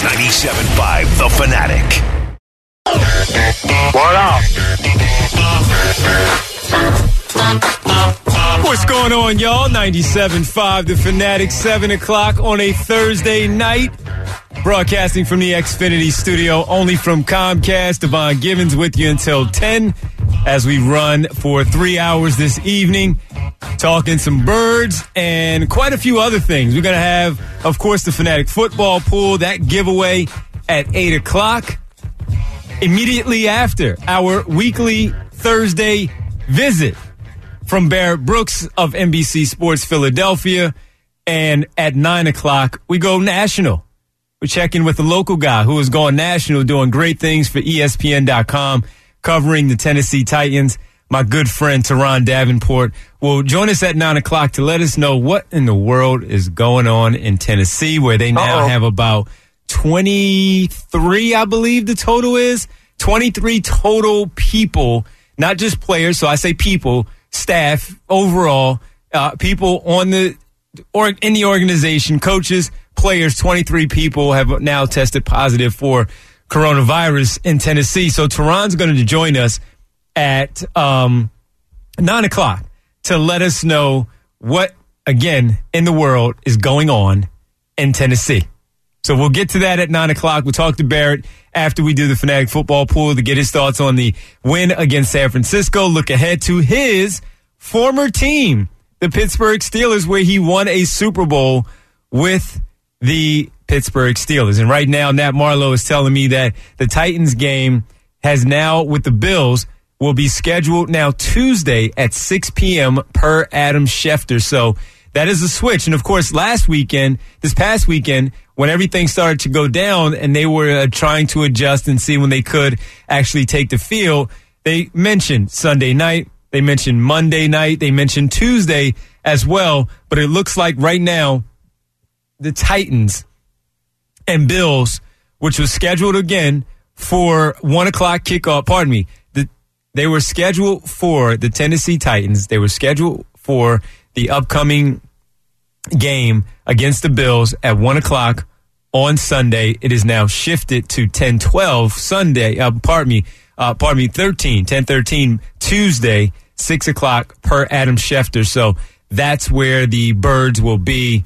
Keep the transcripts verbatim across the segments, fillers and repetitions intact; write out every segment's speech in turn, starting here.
ninety-seven point five The Fanatic. What up? What's going on, y'all? ninety-seven point five The Fanatic, seven o'clock on a Thursday night. Broadcasting from the Xfinity studio, only from Comcast. Devon Givens with you until ten as we run for three hours this evening. Talking some birds and quite a few other things. We're going to have, of course, the Fanatic football pool, that giveaway at eight o'clock. Immediately after our weekly Thursday visit from Barrett Brooks of N B C Sports Philadelphia. And at nine o'clock, we go national. We're checking with a local guy who is going national, doing great things for E S P N dot com, covering the Tennessee Titans. My good friend, Teron Davenport, will join us at nine o'clock to let us know what in the world is going on in Tennessee, where they now Uh-oh. have about twenty-three, I believe the total is. twenty-three total people, not just players, so I say people, staff, overall, uh, people on the or in the organization, coaches, players, twenty-three people have now tested positive for coronavirus in Tennessee. So Teron's going to join us at um, nine o'clock to let us know what, again, in the world is going on in Tennessee. So we'll get to that at nine o'clock. We'll talk to Barrett after we do the Fanatic football pool to get his thoughts on the win against San Francisco. Look ahead to his former team, the Pittsburgh Steelers, where he won a Super Bowl with the Pittsburgh Steelers. And right now, Nat Marlowe is telling me that the Titans game has now, with the Bills, will be scheduled now Tuesday at six p.m. per Adam Schefter. So that is a switch. And, of course, last weekend, this past weekend, when everything started to go down and they were uh, trying to adjust and see when they could actually take the field, they mentioned Sunday night. They mentioned Monday night. They mentioned Tuesday as well. But it looks like right now the Titans and Bills, which was scheduled again for one o'clock kickoff, pardon me, the, they were scheduled for the Tennessee Titans. They were scheduled for the upcoming game against the Bills at one o'clock on Sunday. It is now shifted to ten twelve Sunday, uh, pardon me, uh, pardon me, thirteen, ten thirteen Tuesday, six o'clock per Adam Schefter. So that's where the Birds will be,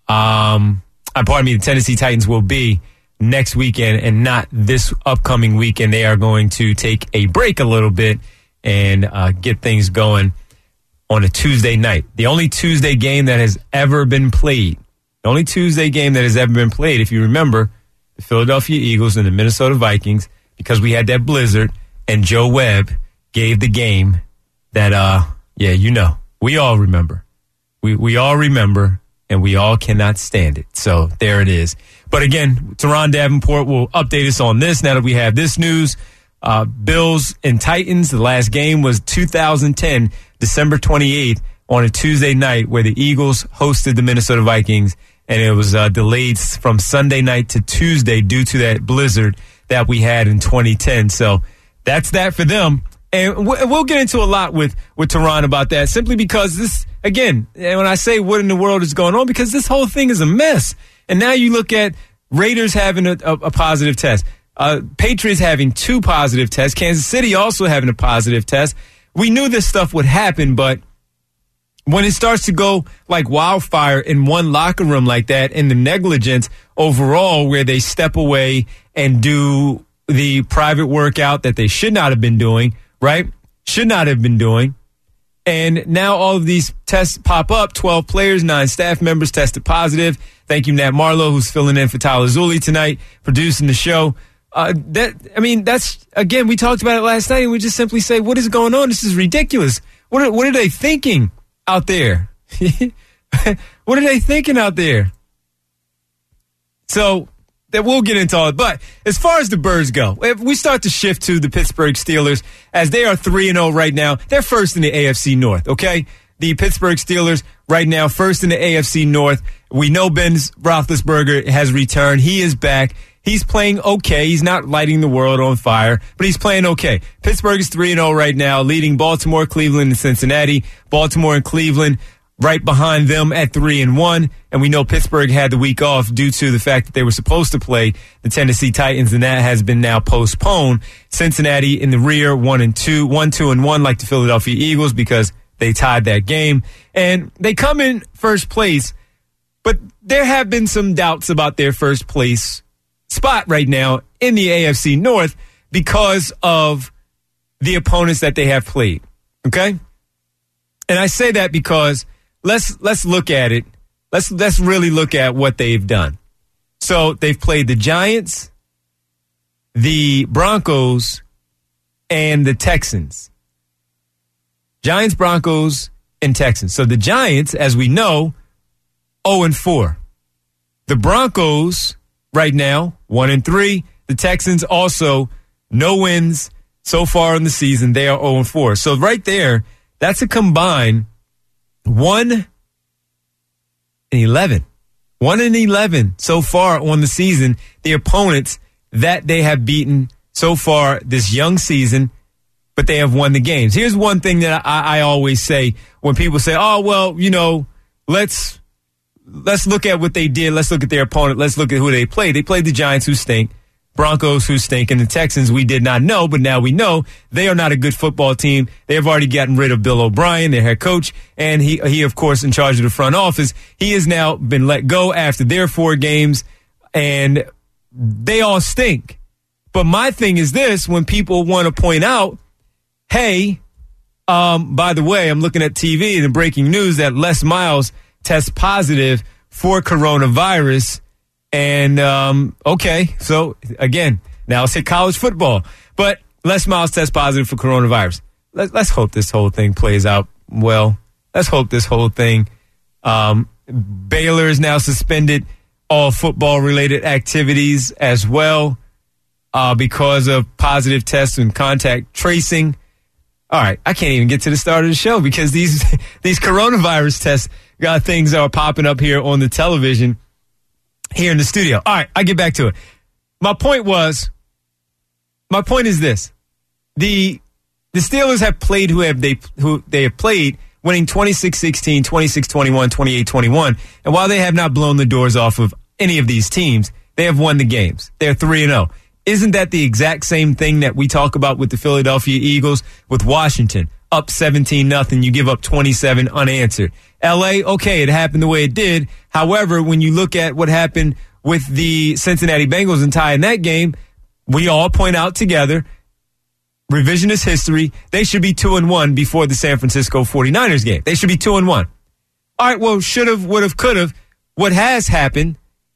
um, uh, pardon me, the Tennessee Titans will be next weekend and not this upcoming weekend. They are going to take a break a little bit and uh, get things going on a Tuesday night. The only Tuesday game that has ever been played, the only Tuesday game that has ever been played, if you remember, the Philadelphia Eagles and the Minnesota Vikings, because we had that blizzard and Joe Webb gave the game that, uh, yeah, you know, we all remember. We we all remember, and we all cannot stand it. So there it is. But again, Teron Davenport will update us on this now that we have this news. Uh, Bills and Titans, the last game was two thousand ten, December twenty-eighth, on a Tuesday night where the Eagles hosted the Minnesota Vikings, and it was uh, delayed from Sunday night to Tuesday due to that blizzard that we had in twenty ten. So that's that for them. And we'll get into a lot with, with Teron about that, simply because this, again, and when I say what in the world is going on, because this whole thing is a mess. And now you look at Raiders having a, a, a positive test. Uh, Patriots having two positive tests. Kansas City also having a positive test. We knew this stuff would happen, but when it starts to go like wildfire in one locker room like that, and the negligence overall where they step away and do the private workout that they should not have been doing, right? Should not have been doing. And now all of these tests pop up. twelve players, nine staff members tested positive. Thank you, Nat Marlowe, who's filling in for Tyler Zulli tonight, producing the show. Uh, that I mean, that's, again, we talked about it last night, and we just simply say, what is going on? This is ridiculous. What are, what are they thinking out there? What are they thinking out there? So that we'll get into all it. But as far as the Birds go, if we start to shift to the Pittsburgh Steelers, as they are three and oh right now, they're first in the A F C North, okay? The Pittsburgh Steelers right now first in the A F C North. We know Ben Roethlisberger has returned. He is back. He's playing okay. He's not lighting the world on fire, but he's playing okay. Pittsburgh is three and oh right now, leading Baltimore, Cleveland, and Cincinnati. Baltimore and Cleveland right behind them at three and one. And we know Pittsburgh had the week off due to the fact that they were supposed to play the Tennessee Titans, and that has been now postponed. Cincinnati in the rear, one and two, one, two and one, like the Philadelphia Eagles, because they tied that game. And they come in first place, but there have been some doubts about their first place spot right now in the A F C North because of the opponents that they have played. Okay? And I say that because let's let's look at it. Let's let's really look at what they've done. So they've played the Giants, the Broncos, and the Texans. Giants, Broncos, and Texans. So the Giants, as we know, oh and four. The Broncos right now, one and three. The Texans also no wins so far in the season. They are oh and four. So right there, that's a combined one and eleven. one and eleven so far on the season. The opponents that they have beaten so far this young season, but they have won the games. Here's one thing that I, I always say when people say, oh, well, you know, let's let's look at what they did. Let's look at their opponent. Let's look at who they played. They played the Giants, who stink, Broncos, who stink, and the Texans, we did not know, but now we know they are not a good football team. They have already gotten rid of Bill O'Brien, their head coach, and he, he of course, in charge of the front office. He has now been let go after their four games, and they all stink. But my thing is this, when people want to point out, hey, um, by the way, I'm looking at T V and the breaking news that Les Miles tests positive for coronavirus. And, um, okay, so again, now let's hit college football. But Les Miles tests positive for coronavirus. Let, let's hope this whole thing plays out well. Let's hope this whole thing. Um, Baylor is now suspended all football-related activities as well uh, because of positive tests and contact tracing. All right, I can't even get to the start of the show because these these coronavirus tests got things are popping up here on the television here in the studio. All right, I get back to it. My point was, my point is this: the the Steelers have played who have they who they have played, winning twenty-six sixteen, twenty-six twenty-one, twenty-eight twenty-one, and while they have not blown the doors off of any of these teams, they have won the games. They're three and zero. Isn't that the exact same thing that we talk about with the Philadelphia Eagles, with Washington? Up seventeen nothing, you give up twenty-seven unanswered. L A, okay, it happened the way it did. However, when you look at what happened with the Cincinnati Bengals and tie in that game, we all point out together, revisionist history, they should be two and one before the San Francisco forty-niners game. They should be two and one. All right, well, should have, would have, could have. What has happened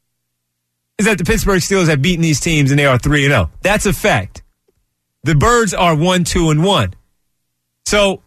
is that the Pittsburgh Steelers have beaten these teams and they are three and oh. That's a fact. The Birds are one, two, and one. So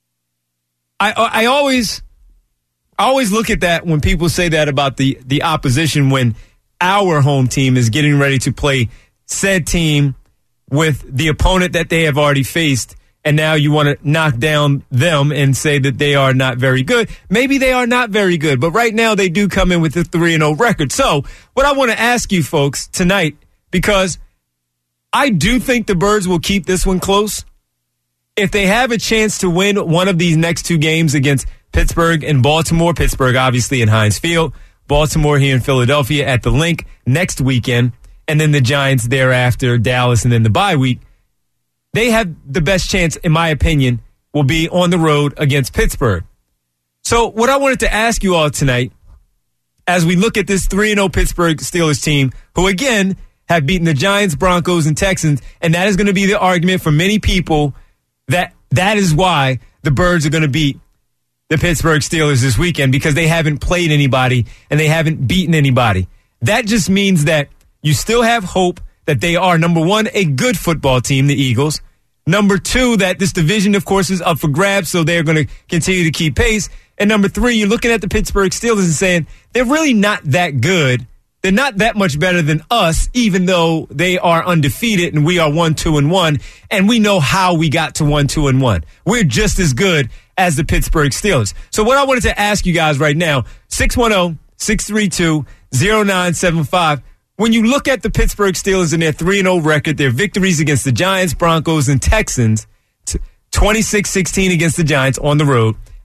I I always I always look at that when people say that about the, the opposition when our home team is getting ready to play said team with the opponent that they have already faced, and now you want to knock down them and say that they are not very good. Maybe they are not very good, but right now they do come in with a three and oh record. So what I want to ask you folks tonight, because I do think the Birds will keep this one close. If they have a chance to win one of these next two games against Pittsburgh and Baltimore, Pittsburgh obviously in Heinz Field, Baltimore here in Philadelphia at the Link next weekend, and then the Giants thereafter, Dallas, and then the bye week, they have the best chance, in my opinion, will be on the road against Pittsburgh. So what I wanted to ask you all tonight, as we look at this three and oh Pittsburgh Steelers team, who again have beaten the Giants, Broncos, and Texans, and that is going to be the argument for many people that that is why the Birds are going to beat the Pittsburgh Steelers this weekend, because they haven't played anybody and they haven't beaten anybody. That just means that you still have hope that they are, number one, a good football team, the Eagles. Number two, that this division, of course, is up for grabs, so they're going to continue to keep pace. And number three, you're looking at the Pittsburgh Steelers and saying they're really not that good. They're not that much better than us, even though they are undefeated and we are one, two, and one. And we know how we got to one, two, and one. We're just as good as the Pittsburgh Steelers. So what I wanted to ask you guys right now, six one zero, six three two, zero nine seven five. When you look at the Pittsburgh Steelers and their three and oh record, their victories against the Giants, Broncos, and Texans, twenty-six sixteen against the Giants on the road,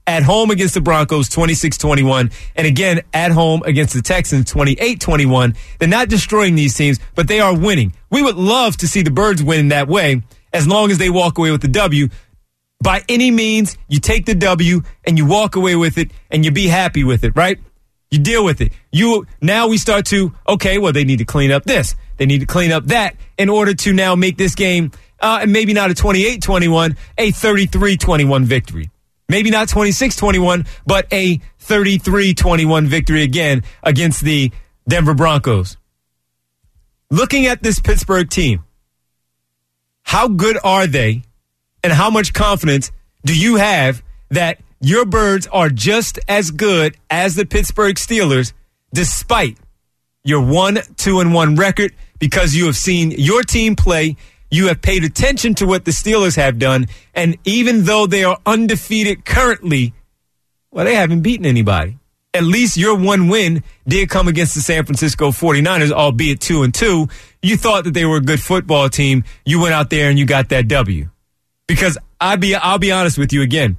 At home against the Broncos, twenty-six twenty-one. And again, at home against the Texans, twenty-eight twenty-one. They're not destroying these teams, but they are winning. We would love to see the Birds win that way as long as they walk away with the W. By any means, you take the W and you walk away with it and you be happy with it, right? You deal with it. You now we start to, okay, well, they need to clean up this. They need to clean up that in order to now make this game, uh, and maybe not a twenty-eight twenty-one, a thirty-three twenty-one victory. Maybe not twenty-six twenty-one, but a thirty-three twenty-one victory again against the Denver Broncos. Looking at this Pittsburgh team, how good are they and how much confidence do you have that your Birds are just as good as the Pittsburgh Steelers despite your one, two, and one record because you have seen your team play, you have paid attention to what the Steelers have done, and even though they are undefeated currently, well, they haven't beaten anybody. At least your one win did come against the San Francisco forty-niners, albeit two and two. You thought that they were a good football team. You went out there and you got that W. Because I'll be, I'll be honest with you again.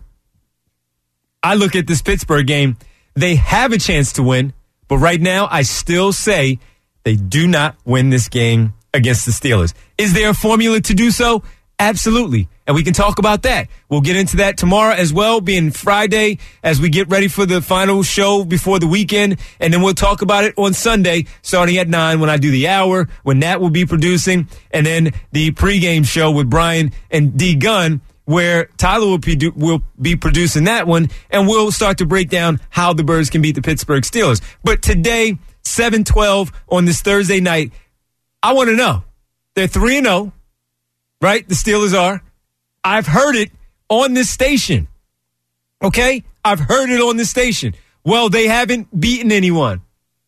I look at this Pittsburgh game. They have a chance to win, but right now I still say they do not win this game against the Steelers. Is there a formula to do so? Absolutely. And we can talk about that. We'll get into that tomorrow as well, being Friday, as we get ready for the final show before the weekend. And then we'll talk about it on Sunday, starting at nine when I do the hour, when Nat will be producing. And then the pregame show with Brian and D. Gunn, where Tyler will be, will be producing that one. And we'll start to break down how the Birds can beat the Pittsburgh Steelers. But today, seven twelve on this Thursday night, I want to know. They're three and oh. Right? The Steelers are. I've heard it on this station. Okay? I've heard it on this station. Well, they haven't beaten anyone.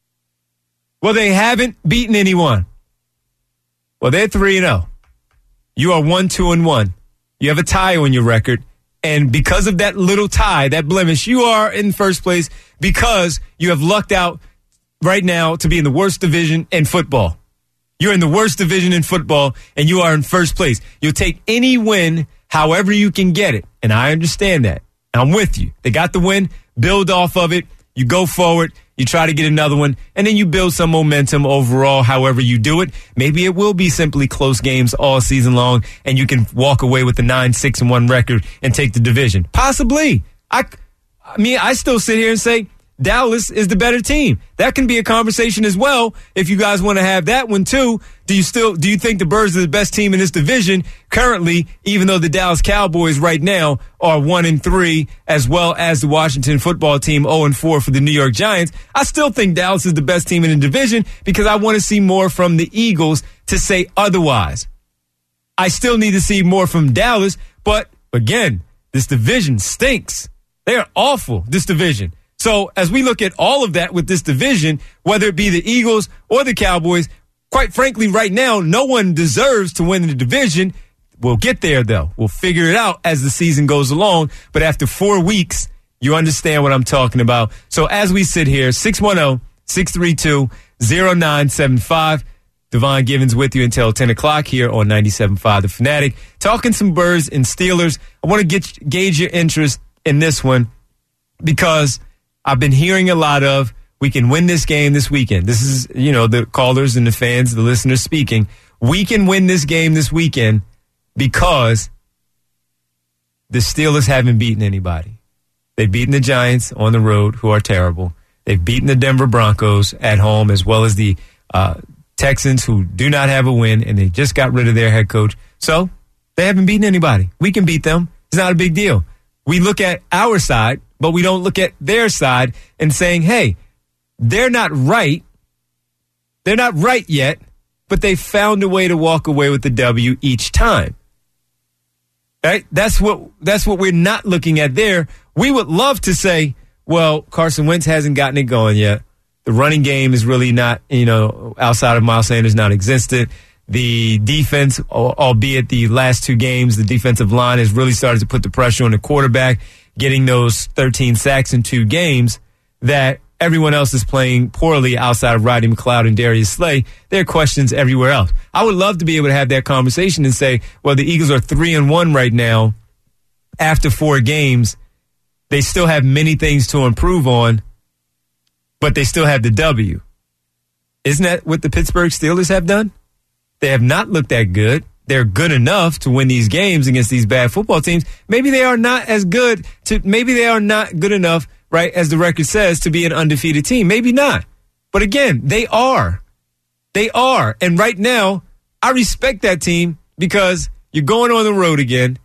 Well, they haven't beaten anyone. Well, they're three and oh. You are one, two, and one. You have a tie on your record. And because of that little tie, that blemish, you are in first place because you have lucked out right now to be in the worst division in football. You're in the worst division in football, and you are in first place. You'll take any win however you can get it, and I understand that. I'm with you. They got the win. Build off of it. You go forward. You try to get another one, and then you build some momentum overall however you do it. Maybe it will be simply close games all season long, and you can walk away with a nine six and one record and take the division. Possibly. I, I mean, I still sit here and say, Dallas is the better team. That can be a conversation as well. If you guys want to have that one too, do you still do you think the Birds are the best team in this division currently? Even though the Dallas Cowboys right now are one and three, as well as the Washington Football Team zero and four for the New York Giants, I still think Dallas is the best team in the division because I want to see more from the Eagles to say otherwise. I still need to see more from Dallas, but again, this division stinks. They are awful. This division. So as we look at all of that with this division, whether it be the Eagles or the Cowboys, quite frankly, right now, no one deserves to win the division. We'll get there, though. We'll figure it out as the season goes along. But after four weeks, you understand what I'm talking about. So as we sit here, six one zero, six three two, zero nine seven five. Devon Givens with you until ten o'clock here on ninety-seven point five The Fanatic. Talking some Birds and Steelers. I want to get gauge your interest in this one because I've been hearing a lot of, we can win this game this weekend. This is, you know, the callers and the fans, the listeners speaking. We can win this game this weekend because the Steelers haven't beaten anybody. They've beaten the Giants on the road, who are terrible. They've beaten the Denver Broncos at home, as well as the uh, Texans, who do not have a win, and they just got rid of their head coach. So they haven't beaten anybody. We can beat them. It's not a big deal. We look at our side, but we don't look at their side and saying, hey, they're not right. They're not right yet, but they found a way to walk away with the W each time. Right? That's what that's what we're not looking at there. We would love to say, well, Carson Wentz hasn't gotten it going yet. The running game is really not, you know, outside of Miles Sanders, non-existent. The defense, albeit the last two games, the defensive line has really started to put the pressure on the quarterback, getting those thirteen sacks in two games that everyone else is playing poorly outside of Rodney McLeod and Darius Slay. There are questions everywhere else. I would love to be able to have that conversation and say, well, the Eagles are three and one right now after four games. they still have many things to improve on, but they still have the W. Isn't that what the Pittsburgh Steelers have done? They have not looked that good. They're good enough to win these games against these bad football teams. Maybe they are not as good to, maybe they are not good enough, right, as the record says, to be an undefeated team. Maybe not. But again, they are. They are. And right now, I respect that team because you're going on the road again.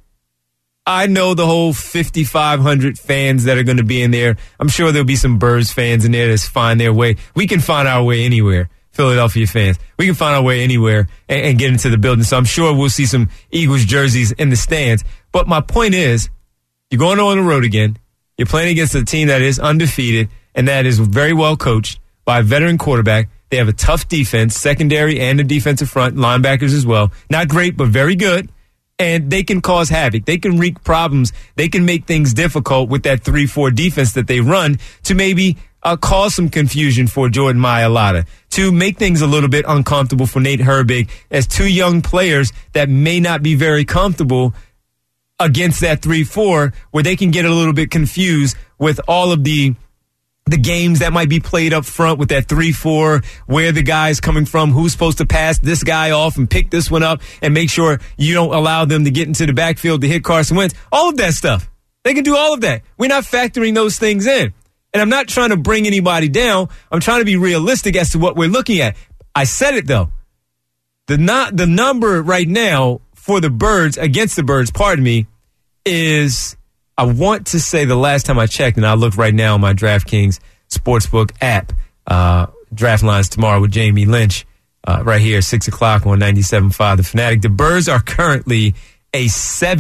I know the whole fifty-five hundred fans that are going to be in there. I'm sure there'll be some Birds fans in there that's find their way. We can find our way anywhere, Philadelphia fans. We can find our way anywhere and, and get into the building. So I'm sure we'll see some Eagles jerseys in the stands. But my point is, you're going on the road again. You're playing against a team that is undefeated and that is very well coached by a veteran quarterback. They have a tough defense, secondary and the defensive front, linebackers as well. Not great, but very good. And they can cause havoc. They can wreak problems. They can make things difficult with that three four defense that they run to maybe uh, cause some confusion for Jordan Mailata, to make things a little bit uncomfortable for Nate Herbig as two young players that may not be very comfortable against that three four, where they can get a little bit confused with all of the the games that might be played up front with that three four, where the guy's coming from, who's supposed to pass this guy off and pick this one up and make sure you don't allow them to get into the backfield to hit Carson Wentz. All of that stuff. They can do all of that. We're not factoring those things in. And I'm not trying to bring anybody down. I'm trying to be realistic as to what we're looking at. I said it, though. The not, the number right now for the Birds, against the Birds, pardon me, is... I want to say the last time I checked, and I look right now on my DraftKings Sportsbook app, uh, Draft Lines tomorrow with Jamie Lynch, uh, right here, six o'clock on ninety-seven point five The Fanatic. The Birds are currently a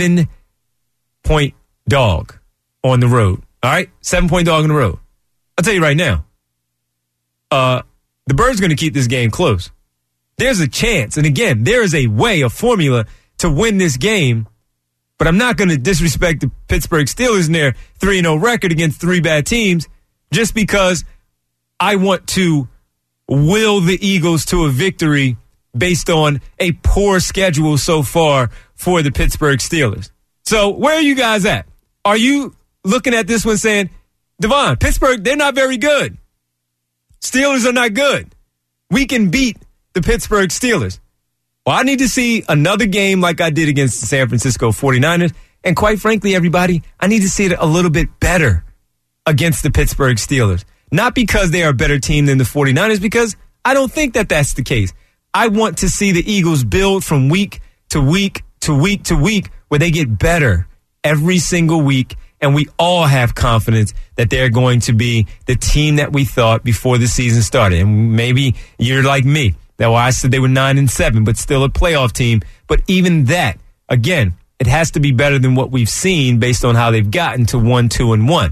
seven-point dog on the road. All right? Seven-point dog on the road. I'll tell you right now, uh, the Birds are going to keep this game close. There's a chance, and again, there is a way, a formula to win this game. But I'm not going to disrespect the Pittsburgh Steelers in their three and oh record against three bad teams just because I want to will the Eagles to a victory based on a poor schedule so far for the Pittsburgh Steelers. So where are you guys at? Are you looking at this one saying, Devon, Pittsburgh, they're not very good. Steelers are not good. We can beat the Pittsburgh Steelers. Well, I need to see another game like I did against the San Francisco forty-niners. And quite frankly, everybody, I need to see it a little bit better against the Pittsburgh Steelers. Not because they are a better team than the forty-niners, because I don't think that that's the case. I want to see the Eagles build from week to week to week to week where they get better every single week. And we all have confidence that they're going to be the team that we thought before the season started. And maybe you're like me. That's why I said they were nine and seven, but still a playoff team. But even that, again, it has to be better than what we've seen based on how they've gotten to one, two, and one.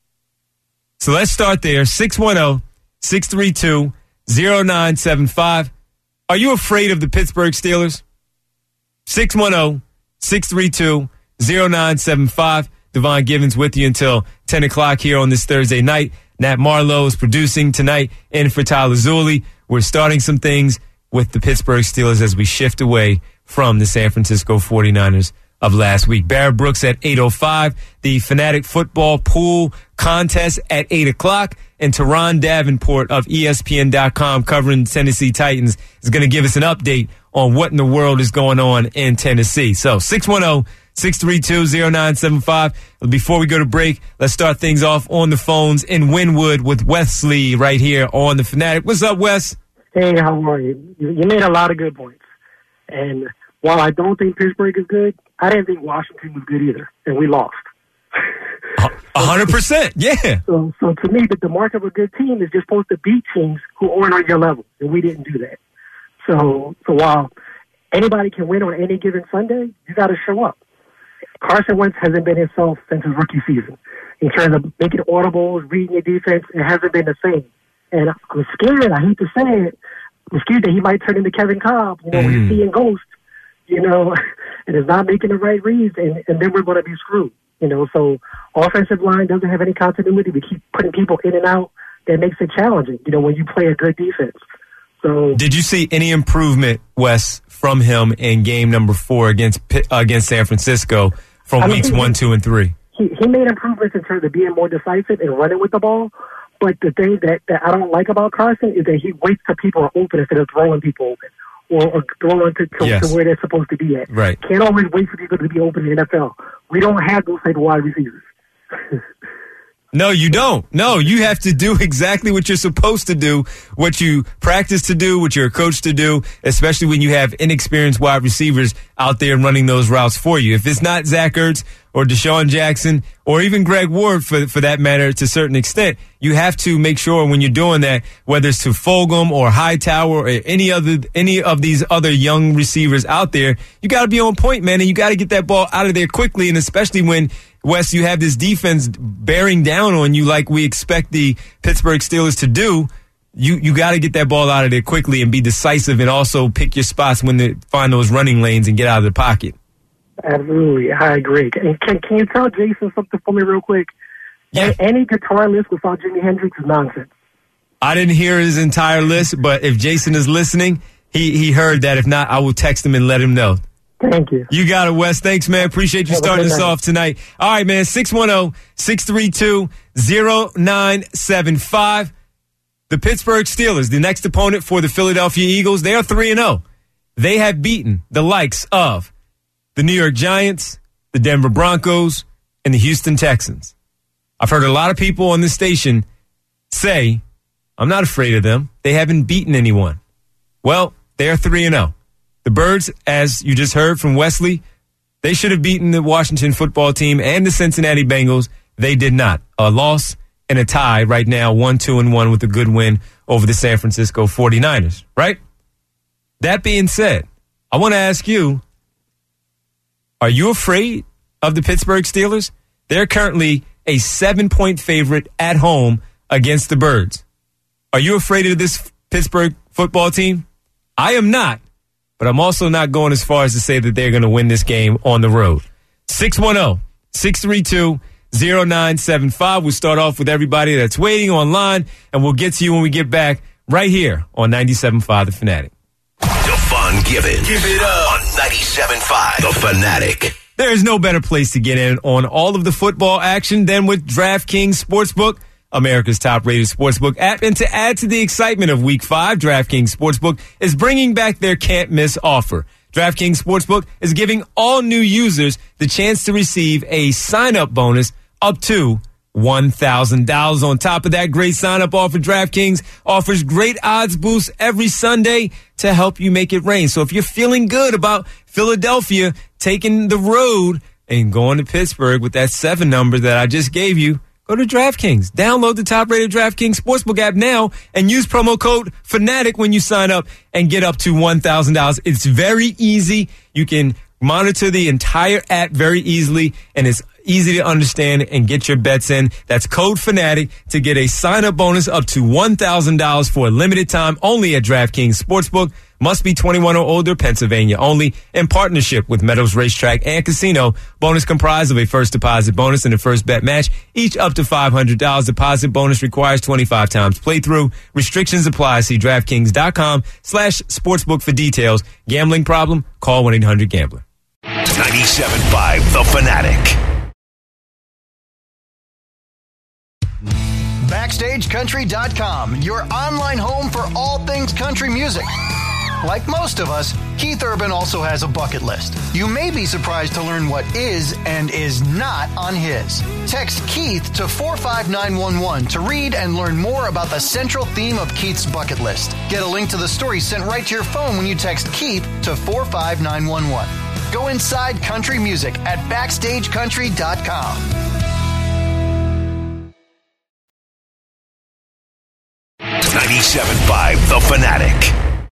So let's start there. six one zero, six three two, zero nine seven five. Are you afraid of the Pittsburgh Steelers? six one zero, six three two, zero nine seven five. Devon Givens with you until ten o'clock here on this Thursday night. Nat Marlowe is producing tonight in for Tyler Zulli. We're starting some things with the Pittsburgh Steelers as we shift away from the San Francisco forty-niners of last week. Barrett Brooks at eight oh five. The Fanatic Football Pool Contest at eight o'clock. And Teron Davenport of E S P N dot com covering Tennessee Titans is going to give us an update on what in the world is going on in Tennessee. So six one zero, six three two, zero nine seven five. Before we go to break, let's start things off on the phones in Wynwood with Wesley right here on the Fanatic. What's up, Wes? Hey, how are you? You made a lot of good points. And while I don't think Pittsburgh is good, I didn't think Washington was good either, and we lost. A hundred percent, yeah. So, so to me, the, the mark of a good team is just supposed to beat teams who aren't on your level, and we didn't do that. So, so while anybody can win on any given Sunday, you got to show up. Carson Wentz hasn't been himself since his rookie season. In terms of making audibles, reading your defense, it hasn't been the same. And I'm scared, I hate to say it, I'm scared that he might turn into Kevin Cobb, you know, mm. he's seeing ghosts, you know, and is not making the right reads, and, and then we're going to be screwed. You know, so offensive line doesn't have any continuity. We keep putting people in and out. That makes it challenging, you know, when you play a good defense. So, did you see any improvement, Wes, from him in game number four against against San Francisco from I mean, weeks one, two, and three? he, he made improvements in terms of being more decisive and running with the ball. But the thing that, that I don't like about Carson is that he waits till people are open instead of throwing people open or, or throwing to, to, yes. to where they're supposed to be at. Right. Can't always wait for people to be open in the N F L. We don't have those type of wide receivers. No, you don't. No, you have to do exactly what you're supposed to do, what you practice to do, what you're coached to do, especially when you have inexperienced wide receivers out there running those routes for you. If it's not Zach Ertz or Deshaun Jackson or even Greg Ward, for for that matter, to a certain extent, you have to make sure when you're doing that, whether it's to Fulgham or Hightower or any other any of these other young receivers out there, you got to be on point, man, and you got to get that ball out of there quickly, and especially when Wes, you have this defense bearing down on you like we expect the Pittsburgh Steelers to do. You you got to get that ball out of there quickly and be decisive and also pick your spots when they find those running lanes and get out of the pocket. Absolutely. I agree. And can, can you tell Jason something for me real quick? Yeah. Any guitar list without Jimi Hendrix is nonsense. I didn't hear his entire list, but if Jason is listening, he, he heard that. If not, I will text him and let him know. Thank you. You got it, Wes. Thanks, man. Appreciate you starting us off tonight. All right, man. six one zero, six three two, zero nine seven five. The Pittsburgh Steelers, the next opponent for the Philadelphia Eagles, they are three and oh. They have beaten the likes of the New York Giants, the Denver Broncos, and the Houston Texans. I've heard a lot of people on this station say, I'm not afraid of them. They haven't beaten anyone. Well, they are three and oh. The Birds, as you just heard from Wesley, they should have beaten the Washington football team and the Cincinnati Bengals. They did not. A loss and a tie right now, one, two, and one with a good win over the San Francisco forty-niners, right? That being said, I want to ask you, are you afraid of the Pittsburgh Steelers? They're currently a seven-point favorite at home against the Birds. Are you afraid of this Pittsburgh football team? I am not. But I'm also not going as far as to say that they're going to win this game on the road. six one zero, six three two, zero nine seven five. We'll start off with everybody that's waiting online, and we'll get to you when we get back right here on ninety-seven point five The Fanatic. Devon Gibbons. Give it up on ninety-seven point five The Fanatic. There is no better place to get in on all of the football action than with DraftKings Sportsbook, America's top-rated sportsbook app. And to add to the excitement of Week five, DraftKings Sportsbook is bringing back their can't-miss offer. DraftKings Sportsbook is giving all new users the chance to receive a sign-up bonus up to one thousand dollars. On top of that great sign-up offer, DraftKings offers great odds boosts every Sunday to help you make it rain. So if you're feeling good about Philadelphia taking the road and going to Pittsburgh with that seven number that I just gave you, go to DraftKings. Download the top-rated DraftKings Sportsbook app now and use promo code FANATIC when you sign up and get up to one thousand dollars. It's very easy. You can monitor the entire app very easily, and it's easy to understand and get your bets in. That's code FANATIC to get a sign-up bonus up to one thousand dollars for a limited time only at DraftKings Sportsbook. Must be twenty-one or older, Pennsylvania only, in partnership with Meadows Racetrack and Casino. Bonus comprised of a first deposit bonus and a first bet match, each up to five hundred dollars. Deposit bonus requires twenty-five times playthrough. Restrictions apply. See DraftKings.com slash sportsbook for details. Gambling problem? Call one eight hundred gambler. ninety-seven point five The Fanatic. Backstage Country dot com, your online home for all things country music. Like most of us, Keith Urban also has a bucket list. You may be surprised to learn what is and is not on his. Text Keith to four five nine one one to read and learn more about the central theme of Keith's bucket list. Get a link to the story sent right to your phone when you text Keith to four five nine one one. Go inside country music at Backstage Country dot com. ninety-seven point five The Fanatic.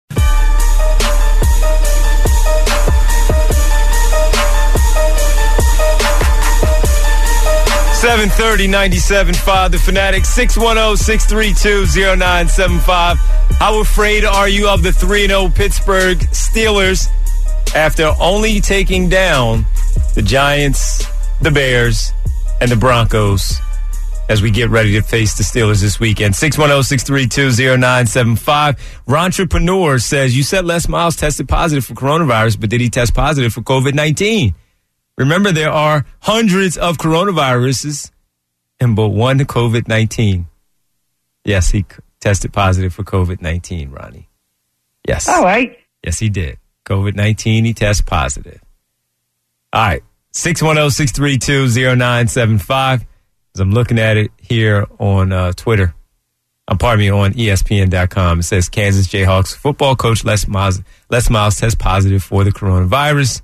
seven thirty, ninety-seven point five The Fanatic. Six one zero, six three two, zero nine seven five. How afraid are you of the three and oh Pittsburgh Steelers after only taking down the Giants, the Bears, and the Broncos as we get ready to face the Steelers this weekend? Six one zero, six three two, zero nine seven five. Rentrepreneur says, you said Les Miles tested positive for coronavirus, but did he test positive for COVID nineteen? Remember, there are hundreds of coronaviruses and but one COVID nineteen. Yes, he tested positive for COVID nineteen, Ronnie. Yes. All right. Yes, he did. COVID nineteen, he tested positive. All right. six one zero, six three two, zero nine seven five. As I'm looking at it here on uh, Twitter. Um, pardon me, on E S P N dot com. It says Kansas Jayhawks football coach Les Miles, Les Miles tests positive for the coronavirus.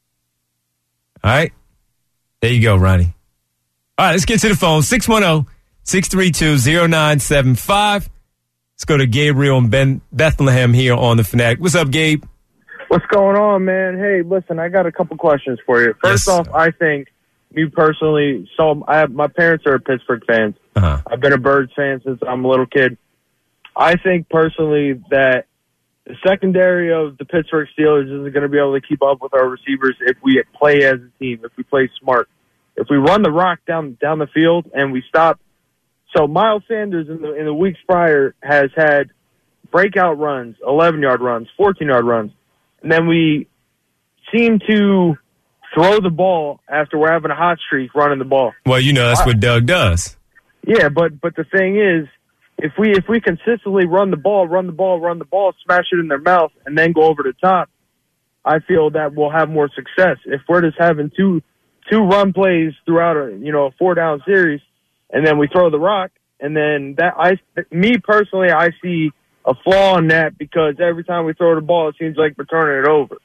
All right. There you go, Ronnie. All right, let's get to the phone. six one zero, six three two, zero nine seven five. Let's go to Gabriel in Ben- Bethlehem here on the Fanatic. What's up, Gabe? What's going on, man? Hey, listen, I got a couple questions for you. First Yes, off, sir. I think me personally, so I have, my parents are Pittsburgh fans. Uh-huh. I've been a Birds fan since I'm a little kid. I think personally that the secondary of the Pittsburgh Steelers isn't going to be able to keep up with our receivers if we play as a team, if we play smart. If we run the rock down down the field and we stop. So Miles Sanders in the in the weeks prior has had breakout runs, eleven-yard runs, fourteen-yard runs. And then we seem to throw the ball after we're having a hot streak running the ball. Well, you know, that's what Doug does. Yeah, but but the thing is, if we if we consistently run the ball, run the ball, run the ball, smash it in their mouth, and then go over the top, I feel that we'll have more success. If we're just having two two run plays throughout a you know a four down series, and then we throw the rock, and then that I me personally I see a flaw in that because every time we throw the ball, it seems like we're turning it over.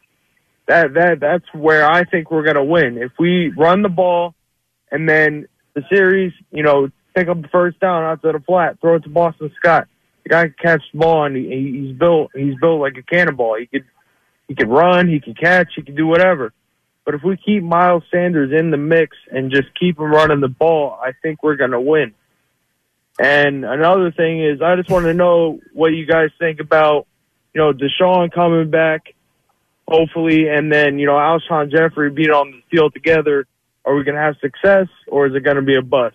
That that that's where I think we're gonna win. If we run the ball, and then the series, you know, pick up the first down out to the flat, throw it to Boston Scott. The guy can catch the ball, and he, he's built he's built like a cannonball. He could he could run, he can catch, he can do whatever. But if we keep Miles Sanders in the mix and just keep him running the ball, I think we're going to win. And another thing is, I just want to know what you guys think about, you know, Deshaun coming back, hopefully, and then, you know, Alshon Jeffrey being on the field together. Are we going to have success, or is it going to be a bust?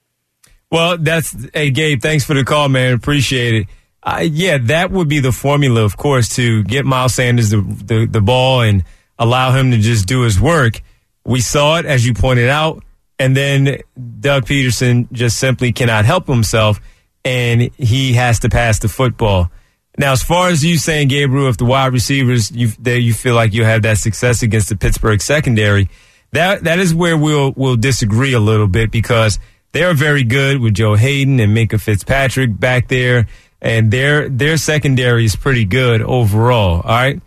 Well, that's, hey, Gabe, thanks for the call, man. Appreciate it. Uh, yeah, that would be the formula, of course, to get Miles Sanders the, the, the ball and allow him to just do his work. We saw it, as you pointed out, and then Doug Peterson just simply cannot help himself, and he has to pass the football. Now, as far as you saying, Gabriel, if the wide receivers, you, that you feel like you have that success against the Pittsburgh secondary, that that is where we'll we'll disagree a little bit, because they are very good with Joe Hayden and Minkah Fitzpatrick back there, and their their secondary is pretty good overall. All right,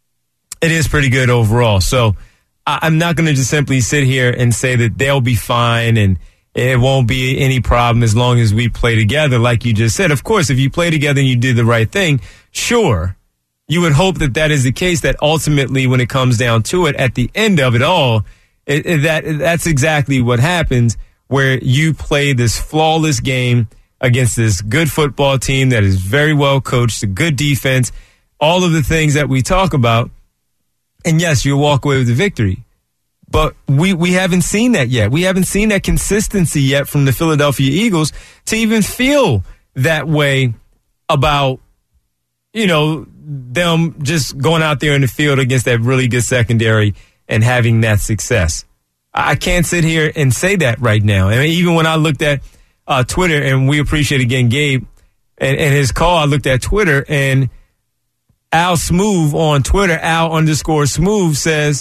it is pretty good overall. So I, I'm not going to just simply sit here and say that they'll be fine and it won't be any problem as long as we play together, like you just said. Of course, if you play together and you did the right thing, sure, you would hope that that is the case. That ultimately, when it comes down to it, at the end of it all, it, it, that that's exactly what happens, where you play this flawless game against this good football team that is very well coached, a good defense, all of the things that we talk about. And yes, you'll walk away with the victory. But we, we haven't seen that yet. We haven't seen that consistency yet from the Philadelphia Eagles to even feel that way about, you know, them just going out there in the field against that really good secondary and having that success. I can't sit here and say that right now. And even when I looked at uh, Twitter, and we appreciate again Gabe and, and his call, I looked at Twitter, and Al Smooth on Twitter, Al underscore Smooth says,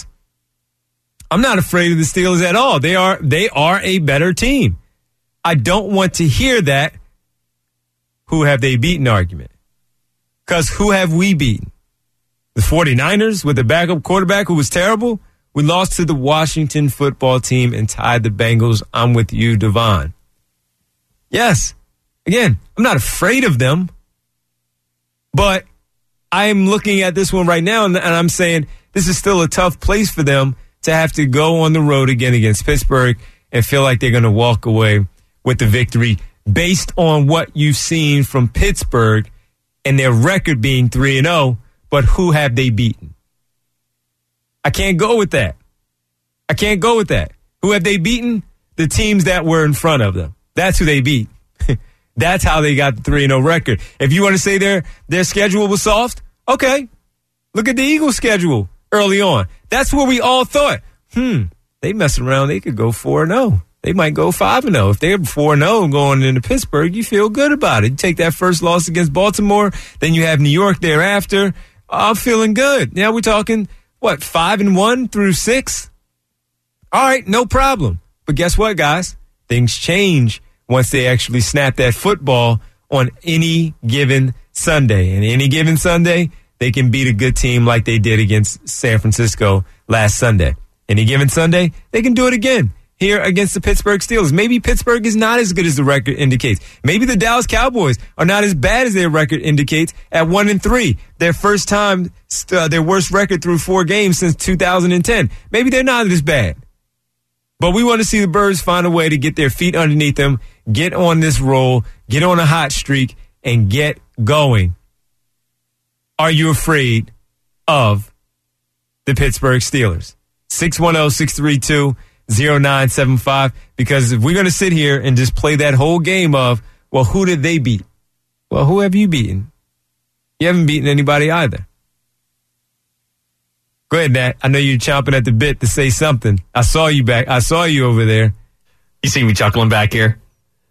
I'm not afraid of the Steelers at all. They are they are a better team. I don't want to hear that who have they beaten argument. Because who have we beaten? The 49ers with the backup quarterback who was terrible? We lost to the Washington football team and tied the Bengals. I'm with you, Devon. Yes. Again, I'm not afraid of them. But I'm looking at this one right now, and, and I'm saying this is still a tough place for them to have to go on the road again against Pittsburgh and feel like they're going to walk away with the victory based on what you've seen from Pittsburgh and their record being three and oh, but who have they beaten? I can't go with that. I can't go with that. Who have they beaten? The teams that were in front of them. That's who they beat. That's how they got the three and oh record. If you want to say their their schedule was soft, okay. Look at the Eagles' schedule early on. That's where we all thought, hmm, they mess around. They could go four and oh. They might go five and oh. If they're four and oh going into Pittsburgh, you feel good about it. You take that first loss against Baltimore, then you have New York thereafter. I'm feeling good. Now we're talking, what, five and one through six? All right, no problem. But guess what, guys? Things change once they actually snap that football on any given Sunday. And any given Sunday, they can beat a good team like they did against San Francisco last Sunday. Any given Sunday, they can do it again here against the Pittsburgh Steelers. Maybe Pittsburgh is not as good as the record indicates. Maybe the Dallas Cowboys are not as bad as their record indicates at one and three. Their first time, uh, their worst record through four games since two thousand ten. Maybe they're not as bad. But we want to see the Birds find a way to get their feet underneath them, get on this roll, get on a hot streak, and get going. Are you afraid of the Pittsburgh Steelers? six one zero, six three two, zero nine seven five. Because if we're going to sit here and just play that whole game of, well, who did they beat? Well, who have you beaten? You haven't beaten anybody either. Go ahead, Nat. I know you're chomping at the bit to say something. I saw you back. I saw you over there. You see me chuckling back here?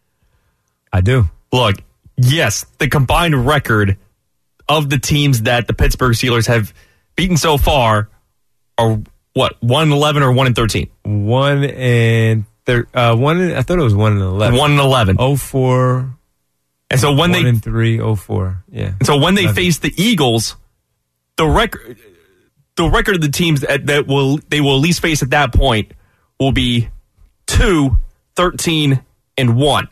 I do. Look, yes, the combined record of the teams that the Pittsburgh Steelers have beaten so far are what, one and eleven or one and thirteen? One and thir- uh, one. And, I thought it was one and eleven. One and eleven. Oh four. And so when one they and three, oh four. Yeah. And so when they eleven. face the Eagles, the record, the record of the teams that, that will they will at least face at that point will be two, thirteen, and one.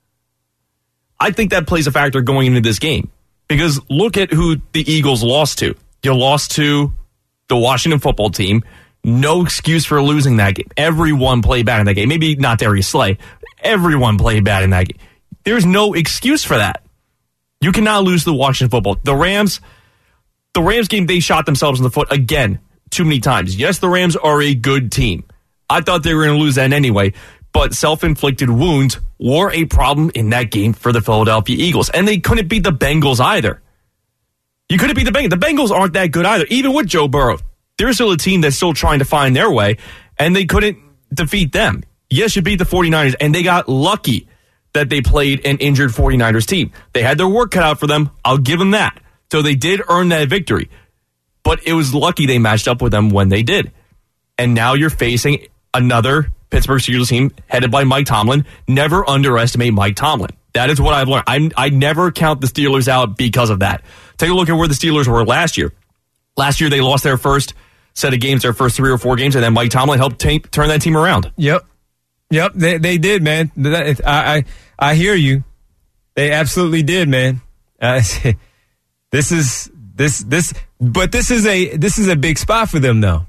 I think that plays a factor going into this game. Because look at who the Eagles lost to. You lost to the Washington football team. No excuse for losing that game. Everyone played bad in that game. Maybe not Darius Slay. Everyone played bad in that game. There's no excuse for that. You cannot lose to the Washington football. The Rams, the Rams game, they shot themselves in the foot again too many times. Yes, the Rams are a good team. I thought they were going to lose that anyway. But self-inflicted wounds were a problem in that game for the Philadelphia Eagles. And they couldn't beat the Bengals either. You couldn't beat the Bengals. The Bengals aren't that good either, even with Joe Burrow. They're still a team that's still trying to find their way, and they couldn't defeat them. Yes, you beat the 49ers, and they got lucky that they played an injured 49ers team. They had their work cut out for them. I'll give them that. So they did earn that victory. But it was lucky they matched up with them when they did. And now you're facing another Pittsburgh Steelers team headed by Mike Tomlin. Never underestimate Mike Tomlin. That is what I've learned. I, I never count the Steelers out because of that. Take a look at where the Steelers were last year. Last year, they lost their first set of games, their first three or four games, and then Mike Tomlin helped t- turn that team around. Yep. Yep, they they did, man. I I, I hear you. They absolutely did, man. Uh, this is this this, but this is a this is a big spot for them, though.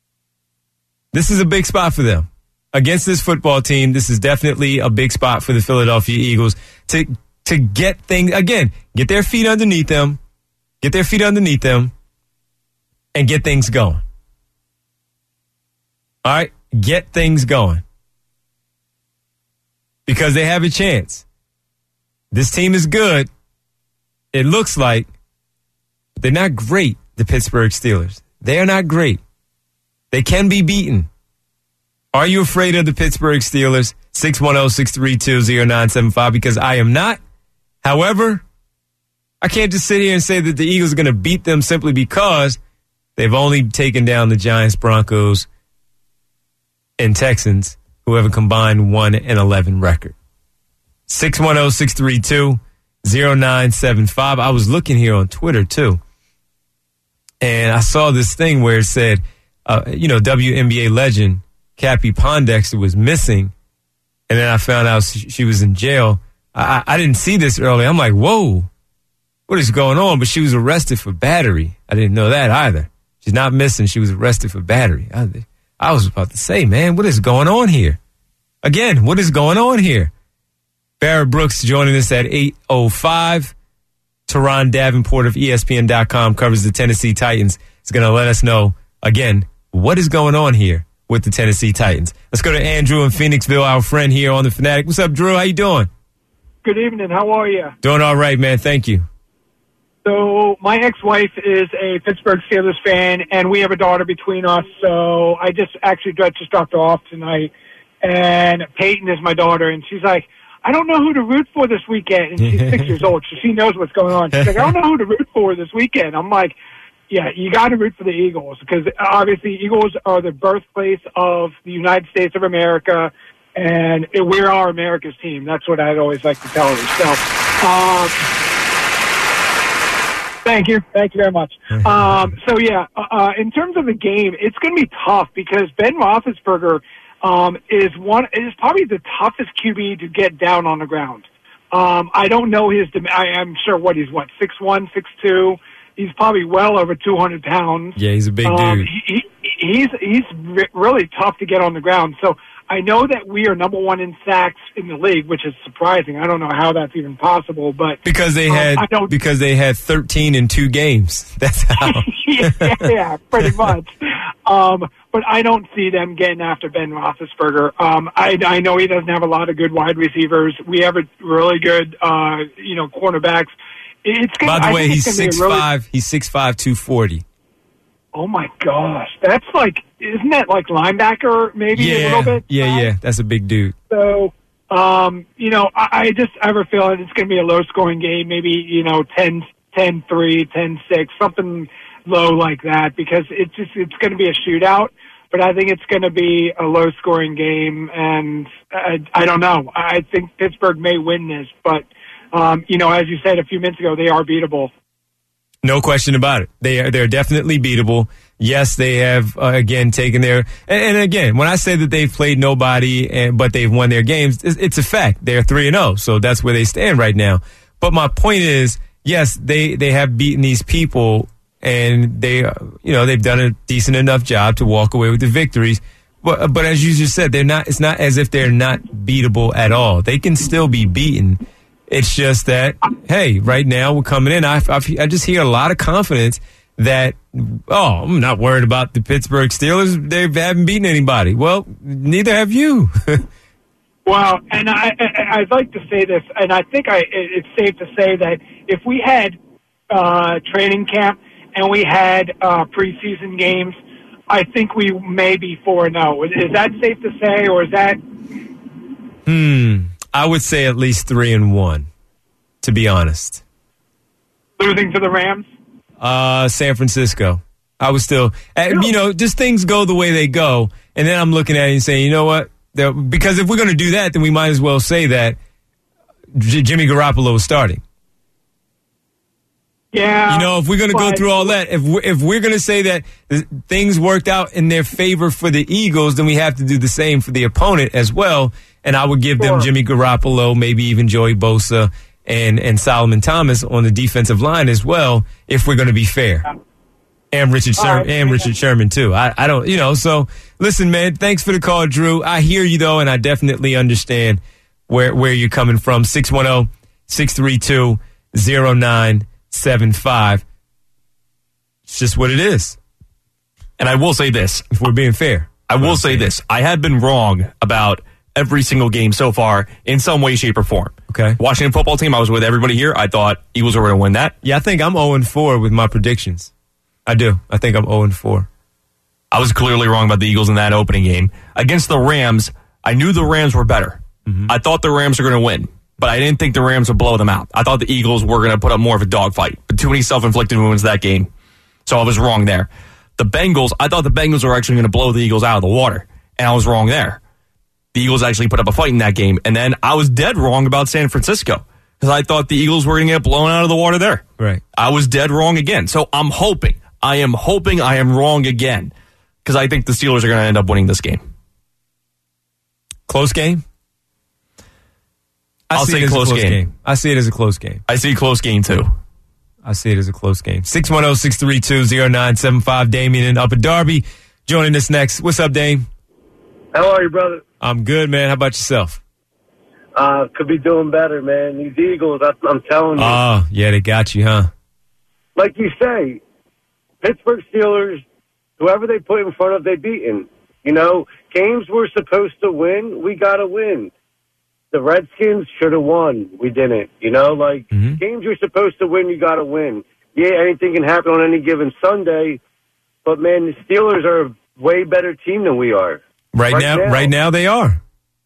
This is a big spot for them against this football team. This is definitely a big spot for the Philadelphia Eagles to to get things again, get their feet underneath them, get their feet underneath them, and get things going. All right, get things going. Because they have a chance. This team is good. It looks like they're not great, the Pittsburgh Steelers. They are not great. They can be beaten. Are you afraid of the Pittsburgh Steelers? six one zero, six three two, zero nine seven five, because I am not. However, I can't just sit here and say that the Eagles are going to beat them simply because they've only taken down the Giants, Broncos, and Texans, who have a combined one and eleven record. six one zero, six three two, zero nine seven five. I was looking here on Twitter, too, and I saw this thing where it said, uh, you know, W N B A legend Cappie Pondexter was missing, and then I found out she was in jail. I, I didn't see this earlier. I'm like, whoa, what is going on? But she was arrested for battery. I didn't know that either. She's not missing. She was arrested for battery. I, I was about to say, man, what is going on here? Again, what is going on here? Barrett Brooks joining us at eight oh five. Teron Davenport of E S P N dot com covers the Tennessee Titans. He's going to let us know, again, what is going on here with the Tennessee Titans. Let's go to Andrew in Phoenixville, our friend here on The Fanatic. What's up, Drew? How you doing? Good evening. How are you? Doing all right, man. Thank you. So my ex-wife is a Pittsburgh Steelers fan, and we have a daughter between us. So I just actually just dropped her off tonight, and Peyton is my daughter, and she's like, I don't know who to root for this weekend. And she's six years old, so she knows what's going on. She's like, I don't know who to root for this weekend. I'm like, yeah, you got to root for the Eagles because obviously Eagles are the birthplace of the United States of America, and we are America's team. That's what I'd always like to tell her. So, um, thank you. Thank you very much. Um, so, yeah, uh, in terms of the game, it's going to be tough because Ben Roethlisberger um, is one is probably the toughest Q B to get down on the ground. Um, I don't know his – I'm sure what he's, what, six one, six two. He's probably well over two hundred pounds. Yeah, he's a big um, dude. He, he, he's he's re- really tough to get on the ground. So I know that we are number one in sacks in the league, which is surprising. I don't know how that's even possible, but because they um, had I don't, because they had thirteen in two games. That's how. yeah, yeah, pretty much. Um, but I don't see them getting after Ben Roethlisberger. Um, I, I know he doesn't have a lot of good wide receivers. We have a really good, uh, you know, cornerbacks. It's gonna, By the I way, he's six really, five. He's six five, two forty. Oh my gosh, that's like, isn't that like linebacker maybe Yeah, a little bit? yeah, uh, yeah. That's a big dude. So, um, you know, I, I just I have a feeling it's going to be a low-scoring game, maybe, you know, ten three, ten six, something low like that, because it's just it's going to be a shootout. But I think it's going to be a low-scoring game, and I, I don't know. I think Pittsburgh may win this, but. Um, you know, as you said a few minutes ago, they are beatable. No question about it. They are they're definitely beatable. Yes, they have uh, again taken their and, and again when I say that they've played nobody and but they've won their games, it's, it's a fact. They're three and zero, so that's where they stand right now. But my point is, yes, they they have beaten these people, and they uh, you know they've done a decent enough job to walk away with the victories. But but as you just said, they're not. It's not as if they're not beatable at all. They can still be beaten. It's just that, hey, right now we're coming in. I, I, I just hear a lot of confidence that, oh, I'm not worried about the Pittsburgh Steelers. They haven't beaten anybody. Well, neither have you. Well, and I, I, I'd like to say this, and I think I, it's safe to say that if we had uh, training camp and we had uh, preseason games, I think we may be four and oh. Is that safe to say, or is that... Hmm. I would say at least three and one, to be honest. Losing to the Rams? Uh, San Francisco. I was still, you know, just things go the way they go. And then I'm looking at it and saying, you know what? Because if we're going to do that, then we might as well say that J- Jimmy Garoppolo is starting. Yeah. You know, if we're going to go through all that, if we're, if we're going to say that things worked out in their favor for the Eagles, then we have to do the same for the opponent as well. And I would give sure. them Jimmy Garoppolo, maybe even Joey Bosa and, and Solomon Thomas on the defensive line as well, if we're going to be fair. And Richard Sher- right. and Richard Sherman too. I, I don't, you know, so listen, man, thanks for the call, Drew. I hear you though, and I definitely understand where, where you're coming from. six one zero, six three two, zero nine seven five. It's just what it is. And I will say this. If we're being fair. I will say this. I have been wrong about every single game so far in some way, shape, or form. Okay. Washington football team, I was with everybody here. I thought Eagles were going to win that. Yeah, I think I'm oh and four with my predictions. I do. I think I'm oh and four. I was clearly wrong about the Eagles in that opening game. Against the Rams, I knew the Rams were better. Mm-hmm. I thought the Rams were going to win, but I didn't think the Rams would blow them out. I thought the Eagles were going to put up more of a dogfight, but too many self-inflicted wounds that game. So I was wrong there. The Bengals, I thought the Bengals were actually going to blow the Eagles out of the water, and I was wrong there. The Eagles actually put up a fight in that game. And then I was dead wrong about San Francisco because I thought the Eagles were going to get blown out of the water there. Right. I was dead wrong again. So I'm hoping, I am hoping I am wrong again because I think the Steelers are going to end up winning this game. Close game? I I'll say close, close game. game. I see it as a close game. I see close game too. I see it as a close game. six one zero, six three two, zero nine seven five. Damien in Upper Darby joining us next. What's up, Dame? How are you, brother? I'm good, man. How about yourself? Uh, could be doing better, man. These Eagles, I, I'm telling you. Oh, yeah, they got you, huh? Like you say, Pittsburgh Steelers, whoever they put in front of, they beaten. You know, games we're supposed to win, we got to win. The Redskins should have won. We didn't. You know, like, mm-hmm. games you're supposed to win, you got to win. yeah, anything can happen on any given Sunday. But, man, the Steelers are a way better team than we are. Right, right now, now, right now they are.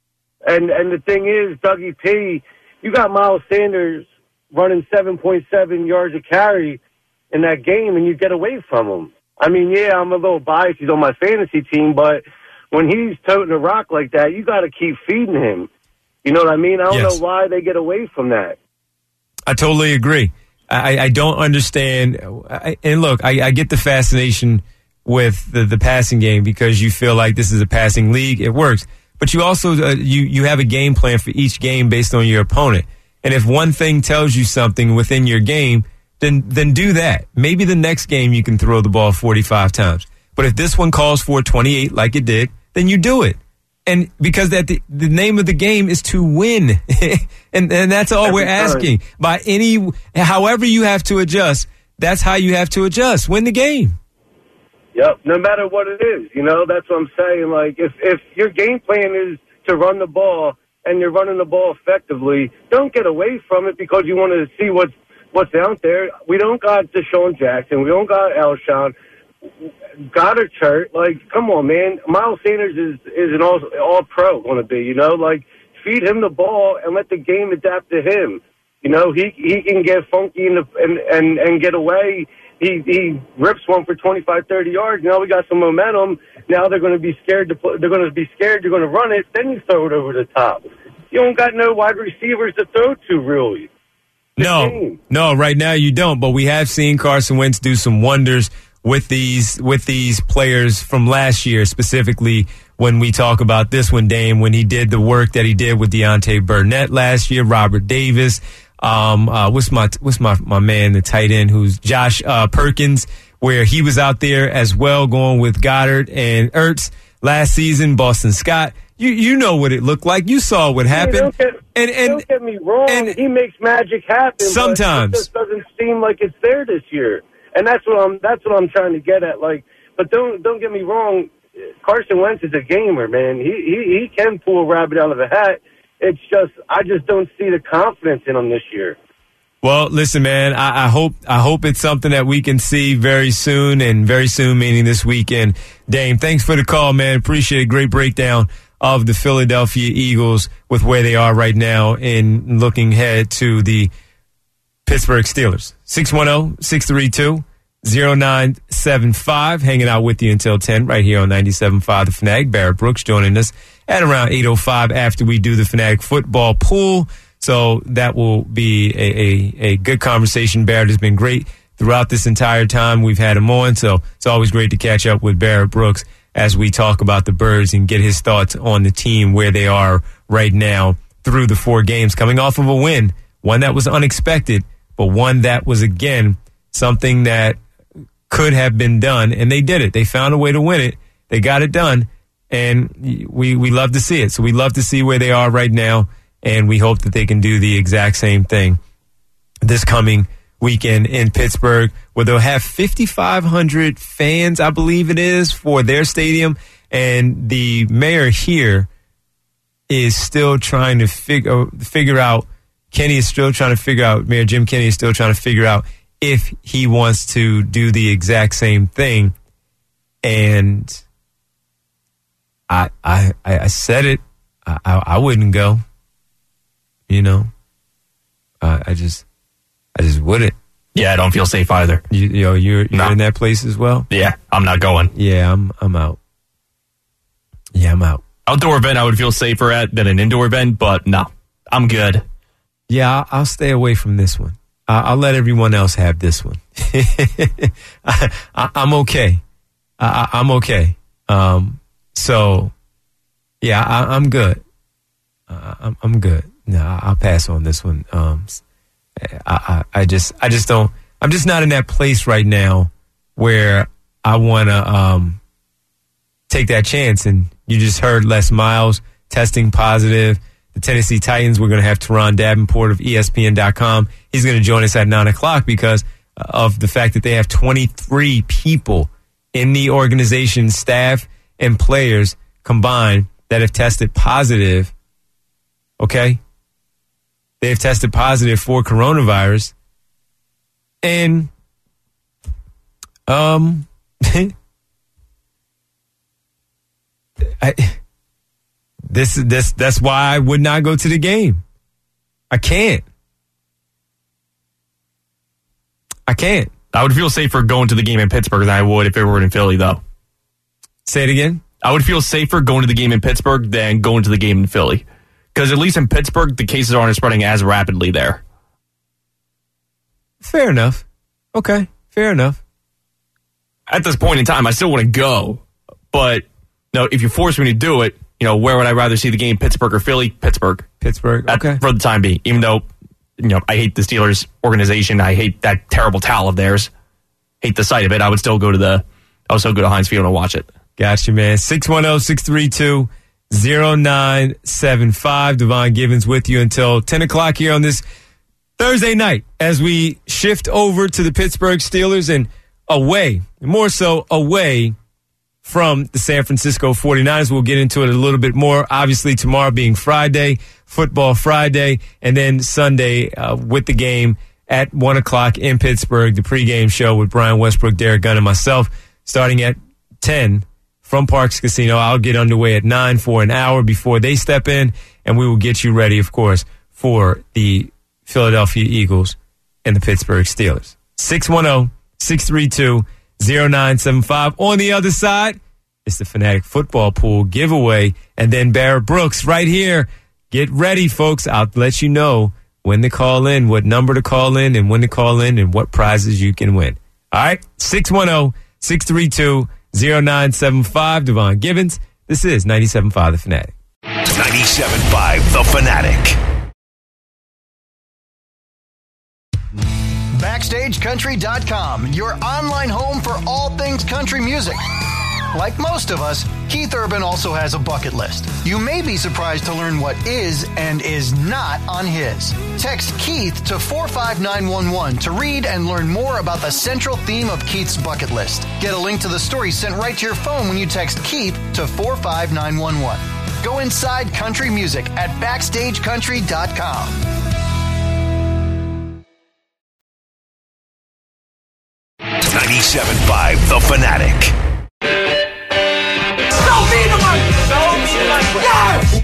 And and the thing is, Dougie P, you got Miles Sanders running seven point seven yards a carry in that game, and you get away from him. I mean, yeah, I'm a little biased. He's on my fantasy team, but when he's toting a rock like that, you got to keep feeding him. You know what I mean? I don't yes. know why they get away from that. I totally agree. I, I don't understand. I, and look, I, I get the fascination with the, the passing game because you feel like this is a passing league. It works. But you also uh, you, you have a game plan for each game based on your opponent. And if one thing tells you something within your game, then then do that. Maybe the next game you can throw the ball forty-five times. But if this one calls for twenty-eight like it did, then you do it. And because that the, the name of the game is to win. and and that's all Every we're asking. Time. By any however you have to adjust, that's how you have to adjust. Win the game. Yep, no matter what it is, you know, that's what I'm saying. Like, if, if your game plan is to run the ball and you're running the ball effectively, don't get away from it because you want to see what's, what's out there. We don't got Deshaun Jackson. We don't got Alshon. Goddard's hurt. Like, come on, man. Miles Sanders is, is an all, all pro, going to be, you know? Like, feed him the ball and let the game adapt to him. You know, he he can get funky in the, and, and, and get away. He he rips one for twenty-five, thirty yards. Now we got some momentum. Now they're going to be scared to put, they're going to be scared you're going to run it. Then you throw it over the top. You don't got no wide receivers to throw to, really. The no, game. no, right now you don't. But we have seen Carson Wentz do some wonders with these with these players from last year, specifically when we talk about this one, Dame, when he did the work that he did with Deontay Burnett last year, Robert Davis. Um, uh, what's my, what's my, my man, the tight end who's Josh, uh, Perkins, where he was out there as well going with Goddard and Ertz last season, Boston Scott. You, you know what it looked like. You saw what happened. Hey, don't, get, and, and, don't get me wrong. And, he makes magic happen. Sometimes. But it just doesn't seem like it's there this year. And that's what I'm, that's what I'm trying to get at. Like, but don't, don't get me wrong. Carson Wentz is a gamer, man. He, he, he can pull a rabbit out of a hat. It's just, I just don't see the confidence in him this year. Well, listen, man, I, I hope I hope it's something that we can see very soon, and very soon meaning this weekend. Dame, thanks for the call, man. Appreciate it. Great breakdown of the Philadelphia Eagles with where they are right now and looking ahead to the Pittsburgh Steelers. six one zero, six three two, zero nine seven five. Hanging out with you until ten right here on ninety-seven point five The Fanatic. Barrett Brooks joining us at around eight oh five after we do the Fanatic football pool. So that will be a, a, a good conversation. Barrett has been great throughout this entire time we've had him on. So it's always great to catch up with Barrett Brooks as we talk about the Birds and get his thoughts on the team, where they are right now through the four games, coming off of a win, one that was unexpected, but one that was, again, something that could have been done, and they did it. They found a way to win it. They got it done. And we, we love to see it. So we love to see where they are right now, and we hope that they can do the exact same thing this coming weekend in Pittsburgh, where they'll have fifty-five hundred fans, I believe it is, for their stadium. And the mayor here is still trying to figure figure out, Kenny is still trying to figure out, Mayor Jim Kenney is still trying to figure out if he wants to do the exact same thing. And I, I, I said it. I, I, I wouldn't go. You know, uh, I just, I just wouldn't. Yeah, I don't feel safe either. You, you know, you're, you're no. in that place as well. Yeah, I'm not going. Yeah, I'm, I'm out. Yeah, I'm out. Outdoor event, I would feel safer at than an indoor event, but no, I'm good. Yeah, I'll, I'll stay away from this one. I'll, I'll let everyone else have this one. I, I, I'm okay. I, I'm okay. Um, so. Yeah, I, I'm good. Uh, I'm, I'm good. No, I'll pass on this one. Um, I, I, I just, I just don't. I'm just not in that place right now where I want to um, take that chance. And you just heard Les Miles testing positive. The Tennessee Titans. We're going to have Teron Davenport of E S P N dot com. He's going to join us at nine o'clock because of the fact that they have twenty-three people in the organization, staff and players combined, that have tested positive, okay? They have tested positive for coronavirus. And Um, I, this this that's why I would not go to the game. I can't. I can't. I would feel safer going to the game in Pittsburgh than I would if it were in Philly, though. Say it again? I would feel safer going to the game in Pittsburgh than going to the game in Philly. Because at least in Pittsburgh, the cases aren't spreading as rapidly there. Fair enough. Okay, fair enough. At this point in time, I still want to go. But you know, if you force me to do it, you know, where would I rather see the game, Pittsburgh or Philly? Pittsburgh. Pittsburgh, okay. That, for the time being, even though, you know, I hate the Steelers organization. I hate that terrible towel of theirs. Hate the sight of it. I would still go to the, I would still go to Heinz Field and watch it. Gotcha, man. six one zero, six three two, zero nine seven five. Devon Givens with you until ten o'clock here on this Thursday night as we shift over to the Pittsburgh Steelers and away, more so away from the San Francisco forty-niners. We'll get into it a little bit more. Obviously, tomorrow being Friday, Football Friday, and then Sunday uh, with the game at one o'clock in Pittsburgh, the pregame show with Brian Westbrook, Derek Gunn, and myself, starting at ten from Parks Casino. I'll get underway at nine for an hour before they step in, and we will get you ready, of course, for the Philadelphia Eagles and the Pittsburgh Steelers. six one zero, six three two, zero nine seven five. On the other side, it's the Fanatic Football Pool giveaway, and then Barrett Brooks right here. Get ready, folks. I'll let you know when to call in, what number to call in, and when to call in, and what prizes you can win. All right? six one zero, six three two, zero nine seven five. Devon Givens. This is ninety-seven point five The Fanatic. ninety-seven point five The Fanatic. Backstage Country dot com, your online home for all things country music. Like most of us, Keith Urban also has a bucket list. You may be surprised to learn what is and is not on his. Text Keith to four five nine one one to read and learn more about the central theme of Keith's bucket list. Get a link to the story sent right to your phone when you text Keith to four five nine one one. Go inside country music at Backstage Country dot com. ninety-seven point five The Fanatic. Show me the money! Show me the money! Yes!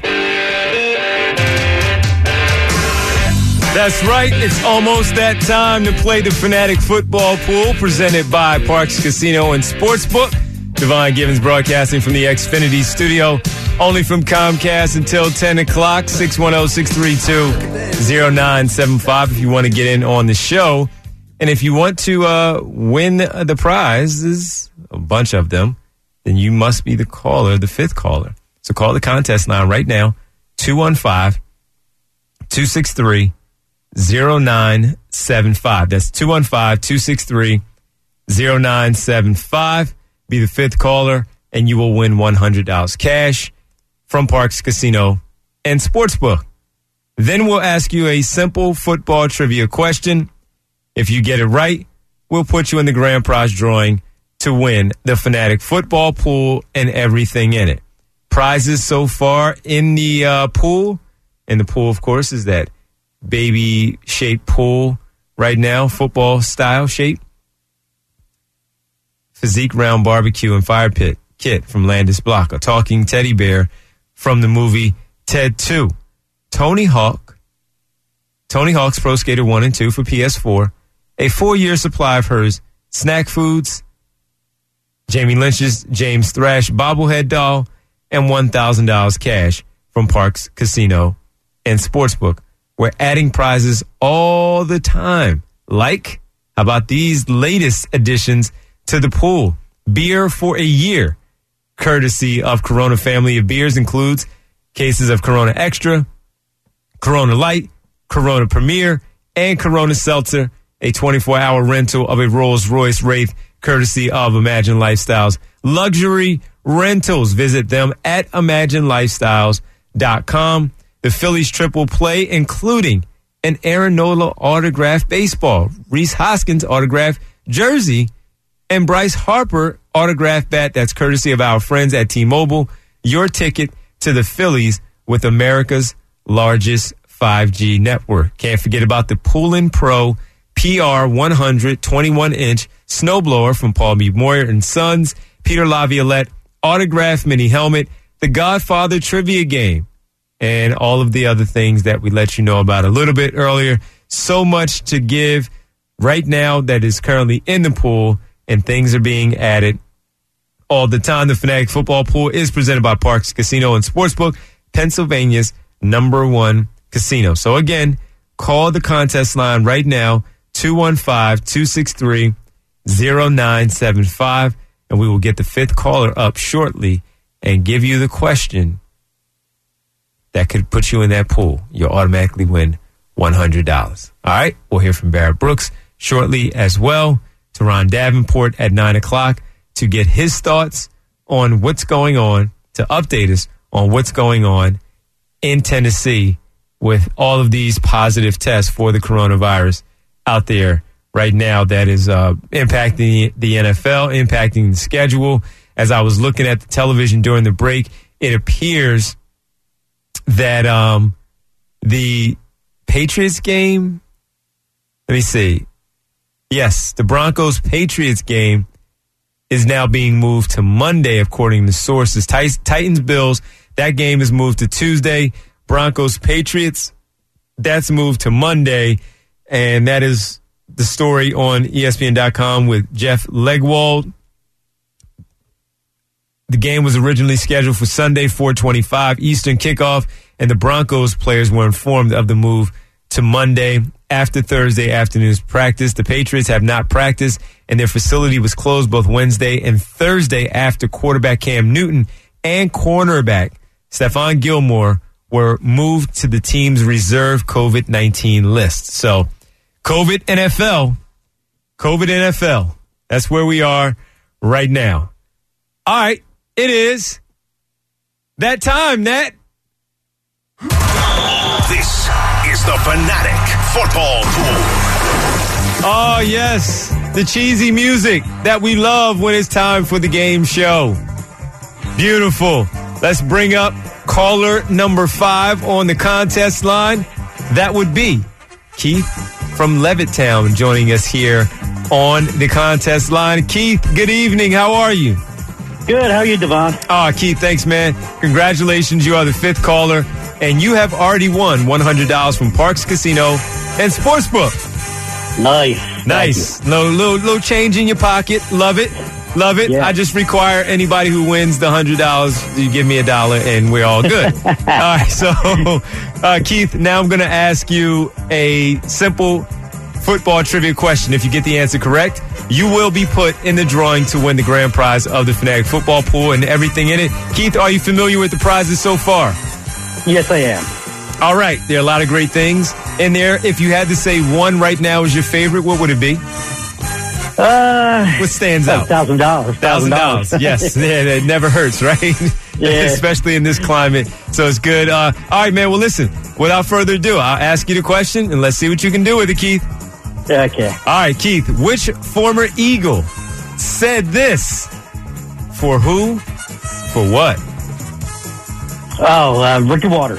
That's right. It's almost that time to play the Fanatic Football Pool, presented by Parks Casino and Sportsbook. Devon Givens broadcasting from the Xfinity studio, only from Comcast until ten o'clock. six one zero, six three two, zero nine seven five if you want to get in on the show. And if you want to uh, win the prizes, a bunch of them, then you must be the caller, the fifth caller. So call the contest line right now, two one five, two six three, zero nine seven five. That's two one five, two six three, zero nine seven five. Be the fifth caller, and you will win one hundred dollars cash from Parks Casino and Sportsbook. Then we'll ask you a simple football trivia question. If you get it right, we'll put you in the grand prize drawing to win the Fanatic Football Pool and everything in it. Prizes so far in the uh, pool. And the pool, of course, is that baby-shaped pool right now, football style shape. Physique round barbecue and fire pit kit from Landis Block. A talking teddy bear from the movie Ted two. Tony Hawk. Tony Hawk's Pro Skater one and two for P S four. A four-year supply of hers snack foods, Jamie Lynch's James Thrash bobblehead doll, and one thousand dollars cash from Parks Casino and Sportsbook. We're adding prizes all the time. Like, how about these latest additions to the pool? Beer for a year, courtesy of Corona family of beers, includes cases of Corona Extra, Corona Light, Corona Premier, and Corona Seltzer. A twenty-four hour rental of a Rolls-Royce Wraith, courtesy of Imagine Lifestyles Luxury Rentals. Visit them at imagine lifestyles dot com. The Phillies triple play, including an Aaron Nola autographed baseball, Reese Hoskins autographed jersey, and Bryce Harper autographed bat. That's courtesy of our friends at T-Mobile. Your ticket to the Phillies with America's largest five G network. Can't forget about the Poolin' Pro P R one hundred twenty-one inch snowblower from Paul Mead Moyer and Sons, Peter LaViolette, autographed mini helmet, the Godfather trivia game, and all of the other things that we let you know about a little bit earlier. So much to give right now that is currently in the pool, and things are being added all the time. The Fanatic Football Pool is presented by Parks Casino and Sportsbook, Pennsylvania's number one casino. So again, call the contest line right now, two one five, two six three, zero nine seven five, and we will get the fifth caller up shortly and give you the question that could put you in that pool. You'll automatically win one hundred dollars. All right, we'll hear from Barrett Brooks shortly as well. Teron Davenport at nine o'clock to get his thoughts on what's going on, to update us on what's going on in Tennessee with all of these positive tests for the coronavirus out there right now that is uh, impacting the N F L, impacting the schedule. As I was looking at the television during the break, it appears that um, the Patriots game, let me see. Yes, the Broncos-Patriots game is now being moved to Monday, according to sources. Titans-Bills, that game is moved to Tuesday. Broncos-Patriots, that's moved to Monday. And that is the story on E S P N dot com with Jeff Legwold. The game was originally scheduled for Sunday, four twenty-five Eastern kickoff, and the Broncos players were informed of the move to Monday after Thursday afternoon's practice. The Patriots have not practiced, and their facility was closed both Wednesday and Thursday after quarterback Cam Newton and cornerback Stephon Gilmore were moved to the team's reserve COVID nineteen list. So, COVID N F L, COVID N F L, that's where we are right now. All right, it is that time, Nat. This is the Fanatic Football Pool. Oh, yes, the cheesy music that we love when it's time for the game show. Beautiful. Let's bring up caller number five on the contest line. That would be Keith from Levittown joining us here on the contest line. Keith, good evening. How are you? Good. How are you, Devon? Oh, Keith, thanks, man. Congratulations. You are the fifth caller, and you have already won one hundred dollars from Parks Casino and Sportsbook. Nice. Nice. Little, little, little change in your pocket. Love it. Love it. Yeah. I just require anybody who wins the one hundred dollars to give me a dollar, and we're all good. All right, so, uh, Keith, now I'm going to ask you a simple football trivia question. If you get the answer correct, you will be put in the drawing to win the grand prize of the Fanatic Football Pool and everything in it. Keith, are you familiar with the prizes so far? Yes, I am. All right, there are a lot of great things in there. If you had to say one right now is your favorite, what would it be? Uh, what stands out? Thousand dollars. Thousand dollars. Yes, yeah, it never hurts, right? Yeah. Especially in this climate, so it's good. Uh, all right, man. Well, listen. Without further ado, I'll ask you the question, and let's see what you can do with it, Keith. Okay. All right, Keith. Which former Eagle said this? For who? For what? Oh, uh, Ricky Waters.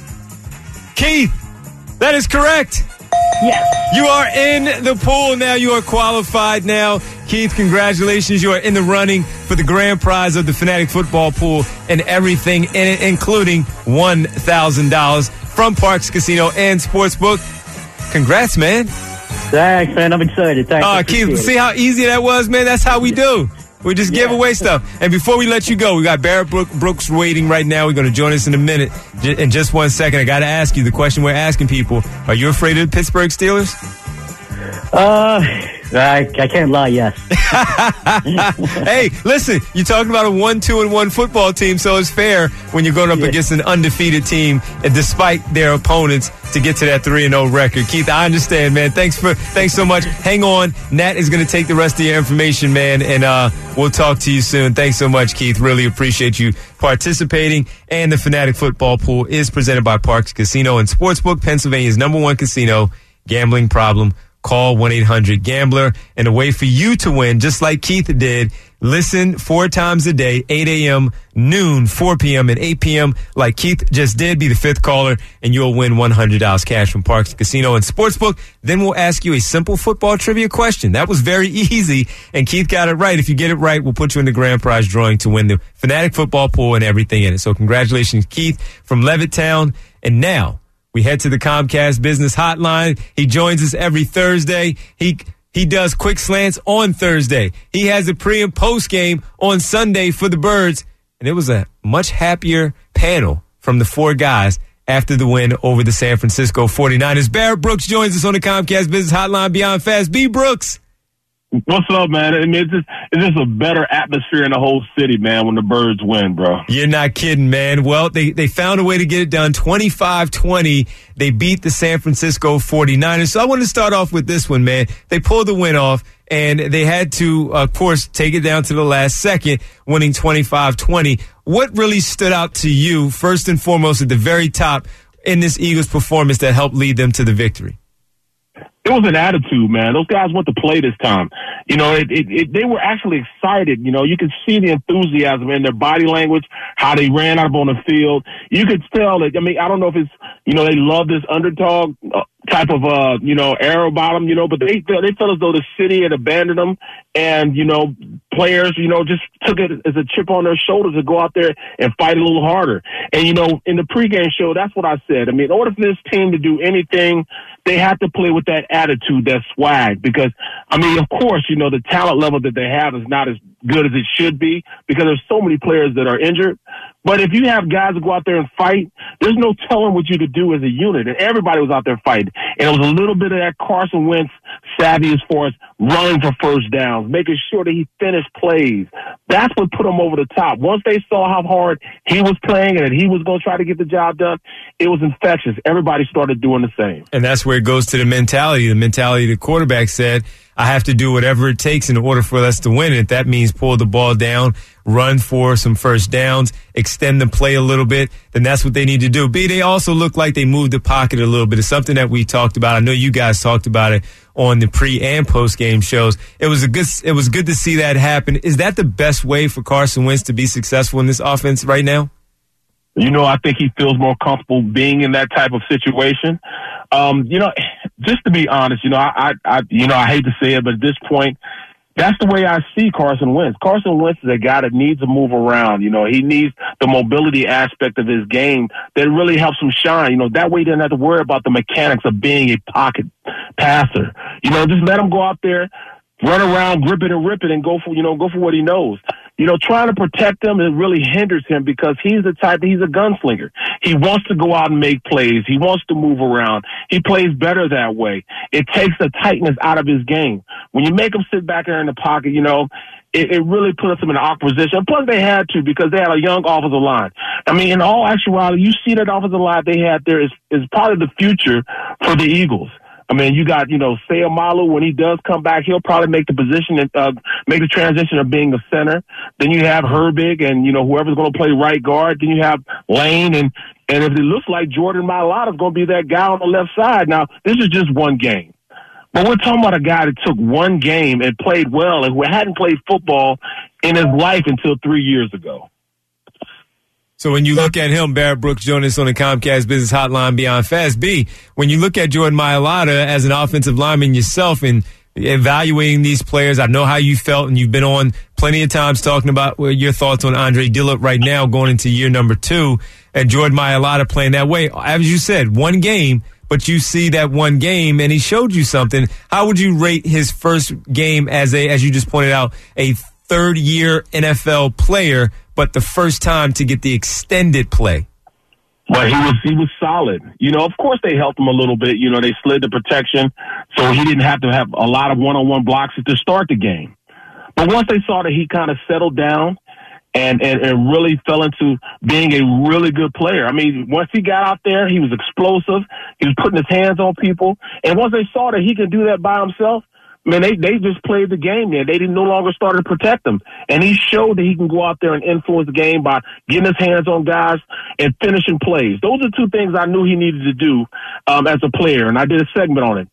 Keith, that is correct. Yes. You are in the pool now. You are qualified now. Keith, congratulations. You are in the running for the grand prize of the Fanatic Football Pool and everything in it, including one thousand dollars from Parks Casino and Sportsbook. Congrats, man. Thanks, man. I'm excited. Thanks. Uh, Keith, see how easy that was, man? That's how we do. We just give Yeah. away stuff. And before we let you go, we got Barrett Brook- Brooks waiting right now. We're going to join us in a minute. J- in just one second, I got to ask you the question we're asking people. Are you afraid of the Pittsburgh Steelers? Uh, I, I can't lie, yes. Hey, listen, you're talking about a one, two, and one football team, so it's fair when you're going up Yeah. against an undefeated team, and despite their opponents, to get to that three and oh record. Keith, I understand, man. Thanks for thanks so much. Hang on. Nat is going to take the rest of your information, man, and uh, we'll talk to you soon. Thanks so much, Keith. Really appreciate you participating. And the Fanatic Football Pool is presented by Parks Casino and Sportsbook, Pennsylvania's number one casino. Gambling problem? Call one eight hundred gambler. And a way for you to win, just like Keith did, Listen four times a day, eight a.m., noon, four p.m., and eight p.m. like Keith just did. Be the fifth caller, and you'll win one hundred dollars cash from Parks Casino and Sportsbook. Then we'll ask you a simple football trivia question. That was very easy, and Keith got it right. If you get it right, we'll put you in the grand prize drawing to win the Fanatic football pool and everything in it. So congratulations, Keith from Levittown. And now we head to the Comcast Business Hotline. He joins us every Thursday. He... He does quick slants on Thursday. He has a pre and post game on Sunday for the Birds. And it was a much happier panel from the four guys after the win over the San Francisco forty-niners. Barrett Brooks joins us on the Comcast Business Hotline Beyond Fast. B. Brooks. What's up, man? I mean, it's just, it's just a better atmosphere in the whole city, man, when the Birds win, bro. You're not kidding, man. Well, they, they found a way to get it done. twenty-five twenty. They beat the San Francisco forty-niners. So I want to start off with this one, man. They pulled the win off, and they had to, of course, take it down to the last second, winning twenty-five twenty. What really stood out to you, first and foremost, at the very top in this Eagles performance that helped lead them to the victory? It was an attitude, man. Those guys went to play this time. You know, it, it, it, they were actually excited. You know, you could see the enthusiasm in their body language, how they ran out on the field. You could tell that, I mean, I don't know if it's, you know, they love this underdog type of, uh, you know, air about them, you know, but they, they felt as though the city had abandoned them. And, you know, players, you know, just took it as a chip on their shoulders to go out there and fight a little harder. And, you know, in the pregame show, that's what I said. I mean, in order for this team to do anything, they have to play with that attitude, that swag, because, I mean, of course, you know, the talent level that they have is not as good as it should be because there's so many players that are injured. But if you have guys that go out there and fight, there's no telling what you to do as a unit. And everybody was out there fighting. And it was a little bit of that Carson Wentz savvy as far as running for first downs, making sure that he finished plays. That's what put him over the top. Once they saw how hard he was playing and that he was going to try to get the job done, it was infectious. Everybody started doing the same. And that's where it goes to the mentality. The mentality the quarterback said, I have to do whatever it takes in order for us to win. And if that means pull the ball down, run for some first downs, extend the play a little bit, then that's what they need to do. B, they also look like they moved the pocket a little bit. It's something that we talked about. I know you guys talked about it on the pre and post game shows. It was a good, it was good to see that happen. Is that the best way for Carson Wentz to be successful in this offense right now? You know, I think he feels more comfortable being in that type of situation. Um, you know, just to be honest, you know, I, I, I, you know, I hate to say it, but at this point, that's the way I see Carson Wentz. Carson Wentz is a guy that needs to move around. You know, he needs the mobility aspect of his game that really helps him shine. You know, that way he doesn't have to worry about the mechanics of being a pocket passer. You know, just let him go out there, run around, grip it and rip it, and go for, you know, go for what he knows. You know, trying to protect him, it really hinders him because he's the type, he's a gunslinger. He wants to go out and make plays. He wants to move around. He plays better that way. It takes the tightness out of his game. When you make him sit back there in the pocket, you know, it, it really puts him in an awkward position. Plus, they had to because they had a young offensive line. I mean, in all actuality, you see that offensive line they had there is, is part of the future for the Eagles. I mean, you got, you know, Sayamalu, when he does come back, he'll probably make the position, and uh, make the transition of being a center. Then you have Herbig and, you know, whoever's going to play right guard. Then you have Lane. And, and if it looks like Jordan Mailata is going to be that guy on the left side. Now, this is just one game. But we're talking about a guy that took one game and played well and who hadn't played football in his life until three years ago. So when you look at him, Barrett Brooks joining us on the Comcast Business Hotline Beyond Fast. B, when you look at Jordan Mailata as an offensive lineman yourself and evaluating these players, I know how you felt, and you've been on plenty of times talking about your thoughts on Andre Dillard right now going into year number two, and Jordan Mailata playing that way. As you said, one game, but you see that one game, and he showed you something. How would you rate his first game as a, as you just pointed out, a third-year N F L player, but the first time to get the extended play? Well, he was he was solid. You know, of course they helped him a little bit. You know, they slid the protection, so he didn't have to have a lot of one-on-one blocks to start the game. But once they saw that he kind of settled down and, and, and really fell into being a really good player. I mean, once he got out there, he was explosive. He was putting his hands on people. And once they saw that he could do that by himself, man, they, they just played the game there. They didn't no longer start to protect him. And he showed that he can go out there and influence the game by getting his hands on guys and finishing plays. Those are two things I knew he needed to do um, as a player, and I did a segment on it.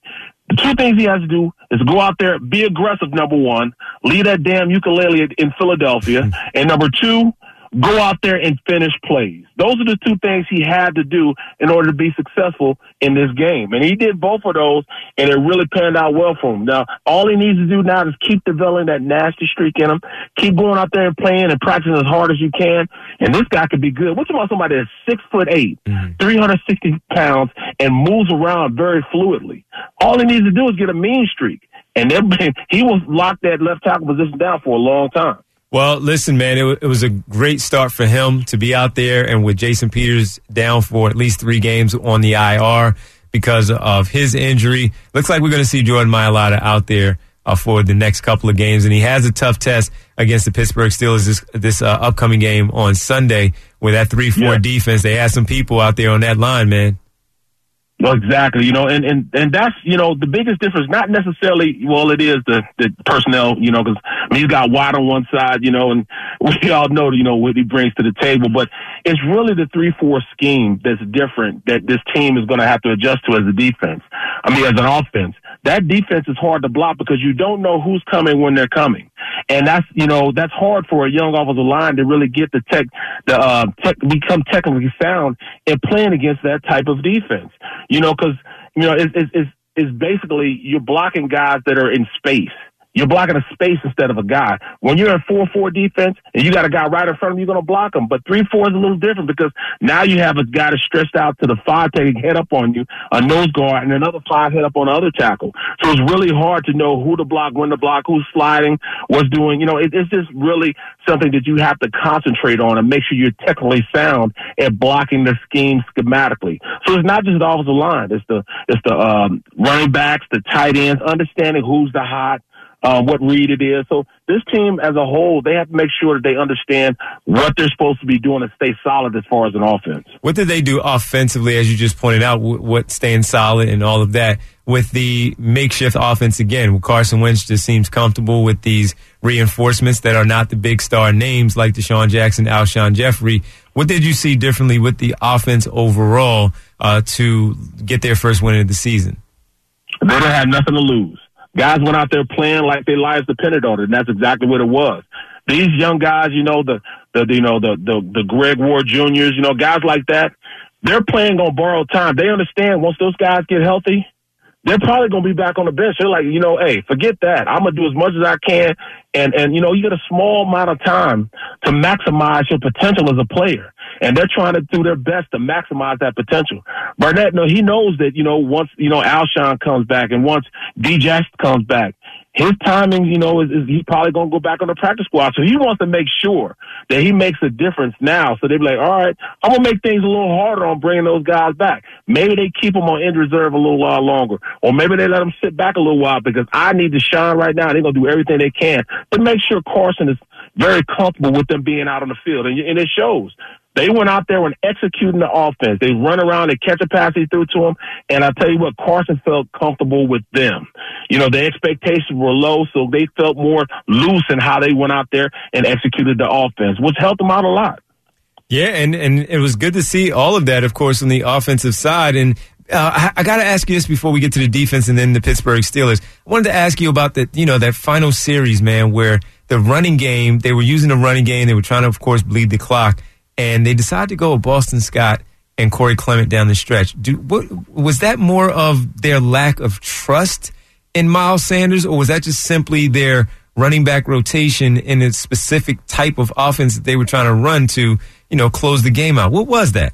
The two things he has to do is go out there, be aggressive, number one, leave that damn ukulele in Philadelphia, and number two, go out there and finish plays. Those are the two things he had to do in order to be successful in this game. And he did both of those, and it really panned out well for him. Now, all he needs to do now is keep developing that nasty streak in him, keep going out there and playing and practicing as hard as you can, and this guy could be good. What's about somebody that's six foot eight, mm-hmm. three hundred sixty pounds, and moves around very fluidly? All he needs to do is get a mean streak, and he was locked that left tackle position down for a long time. Well, listen, man, it, w- it was a great start for him to be out there, and with Jason Peters down for at least three games on the I R because of his injury. Looks like we're going to see Jordan Mailata out there uh, for the next couple of games, and he has a tough test against the Pittsburgh Steelers this, this uh, upcoming game on Sunday with that three four yeah. defense. They had some people out there on that line, man. Well, exactly, you know, and, and, and that's, you know, the biggest difference, not necessarily, well, it is the, the personnel, you know, because I mean, he's got Watt on one side, you know, and we all know, you know, what he brings to the table, but it's really the three four scheme that's different that this team is going to have to adjust to as a defense. I mean, as an offense. That defense is hard to block because you don't know who's coming when they're coming. And that's, you know, that's hard for a young offensive line to really get the tech, the, uh, tech, become technically sound in playing against that type of defense. You know, cause, you know, it's, it's, it's, it's basically you're blocking guys that are in space. You're blocking a space instead of a guy. When you're in four four defense and you got a guy right in front of you, you're going to block him. But three four is a little different because now you have a guy that's stretched out to the five taking head up on you, a nose guard, and another five head up on the other tackle. So it's really hard to know who to block, when to block, who's sliding, what's doing. You know, it, it's just really something that you have to concentrate on and make sure you're technically sound at blocking the scheme schematically. So it's not just the offensive line. It's the, it's the um, running backs, the tight ends, understanding who's the hot, Um, what read it is. So this team as a whole, they have to make sure that they understand what they're supposed to be doing and stay solid as far as an offense. What did they do offensively, as you just pointed out, what staying solid and all of that, with the makeshift offense again? Carson Wentz just seems comfortable with these reinforcements that are not the big star names like Deshaun Jackson, Alshon Jeffrey. What did you see differently with the offense overall uh, to get their first win of the season? They don't have nothing to lose. Guys went out there playing like their lives depended on it, and that's exactly what it was. These young guys, you know, the, the you know, the, the, the Greg Ward Juniors, you know, guys like that, they're playing on borrowed time. They understand once those guys get healthy, they're probably going to be back on the bench. They're like, you know, hey, forget that. I'm going to do as much as I can. And, and, you know, you get a small amount of time to maximize your potential as a player. And they're trying to do their best to maximize that potential. Barnett, no, he knows that, you know, once, you know, Alshon comes back and once D J comes back, his timing, you know, is, is he's probably going to go back on the practice squad. So he wants to make sure that he makes a difference now. So they'll be like, all right, I'm going to make things a little harder on bringing those guys back. Maybe they keep them on injured reserve a little while longer. Or maybe they let them sit back a little while because I need to shine right now. They're going to do everything they can to make sure Carson is very comfortable with them being out on the field. And, and it shows. They went out there and executing the offense. They run around, they catch a pass he threw to him, and I tell you what, Carson felt comfortable with them. You know, the expectations were low, so they felt more loose in how they went out there and executed the offense, which helped them out a lot. Yeah, and, and it was good to see all of that, of course, on the offensive side. And uh, I, I got to ask you this before we get to the defense and then the Pittsburgh Steelers. I wanted to ask you about the, you know, that final series, man, where the running game, they were using the running game. They were trying to, of course, bleed the clock. And they decided to go with Boston Scott and Corey Clement down the stretch. Do, what, was that more of their lack of trust in Miles Sanders, or was that just simply their running back rotation in a specific type of offense that they were trying to run to, you know, close the game out? What was that?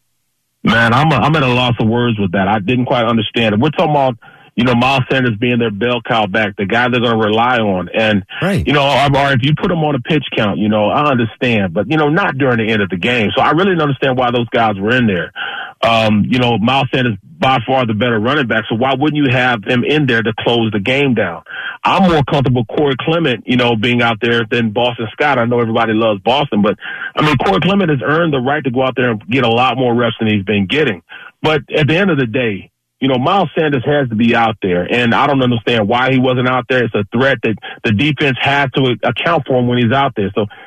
Man, I'm a, I'm at a loss of words with that. I didn't quite understand it. We're talking about, you know, Miles Sanders being their bell cow back, the guy they're going to rely on. And, right. you know, or if you put him on a pitch count, you know, I understand. But, you know, not during the end of the game. So I really don't understand why those guys were in there. Um, you know, Miles Sanders by far the better running back. So why wouldn't you have him in there to close the game down? I'm more comfortable Corey Clement, you know, being out there than Boston Scott. I know everybody loves Boston, but, I mean, Corey Clement has earned the right to go out there and get a lot more reps than he's been getting. But at the end of the day, you know, Miles Sanders has to be out there, and I don't understand why he wasn't out there. It's a threat that the defense has to account for him when he's out there. So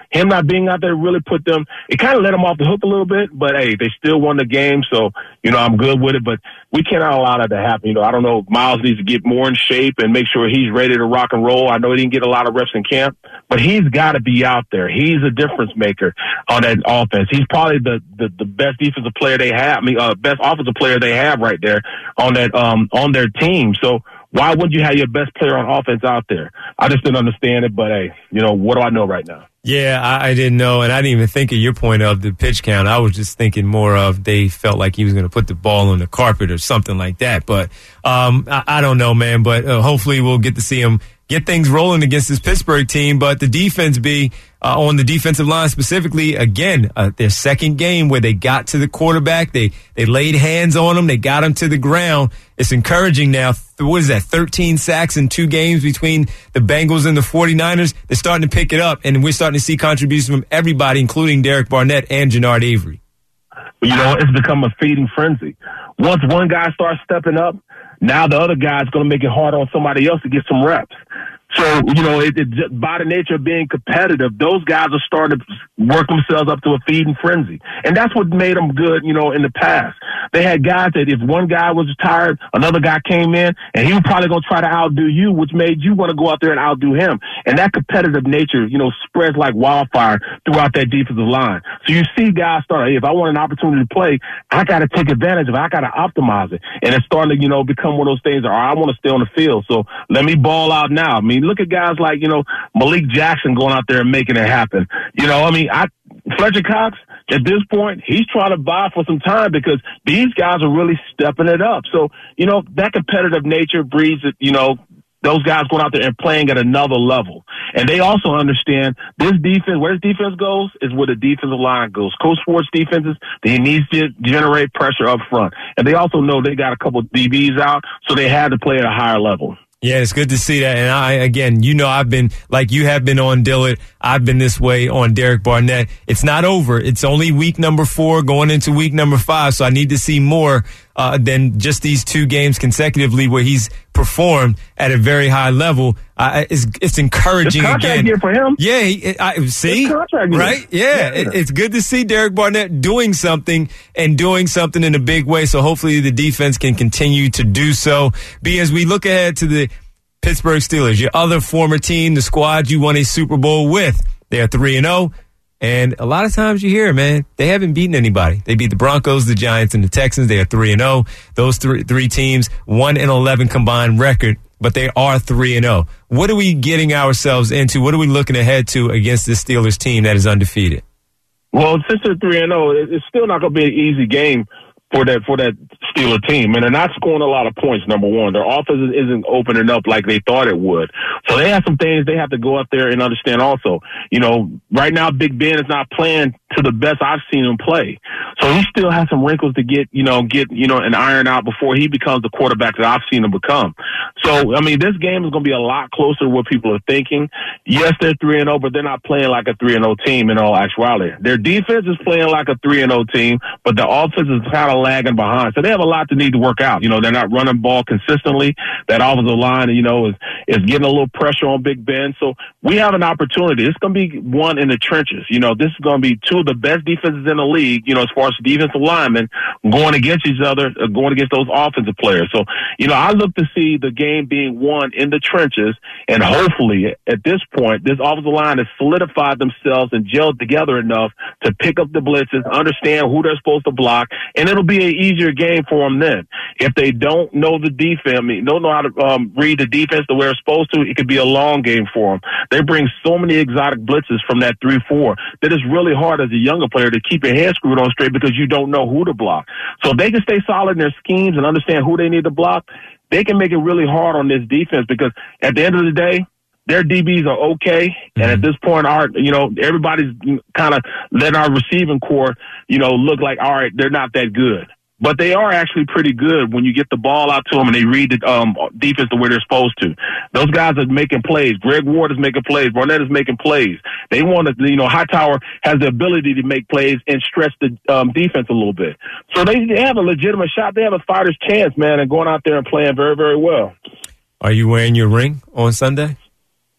him not being out there really put them, it kind of let them off the hook a little bit, but hey, they still won the game. So, you know, I'm good with it, but we cannot allow that to happen. You know, I don't know if Miles needs to get more in shape and make sure he's ready to rock and roll. I know he didn't get a lot of reps in camp, but he's got to be out there. He's a difference maker on that offense. He's probably the, the, the best defensive player they have. I mean, uh, best offensive player they have right there on that, um, on their team. So why wouldn't you have your best player on offense out there? I just didn't understand it, but hey, you know, what do I know right now? Yeah, I, I didn't know, and I didn't even think of your point of the pitch count. I was just thinking more of they felt like he was going to put the ball on the carpet or something like that. But um, I, I don't know, man. But uh, hopefully we'll get to see him get things rolling against this Pittsburgh team. But the defense be uh, on the defensive line specifically, again, uh, their second game where they got to the quarterback. They they laid hands on him. They got him to the ground. It's encouraging now. What is that, thirteen sacks in two games between the Bengals and the forty-niners? They're starting to pick it up, and we're starting to see contributions from everybody, including Derek Barnett and Jannard Avery. You know, it's become a feeding frenzy. Once one guy starts stepping up, now the other guy's going to make it hard on somebody else to get some reps. So, you know, it, it just, by the nature of being competitive, those guys are starting to work themselves up to a feeding frenzy. And that's what made them good, you know, in the past. They had guys that if one guy was tired, another guy came in, and he was probably going to try to outdo you, which made you want to go out there and outdo him. And that competitive nature, you know, spreads like wildfire throughout that defensive line. So you see guys start, hey, if I want an opportunity to play, I got to take advantage of it. I got to optimize it. And it's starting to, you know, become one of those things, all right, I want to stay on the field, so let me ball out now. I mean, look at guys like, you know, Malik Jackson going out there and making it happen. You know, I mean, I Fletcher Cox, at this point, he's trying to buy for some time because these guys are really stepping it up. So, you know, that competitive nature breeds, you know, those guys going out there and playing at another level. And they also understand this defense, where this defense goes is where the defensive line goes. Coach Sports defenses, they need to generate pressure up front. And they also know they got a couple of D Bs out, so they had to play at a higher level. Yeah, it's good to see that. And I, again, you know, I've been like you have been on Dillard. I've been this way on Derek Barnett. It's not over. It's only week number four going into week number five. So I need to see more uh, than just these two games consecutively where he's performed at a very high level. Uh, it's, it's encouraging it's contract again. Year for him. Yeah, he, I, see, right? Yeah, yeah. It, it's good to see Derek Barnett doing something and doing something in a big way. So hopefully the defense can continue to do so. B, as we look ahead to the Pittsburgh Steelers, your other former team, the squad you won a Super Bowl with, they are three and zero. And a lot of times you hear, man, they haven't beaten anybody. They beat the Broncos, the Giants, and the Texans. They are three and zero. Those three three teams, one and eleven combined record, but they are three and zero. What are we getting ourselves into? What are we looking ahead to against this Steelers team that is undefeated? Well, since they're three and zero, it's still not going to be an easy game for that for that Steeler team. And they're not scoring a lot of points, number one. Their offense isn't opening up like they thought it would. So they have some things they have to go out there and understand also. You know, right now Big Ben is not playing to the best I've seen him play. So he still has some wrinkles to get, you know, get, you know, and iron out before he becomes the quarterback that I've seen him become. So, I mean, this game is going to be a lot closer to what people are thinking. Yes, they're three and oh, but they're not playing like a three and oh team in all actuality. Their defense is playing like a three and oh team, but the offense is kind of lagging behind. So they have a lot to need to work out. You know, they're not running ball consistently. That offensive line, you know, is, is getting a little pressure on Big Ben. So we have an opportunity. It's going to be one in the trenches. You know, this is going to be two of the best defenses in the league, you know, as far as defensive linemen going against each other, uh, going against those offensive players. So, you know, I look to see the game being won in the trenches, and hopefully at this point, this offensive line has solidified themselves and gelled together enough to pick up the blitzes, understand who they're supposed to block, and it'll be an easier game for them then. If they don't know the defense, I mean, don't know how to um, read the defense the way they're supposed to, it could be a long game for them. They bring so many exotic blitzes from that three four that it's really hard as a younger player to keep your head screwed on straight because you don't know who to block. So if they can stay solid in their schemes and understand who they need to block, they can make it really hard on this defense because at the end of the day, their D Bs are okay, mm-hmm. and at this point, our you know everybody's kind of letting our receiving core you know look like all right, they're not that good, but they are actually pretty good when you get the ball out to them and they read the um, defense the way they're supposed to. Those guys are making plays. Greg Ward is making plays. Barnett is making plays. They want to, you know, Hightower has the ability to make plays and stretch the um, defense a little bit. So they, they have a legitimate shot. They have a fighter's chance, man, and going out there and playing very, very well. Are you wearing your ring on Sunday?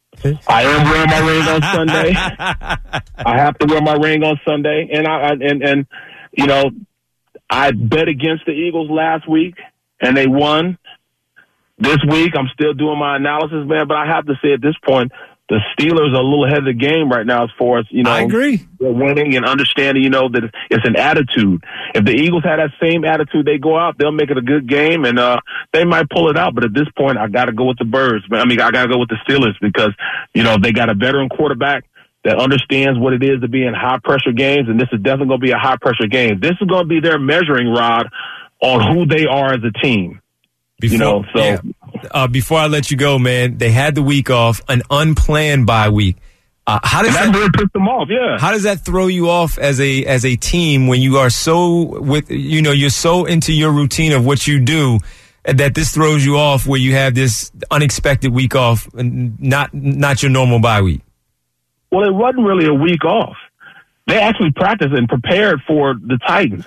I am wearing my ring on Sunday. I have to wear my ring on Sunday, and I, I and and you know, I bet against the Eagles last week, and they won. This week, I'm still doing my analysis, man. But I have to say, at this point, the Steelers are a little ahead of the game right now as far as, you know, I agree. They're winning and understanding, you know, that it's an attitude. If the Eagles had that same attitude, they go out, they'll make it a good game, and uh, they might pull it out. But at this point, I got to go with the Birds, man. I mean, I got to go with the Steelers because, you know, they got a veteran quarterback that understands what it is to be in high-pressure games, and this is definitely going to be a high-pressure game. This is going to be their measuring rod on who they are as a team. Before, you know, so yeah. uh, before I let you go, man, they had the week off, an unplanned bye week. Uh, how does that, that really piss them off? Yeah. How does that throw you off as a as a team when you are so with you know you're so into your routine of what you do that this throws you off where you have this unexpected week off and not not your normal bye week? Well, it wasn't really a week off. They actually practiced and prepared for the Titans.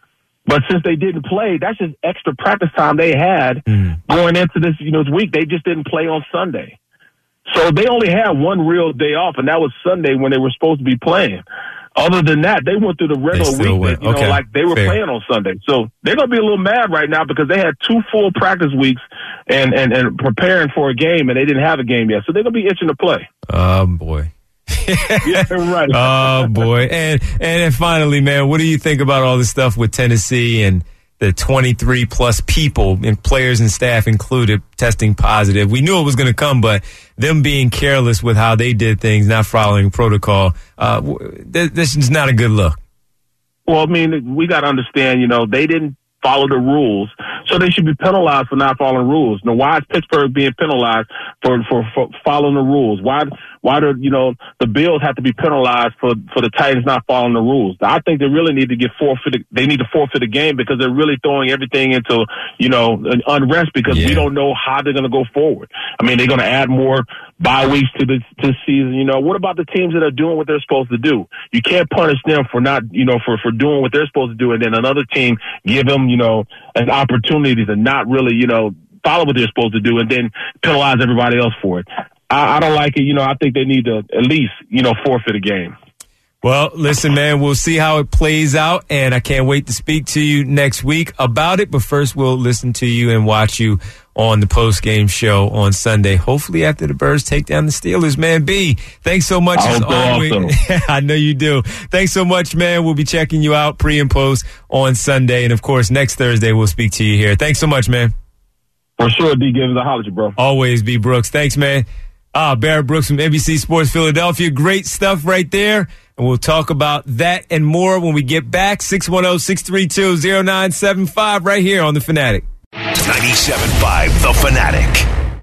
But since they didn't play, that's just extra practice time they had mm. going into this, you know, week. They just didn't play on Sunday. So they only had one real day off, and that was Sunday when they were supposed to be playing. Other than that, they went through the regular week, that, you okay. know, like they were Fair. playing on Sunday. So they're going to be a little mad right now because they had two full practice weeks and, and, and preparing for a game, and they didn't have a game yet. So they're going to be itching to play. Oh, boy. Yeah, right. Oh boy. And and then finally, man, what do you think about all this stuff with Tennessee and the twenty-three plus people and players and staff included testing positive? We knew it was going to come, but them being careless with how they did things, not following protocol, uh, th- this is not a good look. Well, I mean, we got to understand, you know, they didn't follow the rules, so they should be penalized for not following rules. Now, why is Pittsburgh being penalized for, for, for following the rules? Why why do, you know, the Bills have to be penalized for, for the Titans not following the rules? I think they really need to get forfeited. They need to forfeit the game because they're really throwing everything into, you know, an unrest because yeah. we don't know how they're going to go forward. I mean, they're going to add more bye weeks to the to season. You know, what about the teams that are doing what they're supposed to do? You can't punish them for not, you know, for, for doing what they're supposed to do, and then another team give them, you know, an opportunity to not really, you know, follow what they're supposed to do and then penalize everybody else for it. I, I don't like it. You know, I think they need to at least, you know, forfeit a game. Well, listen, man, we'll see how it plays out, and I can't wait to speak to you next week about it. But first, we'll listen to you and watch you on the post-game show on Sunday, hopefully after the Birds take down the Steelers. Man, B, thanks so much. I, as always. I know you do. Thanks so much, man. We'll be checking you out pre and post on Sunday. And, of course, next Thursday we'll speak to you here. Thanks so much, man. For sure, D. Give us a holler, bro. Always, B. Brooks. Thanks, man. Ah, Barrett Brooks from N B C Sports Philadelphia. Great stuff right there. And we'll talk about that and more when we get back. six one zero, six three two, zero nine seven five right here on The Fanatic. ninety-seven point five The Fanatic.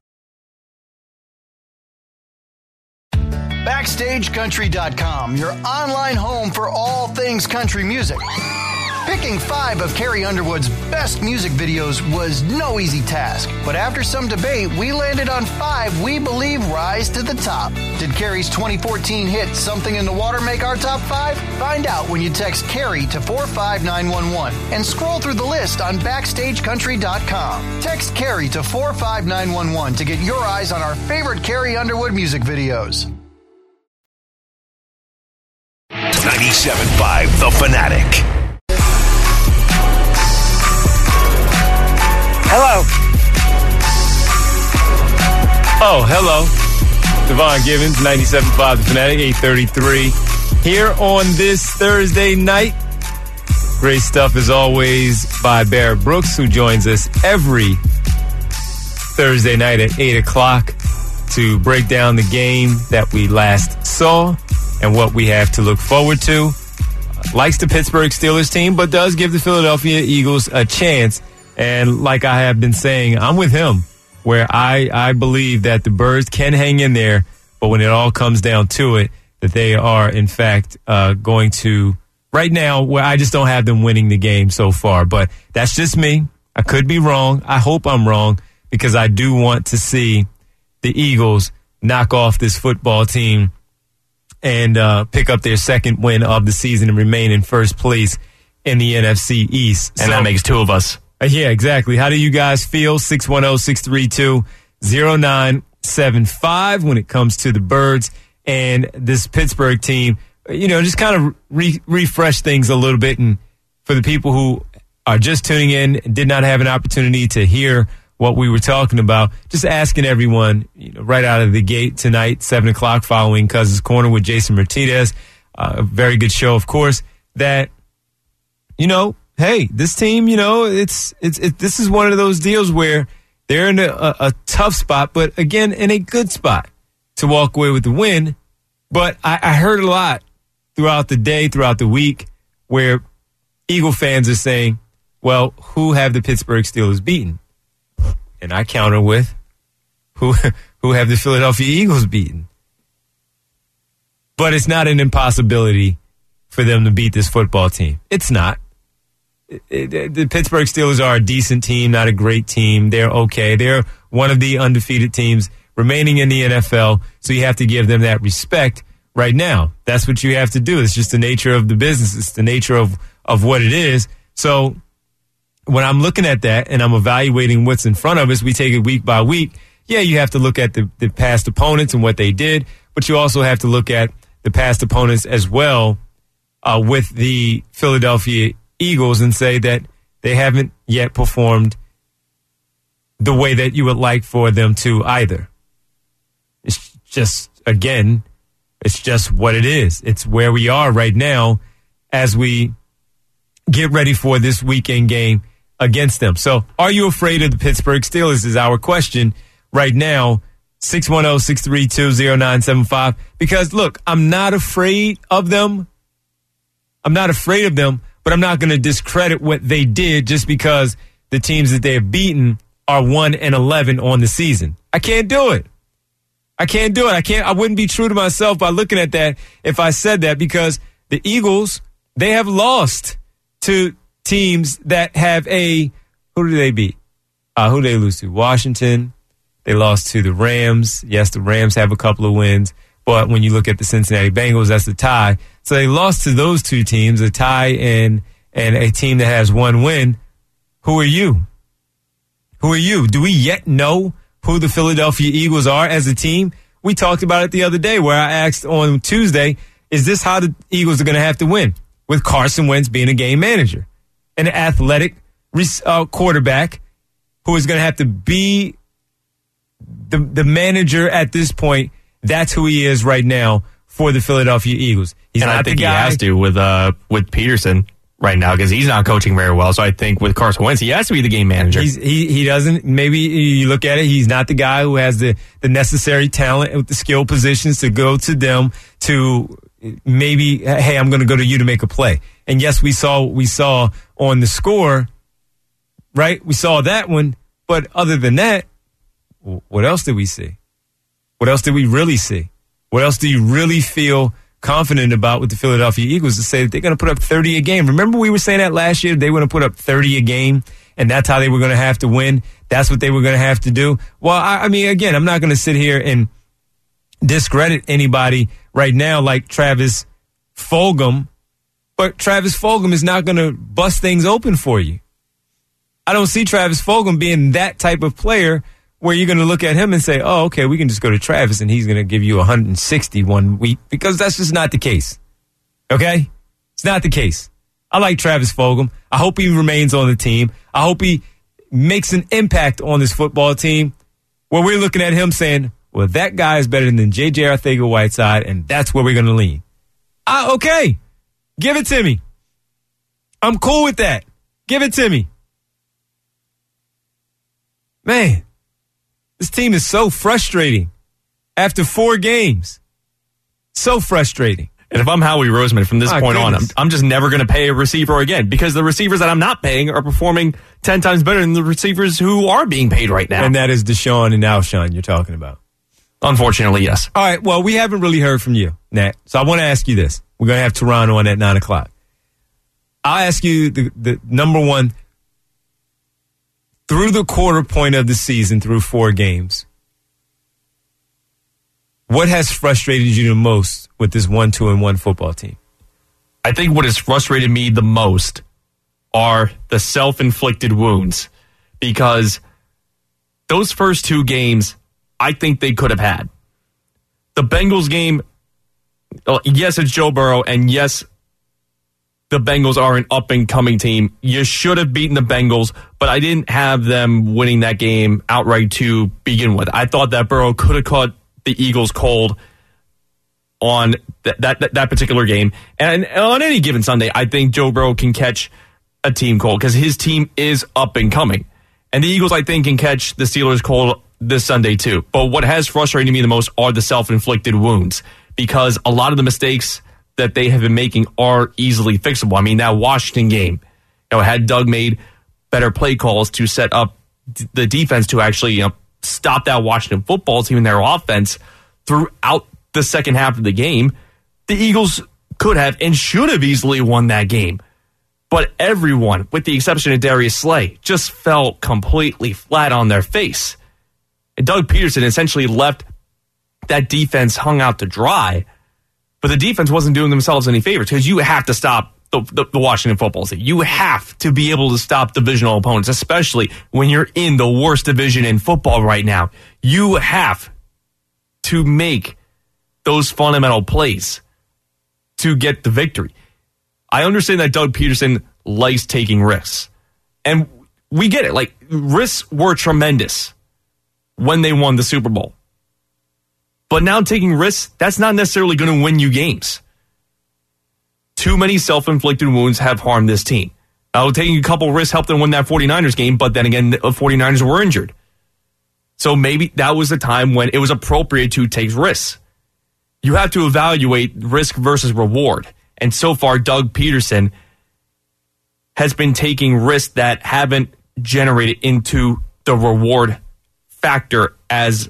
Backstage Country dot com, your online home for all things country music. Picking five of Carrie Underwood's best music videos was no easy task, but after some debate, we landed on five we believe rise to the top. Did Carrie's twenty fourteen hit Something in the Water make our top five? Find out when you text Carrie to four five nine one one and scroll through the list on Backstage Country dot com. Text Carrie to four five nine one one to get your eyes on our favorite Carrie Underwood music videos. ninety-seven point five The Fanatic. Hello. Oh, hello. Devon Givens, ninety-seven point five The Fanatic, eight thirty-three. Here on this Thursday night. Great stuff as always by Barrett Brooks, who joins us every Thursday night at eight o'clock to break down the game that we last saw and what we have to look forward to. Likes the Pittsburgh Steelers team, but does give the Philadelphia Eagles a chance. And like I have been saying, I'm with him, where I, I believe that the Birds can hang in there, but when it all comes down to it, that they are, in fact, uh, going to, right now, where I just don't have them winning the game so far. But that's just me. I could be wrong. I hope I'm wrong, because I do want to see the Eagles knock off this football team and uh, pick up their second win of the season and remain in first place in the N F C East. And so, that makes two of us. Uh, yeah, exactly. How do you guys feel? six one zero, six three two, zero nine seven five when it comes to the Birds and this Pittsburgh team. You know, just kind of re- refresh things a little bit. And for the people who are just tuning in and did not have an opportunity to hear what we were talking about, just asking everyone, you know, right out of the gate tonight, seven o'clock, following Cousins Corner with Jason Martinez, uh, a very good show, of course, that, you know, hey, this team, you know, it's it's it, this is one of those deals where they're in a, a, a tough spot, but again, in a good spot to walk away with the win. But I, I heard a lot throughout the day, throughout the week, where Eagle fans are saying, well, who have the Pittsburgh Steelers beaten? And I counter with, who who have the Philadelphia Eagles beaten? But it's not an impossibility for them to beat this football team. It's not. It, it, the Pittsburgh Steelers are a decent team, not a great team. They're okay. They're one of the undefeated teams remaining in the N F L, so you have to give them that respect right now. That's what you have to do. It's just the nature of the business. It's the nature of, of what it is. So when I'm looking at that and I'm evaluating what's in front of us, we take it week by week. Yeah, you have to look at the, the past opponents and what they did, but you also have to look at the past opponents as well uh, with the Philadelphia Eagles and say that they haven't yet performed the way that you would like for them to either. It's just, again, it's just what it is. It's where we are right now as we get ready for this weekend game against them. So are you afraid of the Pittsburgh Steelers is our question right now. six one zero, six three two, zero nine seven five. Because, look, I'm not afraid of them. I'm not afraid of them, but I'm not going to discredit what they did just because the teams that they have beaten are one and eleven on the season. I can't do it. I can't do it. I can't. I wouldn't be true to myself by looking at that if I said that, because the Eagles, they have lost to teams that have a, who do they beat? Uh, who do they lose to? Washington. They lost to the Rams. Yes, the Rams have a couple of wins, but when you look at the Cincinnati Bengals, that's a tie. So they lost to those two teams, a tie and and a team that has one win. Who are you? Who are you? Do we yet know who the Philadelphia Eagles are as a team? We talked about it the other day where I asked on Tuesday, is this how the Eagles are going to have to win? With Carson Wentz being a game manager, an athletic uh, quarterback who is going to have to be the, the manager at this point. That's who he is right now for the Philadelphia Eagles. He's and not I think the guy. he has to with uh with Peterson right now because he's not coaching very well. So I think with Carson Wentz, he has to be the game manager. He's, he he doesn't. Maybe you look at it, he's not the guy who has the, the necessary talent with the skill positions to go to them to maybe, hey, I'm going to go to you to make a play. And yes, we saw what we saw on the score, right? We saw that one. But other than that, what else did we see? What else did we really see? What else do you really feel confident about with the Philadelphia Eagles to say that they're going to put up thirty a game? Remember we were saying that last year, they were going to put up thirty a game, and that's how they were going to have to win. That's what they were going to have to do. Well, I, I mean, again, I'm not going to sit here and discredit anybody right now like Travis Fulgham, but Travis Fulgham is not going to bust things open for you. I don't see Travis Fulgham being that type of player where you're going to look at him and say, oh, okay, we can just go to Travis and he's going to give you one hundred sixty one week, because that's just not the case. Okay? It's not the case. I like Travis Fulgham. I hope he remains on the team. I hope he makes an impact on this football team where we're looking at him saying, well, that guy is better than J J Arcega-Whiteside, and that's where we're going to lean. Ah, okay. Give it to me. I'm cool with that. Give it to me. Man, this team is so frustrating after four games. So frustrating. And if I'm Howie Roseman from this My point goodness. on, I'm, I'm just never going to pay a receiver again because the receivers that I'm not paying are performing ten times better than the receivers who are being paid right now. And that is Deshaun and Alshon you're talking about. Unfortunately, yes. All right, well, we haven't really heard from you, Nat. So I want to ask you this. We're going to have Toronto on at nine o'clock. I'll ask you the, the number one, through the quarter point of the season, through four games, what has frustrated you the most with this one, two, and one football team? I think what has frustrated me the most are the self-inflicted wounds, because those first two games I think they could have had. The Bengals game, yes, it's Joe Burrow, and yes, the Bengals are an up-and-coming team. You should have beaten the Bengals, but I didn't have them winning that game outright to begin with. I thought that Burrow could have caught the Eagles cold on that that, that particular game. And on any given Sunday, I think Joe Burrow can catch a team cold because his team is up-and-coming. And the Eagles, I think, can catch the Steelers cold this Sunday too. But what has frustrated me the most are the self-inflicted wounds, because a lot of the mistakes that they have been making are easily fixable. I mean, that Washington game, you know, had Doug made better play calls to set up d- the defense to actually, you know, stop that Washington football team and their offense throughout the second half of the game, the Eagles could have and should have easily won that game. But everyone, with the exception of Darius Slay, just fell completely flat on their face. And Doug Peterson essentially left that defense hung out to dry. But the defense wasn't doing themselves any favors, because you have to stop the, the, the Washington football team. You have to be able to stop divisional opponents, especially when you're in the worst division in football right now. You have to make those fundamental plays to get the victory. I understand that Doug Peterson likes taking risks. And we get it. Like, risks were tremendous when they won the Super Bowl. But now taking risks, that's not necessarily going to win you games. Too many self-inflicted wounds have harmed this team. Now, taking a couple risks helped them win that 49ers game, but then again, the 49ers were injured. So maybe that was the time when it was appropriate to take risks. You have to evaluate risk versus reward. And so far, Doug Peterson has been taking risks that haven't generated into the reward factor as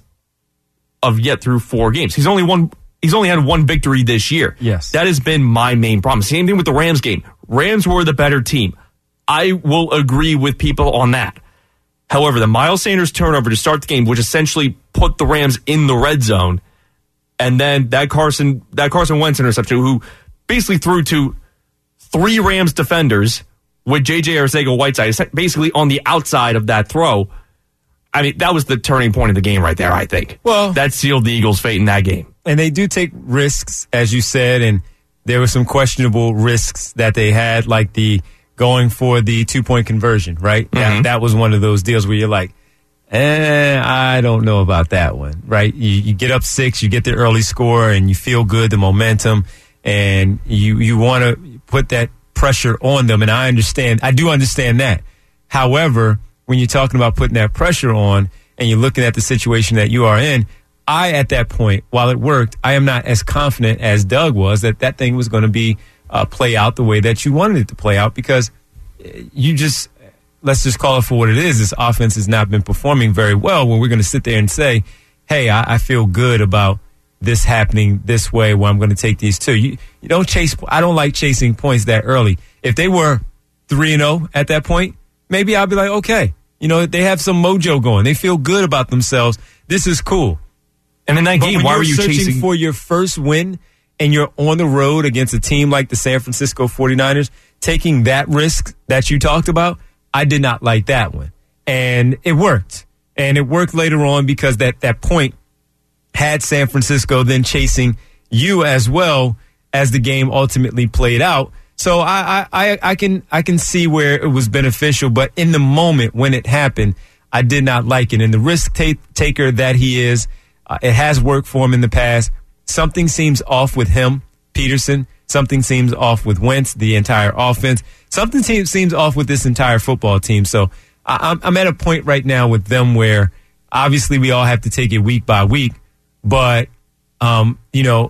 of yet through four games. He's only won. He's only had one victory this year. Yes. That has been my main problem. Same thing with the Rams game. Rams were the better team. I will agree with people on that. However, the Miles Sanders turnover to start the game, which essentially put the Rams in the red zone, and then that Carson that Carson Wentz interception, who basically threw to three Rams defenders with J J Arcega-Whiteside basically on the outside of that throw. I mean, that was the turning point of the game right there, I think. Well, that sealed the Eagles' fate in that game. And they do take risks, as you said, and there were some questionable risks that they had, like the going for the two-point conversion, right? Mm-hmm. That, that was one of those deals where you're like, eh, I don't know about that one, right? You, you get up six, you get the early score, and you feel good, the momentum, and you, you want to put that pressure on them, and I understand. I do understand that. However, when you're talking about putting that pressure on and you're looking at the situation that you are in, I, at that point, while it worked, I am not as confident as Doug was that that thing was going to be uh, play out the way that you wanted it to play out, because you just, let's just call it for what it is. This offense has not been performing very well, when we're going to sit there and say, hey, I, I feel good about this happening this way where I'm going to take these two. You, you don't chase, I don't like chasing points that early. If they were three and oh at that point, maybe I'll be like, okay, you know, they have some mojo going. They feel good about themselves. This is cool. And in that but game, why were you searching chasing for your first win and you're on the road against a team like the San Francisco forty-niners, taking that risk that you talked about? I did not like that one. And it worked. And it worked later on, because that, that point had San Francisco then chasing you as well as the game ultimately played out. So I, I, I can I can see where it was beneficial, but in the moment when it happened, I did not like it. And the risk ta- taker that he is, uh, it has worked for him in the past. Something seems off with him, Peterson. Something seems off with Wentz, the entire offense. Something te- seems off with this entire football team. So I, I'm, I'm at a point right now with them where obviously we all have to take it week by week, but um, you know.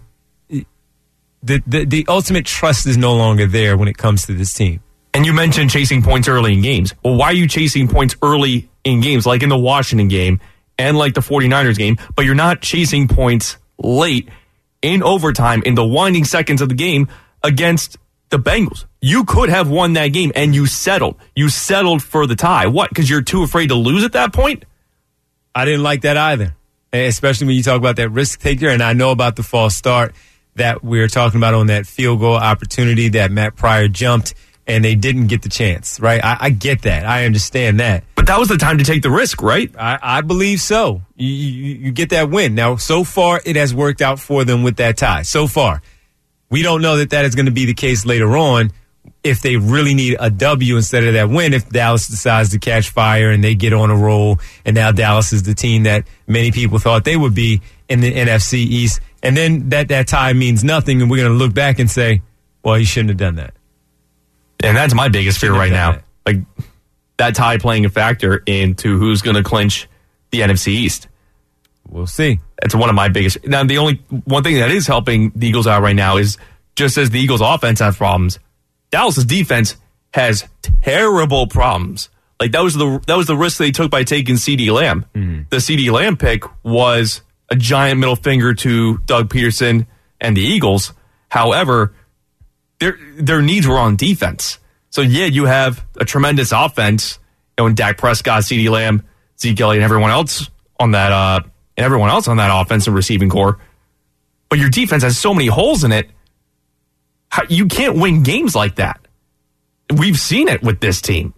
The, the the ultimate trust is no longer there when it comes to this team. And you mentioned chasing points early in games. Well, why are you chasing points early in games, like in the Washington game and like the forty-niners game, but you're not chasing points late in overtime in the winding seconds of the game against the Bengals? You could have won that game, and you settled. You settled for the tie. What? Because you're too afraid to lose at that point? I didn't like that either, especially when you talk about that risk taker, and I know about the false start that we were talking about on that field goal opportunity that Matt Pryor jumped and they didn't get the chance, right? I, I get that. I understand that. But that was the time to take the risk, right? I, I believe so. You, you, you get that win. Now, so far, it has worked out for them with that tie. So far. We don't know that that is going to be the case later on if they really need a W instead of that win, if Dallas decides to catch fire and they get on a roll, and now Dallas is the team that many people thought they would be in the N F C East. And then that, that tie means nothing, and we're going to look back and say, well, you shouldn't have done that. And that's my biggest fear right now. That. Like, that tie playing a factor into who's going to clinch the N F C East. We'll see. That's one of my biggest. Now, the only one thing that is helping the Eagles out right now is just as the Eagles' offense has problems, Dallas's defense has terrible problems. Like, that was the that was the risk they took by taking CeeDee Lamb. Mm-hmm. The CeeDee Lamb pick was a giant middle finger to Doug Peterson and the Eagles. However, their their needs were on defense. So, yeah, you have a tremendous offense. You know, and Dak Prescott, CeeDee Lamb, Zeke Elliott, and everyone else on that uh, and everyone else on that offensive receiving core. But your defense has so many holes in it. How, you can't win games like that. We've seen it with this team.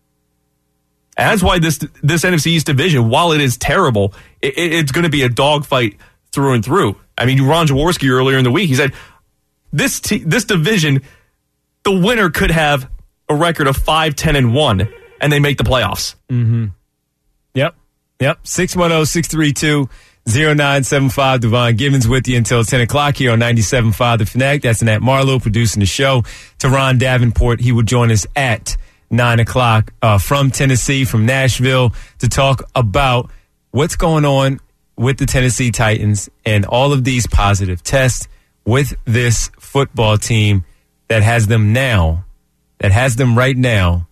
And that's why this this N F C East division, while it is terrible, it, it's going to be a dogfight through and through. I mean, Ron Jaworski earlier in the week, he said, this te- this division, the winner could have a record of five, ten, and one, and they make the playoffs. Mm-hmm. Yep. Yep. six one zero, six three two, zero nine seven five. Devon Givens with you until ten o'clock here on ninety-seven point five The Fanatic. That's Nat Marlowe producing the show. Teron Davenport, he will join us at nine o'clock uh, from Tennessee, from Nashville, to talk about what's going on with the Tennessee Titans and all of these positive tests with this football team that has them now, that has them right now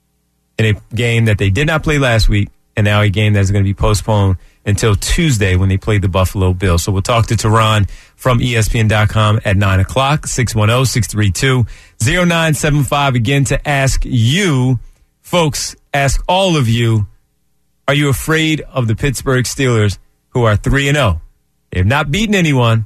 in a game that they did not play last week, and now a game that's going to be postponed until Tuesday when they play the Buffalo Bills. So we'll talk to Teron from E S P N dot com at nine o'clock, six one zero, six three two, zero nine seven five. Again, to ask you, folks, ask all of you, are you afraid of the Pittsburgh Steelers, who are three and oh? They have not beaten anyone,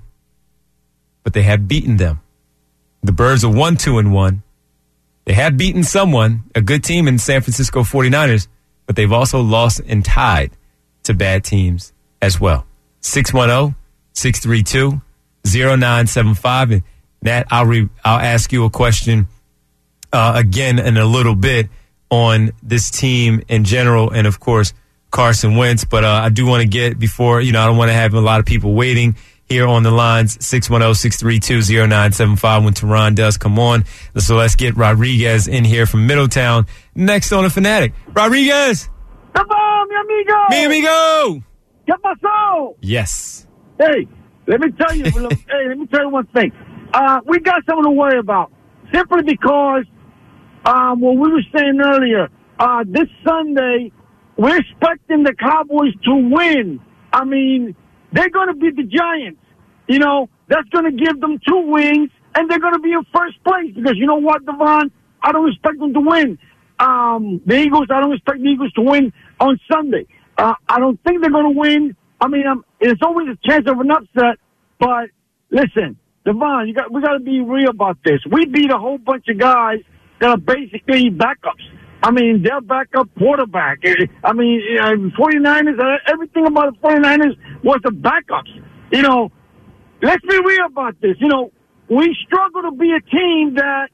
but they have beaten them. The Birds are one, two, and one. They have beaten someone, a good team in San Francisco forty-niners, but they've also lost and tied to bad teams as well. six one zero, six three two, zero nine seven five. And Nat, I'll, re- I'll ask you a question uh, again in a little bit on this team in general and, of course, Carson Wentz. But uh, I do want to get before, you know, I don't want to have a lot of people waiting here on the lines, six one zero, six three two, zero nine seven five when Teron does come on. So let's get Rodriguez in here from Middletown next on The Fanatic. Rodriguez! Come on, mi amigo! Mi amigo! ¿Qué pasó? Yes. Hey, let me tell you, hey, let me tell you one thing. Uh, we got something to worry about. Simply because, um, what we were saying earlier, uh, this Sunday, we're expecting the Cowboys to win. I mean, they're going to beat the Giants. You know, that's going to give them two wins, and they're going to be in first place. Because you know what, Devon? I don't expect them to win. Um, the Eagles, I don't expect the Eagles to win on Sunday. Uh, I don't think they're going to win. I mean, um, there's always a chance of an upset. But listen, Devon, you got we got to be real about this. We beat a whole bunch of guys that are basically backups. I mean, they're backup quarterback. I mean, uh, forty-niners, uh, everything about the forty-niners was the backups. You know, let's be real about this. You know, we struggle to be a team that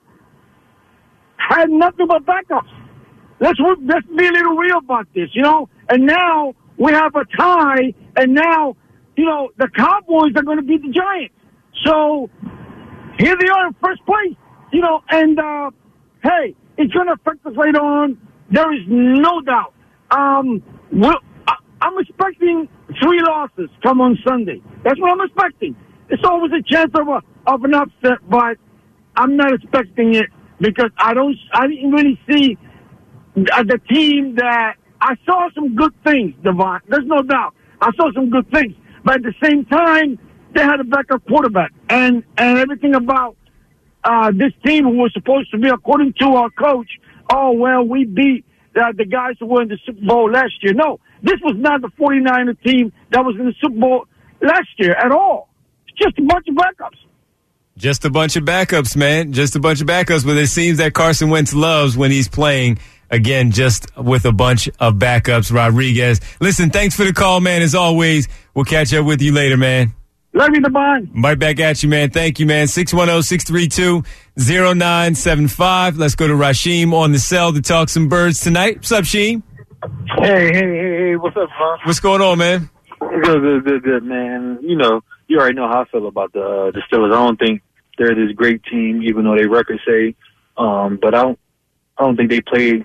had nothing but backups. Let's let's be a little real about this, you know. And now we have a tie, and now, you know, the Cowboys are going to beat the Giants. So here they are in first place, you know. And uh, hey, it's going to affect us later on. There is no doubt. Um, we'll, I, I'm expecting three losses come on Sunday. That's what I'm expecting. It's always a chance of a of an upset, but I'm not expecting it. Because I don't, I didn't really see the team that I saw some good things, Devon. There's no doubt. I saw some good things, but at the same time, they had a backup quarterback, and and everything about uh, this team who was supposed to be, according to our coach, oh well, we beat uh, the guys who were in the Super Bowl last year. No, this was not the forty-niner team that was in the Super Bowl last year at all. It's just a bunch of backups. Just a bunch of backups, man. Just a bunch of backups. But it seems that Carson Wentz loves when he's playing, again, just with a bunch of backups. Rodriguez. Listen, thanks for the call, man. As always, we'll catch up with you later, man. Love you, Devon. Right back at you, man. Thank you, man. six one zero, six three two, zero nine seven five. Let's go to Rasheem on the cell to talk some birds tonight. What's up, Sheem? Hey, hey, hey, hey. What's up, man? What's going on, man? Good, good, good, good, man. You know, you already know how I feel about the uh, the Steelers. I don't think they're this great team, even though they records say. Um, but I don't, I don't think they played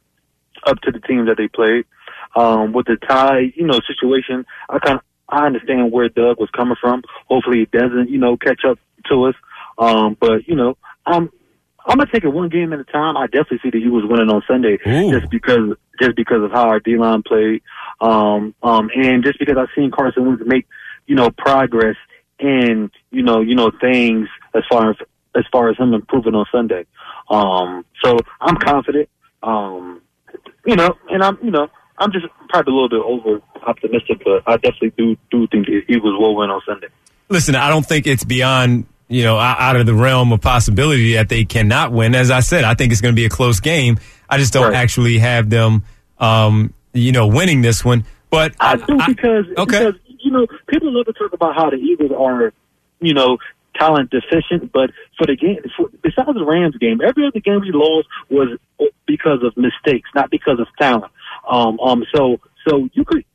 up to the teams that they played. Um, with the tie, you know, situation, I kind of, I understand where Doug was coming from. Hopefully, it doesn't, you know, catch up to us. Um, but you know, I'm, I'm gonna take it one game at a time. I definitely see the Eagles winning on Sunday, Ooh. just because, just because of how our D-line played, um, um, and just because I've seen Carson Wentz make, you know, progress in, you know, you know, things as far as as far as him improving on Sunday. Um, so I'm confident. Um, you know, and I'm, you know, I'm just probably a little bit over optimistic, but I definitely do do think the Eagles will win on Sunday. Listen, I don't think it's beyond, you know, out of the realm of possibility that they cannot win. As I said, I think it's going to be a close game. I just don't right. actually have them, um, you know, winning this one. But I, I do because, I, okay. because, you know, people love to talk about how the Eagles are, you know, talent deficient, but for the game, for, besides the Rams game, every other game we lost was because of mistakes, not because of talent. Um, um, so, so you could,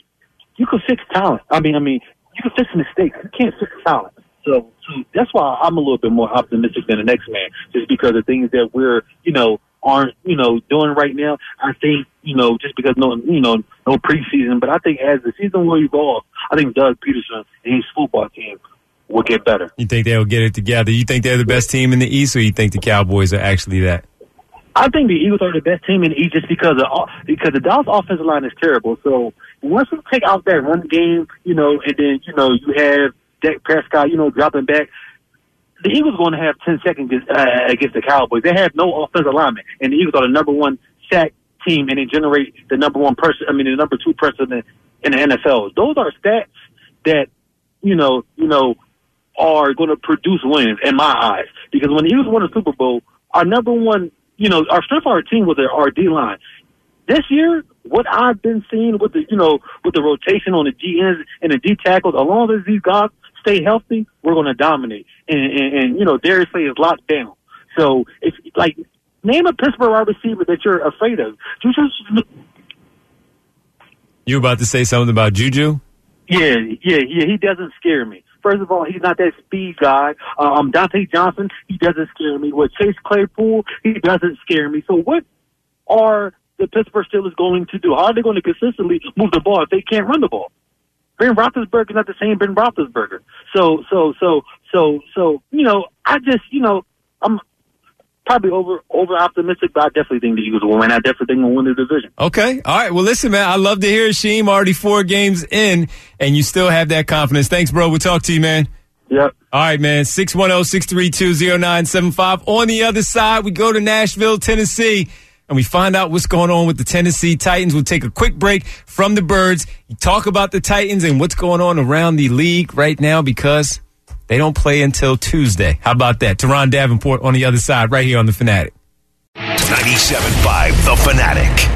you could fix talent. I mean, I mean, you can fix mistakes. You can't fix talent. So, so that's why I'm a little bit more optimistic than the next man, just because the things that we're, you know, aren't, you know, doing right now. I think, you know, just because no, you know, no preseason, but I think as the season will evolve, I think Doug Peterson and his football team will get better. You think they'll get it together? You think they're the best team in the East, or you think the Cowboys are actually that? I think the Eagles are the best team in the East just because of, because the Dallas offensive line is terrible. So once you take out that run game, you know, and then, you know, you have Dak Prescott, you know, dropping back, the Eagles are going to have ten seconds uh, against the Cowboys. They have no offensive lineman, and the Eagles are the number one sack team, and they generate the number one person, I mean, the number two person in, in the N F L. Those are stats that, you know, you know, are going to produce wins in my eyes. Because when the Eagles won the Super Bowl, our number one, you know, our strength of our team was our D-line. This year, what I've been seeing with the, you know, with the rotation on the G ends and the D tackles, as long as these guys stay healthy, we're going to dominate. And, and, and, you know, Darius Slay is locked down. So, if, like, name a Pittsburgh wide receiver that you're afraid of. Just, you about to say something about Juju? Yeah, yeah, yeah. He doesn't scare me. First of all, he's not that speed guy. Um, Dante Johnson, he doesn't scare me. With Chase Claypool, he doesn't scare me. So what are the Pittsburgh Steelers going to do? How are they going to consistently move the ball if they can't run the ball? Ben Roethlisberger is not the same Ben Roethlisberger. So, so, so, so, so, you know, I just, you know, I'm probably over over optimistic, but I definitely think the Eagles will win. I definitely think they'll win the division. Okay. All right. Well, listen, man, I love to hear it, Sheem. Already four games in, and you still have that confidence. Thanks, bro. We'll talk to you, man. Yep. All right, man. six one zero, six three two, zero nine seven five. On the other side, we go to Nashville, Tennessee, and we find out what's going on with the Tennessee Titans. We'll take a quick break from the Birds, talk about the Titans and what's going on around the league right now, because they don't play until Tuesday. How about that? Teron Davenport on the other side, right here on The Fanatic. ninety-seven point five The Fanatic.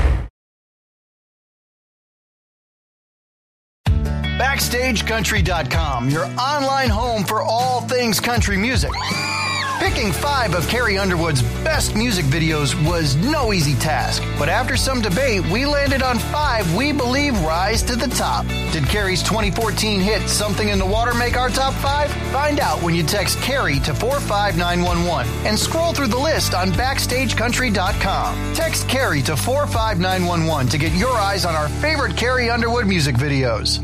Backstage Country dot com, your online home for all things country music. Picking five of Carrie Underwood's best music videos was no easy task, but after some debate, we landed on five we believe rise to the top. Did Carrie's twenty fourteen hit Something in the Water make our top five? Find out when you text Carrie to four five nine one one and scroll through the list on Backstage Country dot com. Text Carrie to four five nine one one to get your eyes on our favorite Carrie Underwood music videos.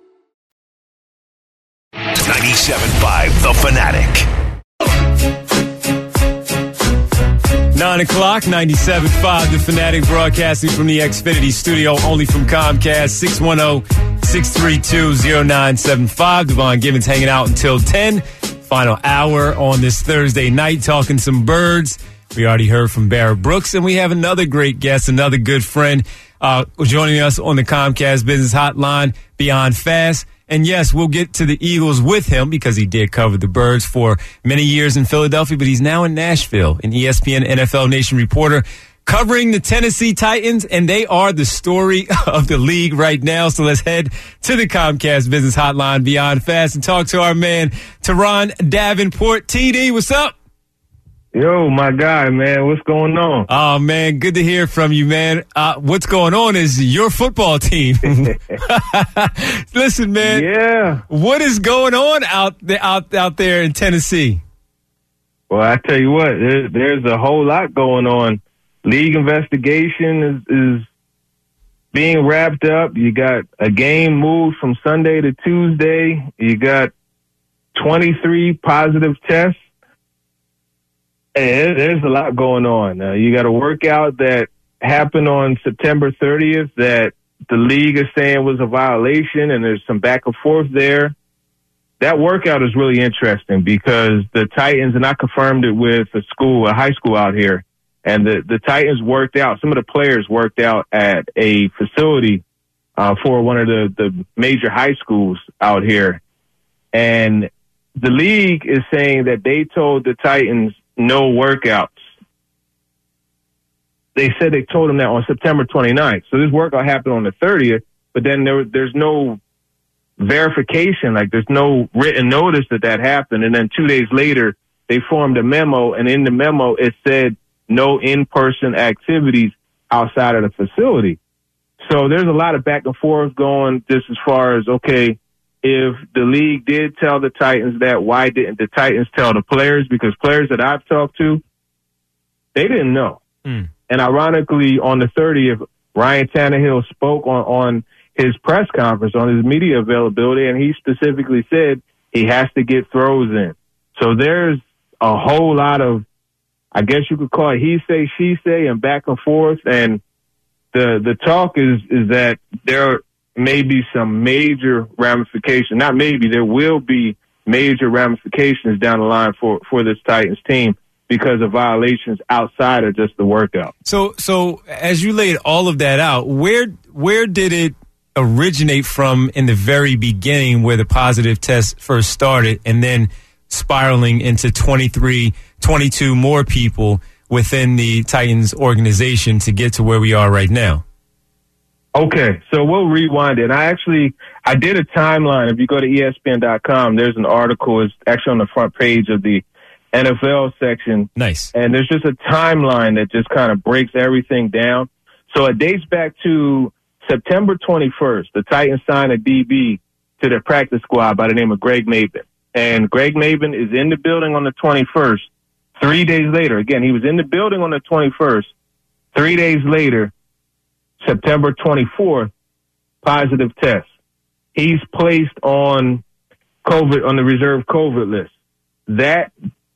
ninety-seven point five The Fanatic. Nine o'clock, ninety-seven point five The Fanatic, broadcasting from the Xfinity studio, only from Comcast. Six one zero, six three two, zero nine seven five. Devon Givens hanging out until ten. Final hour on this Thursday night, talking some birds. We already heard from Barrett Brooks, and we have another great guest, another good friend uh, joining us on the Comcast Business Hotline, Beyond Fast. And yes, we'll get to the Eagles with him because he did cover the birds for many years in Philadelphia, but he's now in Nashville, an E S P N N F L Nation reporter covering the Tennessee Titans, and they are the story of the league right now. So let's head to the Comcast Business Hotline, Beyond Fast, and talk to our man, Teron Davenport. T D, what's up? Yo, my guy, man, what's going on? Oh, man, good to hear from you, man. Uh, what's going on is your football team. Listen, man. Yeah. What is going on out there, out, out there in Tennessee? Well, I tell you what, there, there's a whole lot going on. League investigation is, is being wrapped up. You got a game moved from Sunday to Tuesday. You got twenty-three positive tests. Hey, there's a lot going on. Uh, you got a workout that happened on September thirtieth that the league is saying was a violation, and there's some back and forth there. That workout is really interesting because the Titans, and I confirmed it with a school, a high school out here, and the, the Titans worked out, some of the players worked out at a facility uh, for one of the, the major high schools out here. And the league is saying that they told the Titans no workouts. They said they told them that on September twenty-ninth. So this workout happened on the thirtieth, but then there, there's no verification, like there's no written notice that that happened. And then two days later, they formed a memo, and in the memo, it said no in-person activities outside of the facility. So there's a lot of back and forth going just as far as, okay, if the league did tell the Titans that, why didn't the Titans tell the players? Because players that I've talked to, they didn't know. Mm. And ironically, on the thirtieth, Ryan Tannehill spoke on, on his press conference, on his media availability, and he specifically said he has to get throws in. So there's a whole lot of, I guess you could call it he say, she say, and back and forth. And the the talk is is that there may be some major ramifications. Not maybe, there will be major ramifications down the line for, for this Titans team because of violations outside of just the workout. So, so as you laid all of that out, where where did it originate from in the very beginning, where the positive test first started, and then spiraling into twenty-three, twenty-two more people within the Titans organization to get to where we are right now? Okay, so we'll rewind it. I actually, I did a timeline. If you go to E S P N dot com, there's an article. It's actually on the front page of the N F L section. Nice. And there's just a timeline that just kind of breaks everything down. So it dates back to September twenty-first. The Titans signed a D B to their practice squad by the name of Greg Maben. And Greg Maben is in the building on the twenty-first. Three days later, again, he was in the building on the twenty-first. Three days later, September twenty-fourth, positive test. He's placed on COVID, on the reserve COVID list. That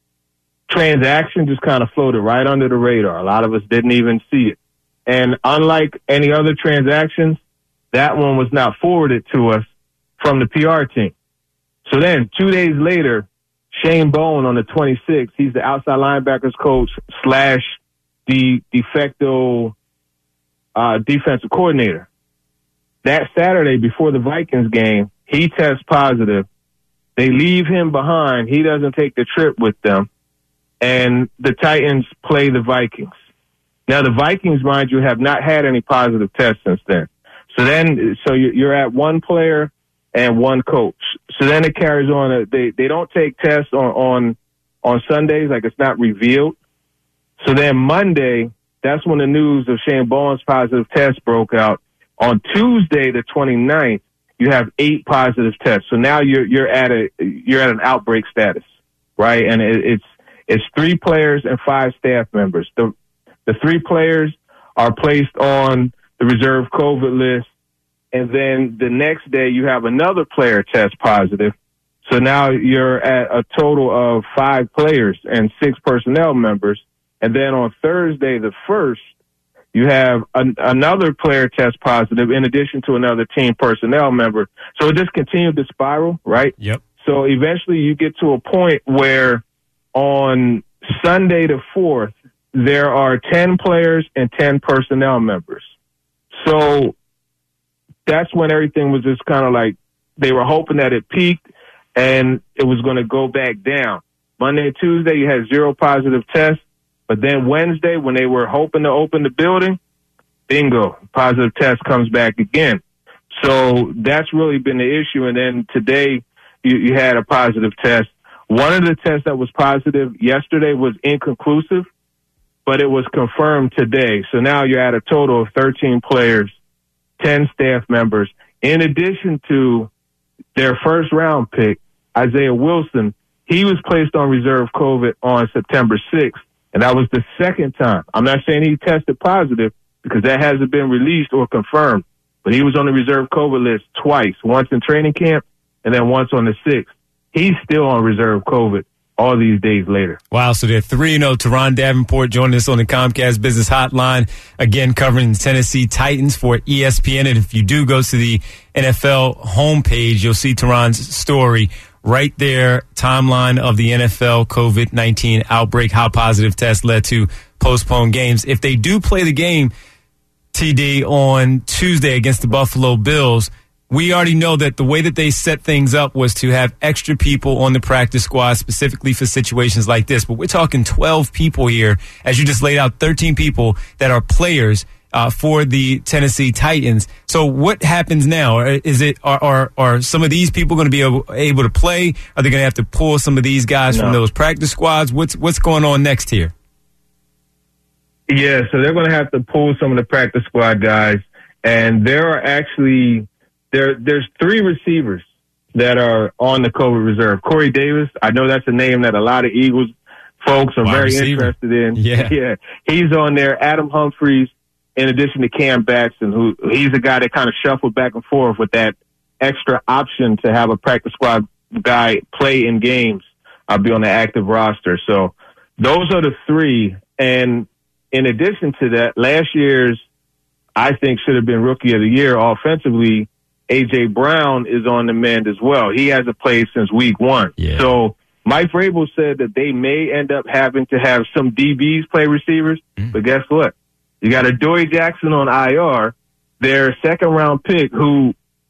transaction just kind of floated right under the radar. A lot of us didn't even see it. And unlike any other transactions, that one was not forwarded to us from the P R team. So then two days later, Shane Bowen on the twenty-sixth, he's the outside linebackers coach slash the de facto Uh, defensive coordinator. That Saturday before the Vikings game, he tests positive. They leave him behind. He doesn't take the trip with them. And the Titans play the Vikings. Now, the Vikings, mind you, have not had any positive tests since then. So then, so you're at one player and one coach. So then it carries on. They, they don't take tests on, on, on Sundays, like it's not revealed. So then Monday, that's when the news of Shane Bowen's positive test broke out. On Tuesday, the twenty-ninth, you have eight positive tests. So now you're you're at a you're at an outbreak status, right? And it, it's it's three players and five staff members. The the three players are placed on the reserve COVID list, and then the next day you have another player test positive. So now you're at a total of five players and six personnel members. And then on Thursday, the first, you have an, another player test positive in addition to another team personnel member. So it just continued to spiral, right? Yep. So eventually you get to a point where on Sunday the fourth, there are ten players and ten personnel members. So that's when everything was just kind of like they were hoping that it peaked and it was going to go back down. Monday and Tuesday, you had zero positive tests. But then Wednesday, when they were hoping to open the building, bingo, positive test comes back again. So that's really been the issue. And then today, you, you had a positive test. One of the tests that was positive yesterday was inconclusive, but it was confirmed today. So now you're at a total of thirteen players, ten staff members, in addition to their first round pick, Isaiah Wilson. He was placed on reserve COVID on September sixth, and that was the second time. I'm not saying he tested positive because that hasn't been released or confirmed, but he was on the reserve COVID list twice, once in training camp and then once on the sixth. He's still on reserve COVID all these days later. Wow, so they're three and oh. Teron Davenport joining us on the Comcast Business Hotline, again covering the Tennessee Titans for E S P N. And if you do go to the N F L homepage, you'll see Teron's story right there, timeline of the N F L COVID nineteen outbreak, how positive tests led to postponed games. If they do play the game, T D, on Tuesday against the Buffalo Bills, we already know that the way that they set things up was to have extra people on the practice squad specifically for situations like this. But we're talking twelve people here, as you just laid out, thirteen people that are players uh, for the Tennessee Titans. So what happens now? Is it are are, are some of these people going to be able, able to play? Are they going to have to pull some of these guys no. from those practice squads? What's what's going on next here? Yeah, so they're going to have to pull some of the practice squad guys, and there are actually there there's three receivers that are on the COVID reserve. Corey Davis, I know that's a name that a lot of Eagles folks are Wide very receiver. interested in. Yeah. yeah, he's on there. Adam Humphries, in addition to Cam Baxton, who he's a guy that kind of shuffled back and forth with that extra option to have a practice squad guy play in games, uh, be on the active roster. So those are the three. And in addition to that, last year's, I think, should have been Rookie of the Year offensively, A J. Brown is on the mend as well. He hasn't played since week one. Yeah. So Mike Vrabel said that they may end up having to have some D Bs play receivers. Mm. But guess what? You got Adoree Jackson on I R, their second-round pick, who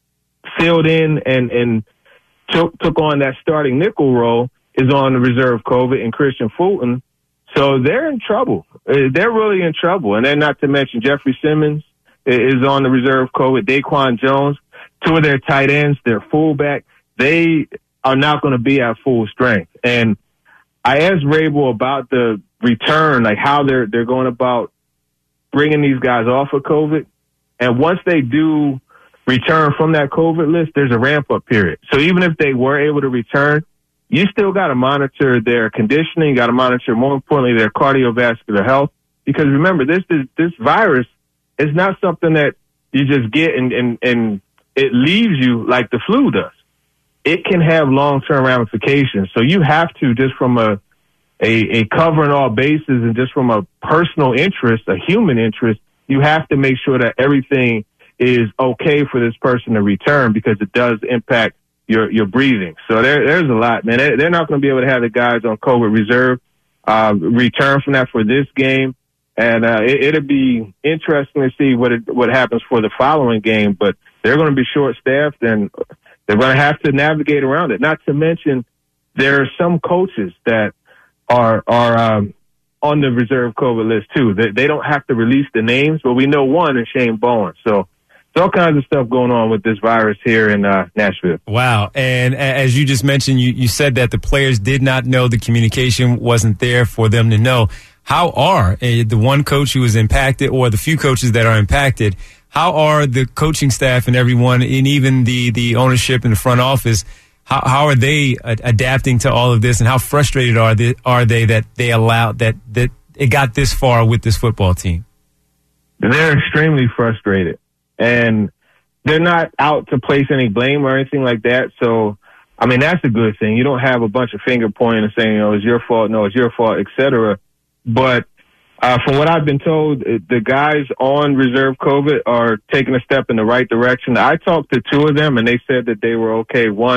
filled in and, and took, took on that starting nickel role, is on the reserve COVID, and Christian Fulton. So they're in trouble. They're really in trouble. And then not to mention Jeffrey Simmons is on the reserve COVID, Daquan Jones, two of their tight ends, their fullback. They are not going to be at full strength. And I asked Vrabel about the return, like how they're they're going about bringing these guys off of COVID. And once they do return from that COVID list, there's a ramp-up period. So even if they were able to return, you still got to monitor their conditioning. You got to monitor, more importantly, their cardiovascular health. Because remember, this is, this virus is not something that you just get and, and, and it leaves you like the flu does. It can have long-term ramifications. So you have to, just from a, a, a covering all bases and just from a personal interest, a human interest, you have to make sure that everything is okay for this person to return, because it does impact your your breathing. So there, there's a lot, man. They're, they're not going to be able to have the guys on COVID reserve uh, return from that for this game. And uh, it, it'll be interesting to see what it, what happens for the following game. But they're going to be short-staffed, and they're going to have to navigate around it. Not to mention, there are some coaches that are are um, on the reserve COVID list too. They, they don't have to release the names, but we know one is Shane Bowen. So there's all kinds of stuff going on with this virus here in uh, Nashville. Wow. And as you just mentioned, you, you said that the players did not know, the communication wasn't there for them to know. How are uh, the one coach who is impacted, or the few coaches that are impacted, how are the coaching staff and everyone, and even the, the ownership and the front office, how, how are they uh, adapting to all of this, and how frustrated are they, are they that they allowed, that, that it got this far with this football team? They're extremely frustrated. And they're not out to place any blame or anything like that. So, I mean, that's a good thing. You don't have a bunch of finger pointing and saying, oh, it's your fault, no, it's your fault, et cetera. But uh, from what I've been told, the guys on reserve COVID are taking a step in the right direction. I talked to two of them, and they said that they were okay. One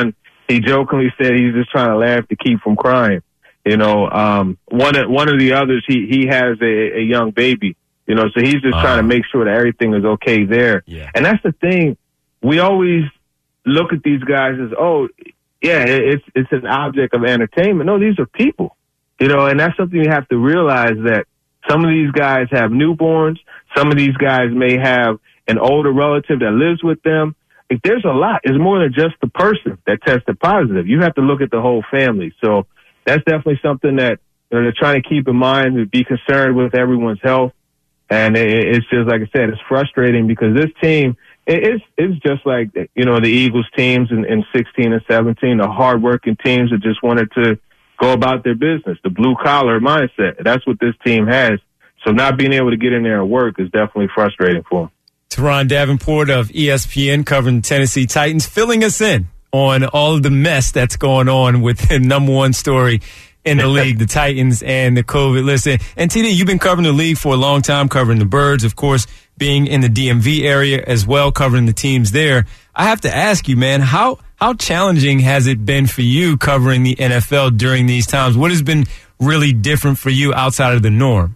he jokingly said he's just trying to laugh to keep from crying. You know, um, one of, one of the others, he, he has a, a young baby, you know, so he's just uh, trying to make sure that everything is okay there. Yeah. And that's the thing. We always look at these guys as, oh, yeah, it's, it's an object of entertainment. No, these are people, you know, and that's something you have to realize, that some of these guys have newborns. Some of these guys may have an older relative that lives with them. If there's a lot, it's more than just the person that tested positive. You have to look at the whole family. So that's definitely something that, you know, they're trying to keep in mind, to be concerned with everyone's health. And it, it's just, like I said, it's frustrating because this team, it, it's it's just like, you know, the Eagles teams in, in sixteen and seventeen, the hardworking teams that just wanted to go about their business, the blue-collar mindset. That's what this team has. So not being able to get in there and work is definitely frustrating for them. Teron Davenport of E S P N covering the Tennessee Titans, filling us in on all of the mess that's going on with the number one story in the league, the Titans and the COVID. Listen, and T D, you've been covering the league for a long time, covering the Birds, of course, being in the D M V area as well, covering the teams there. I have to ask you, man, how how challenging has it been for you covering the N F L during these times? What has been really different for you outside of the norm?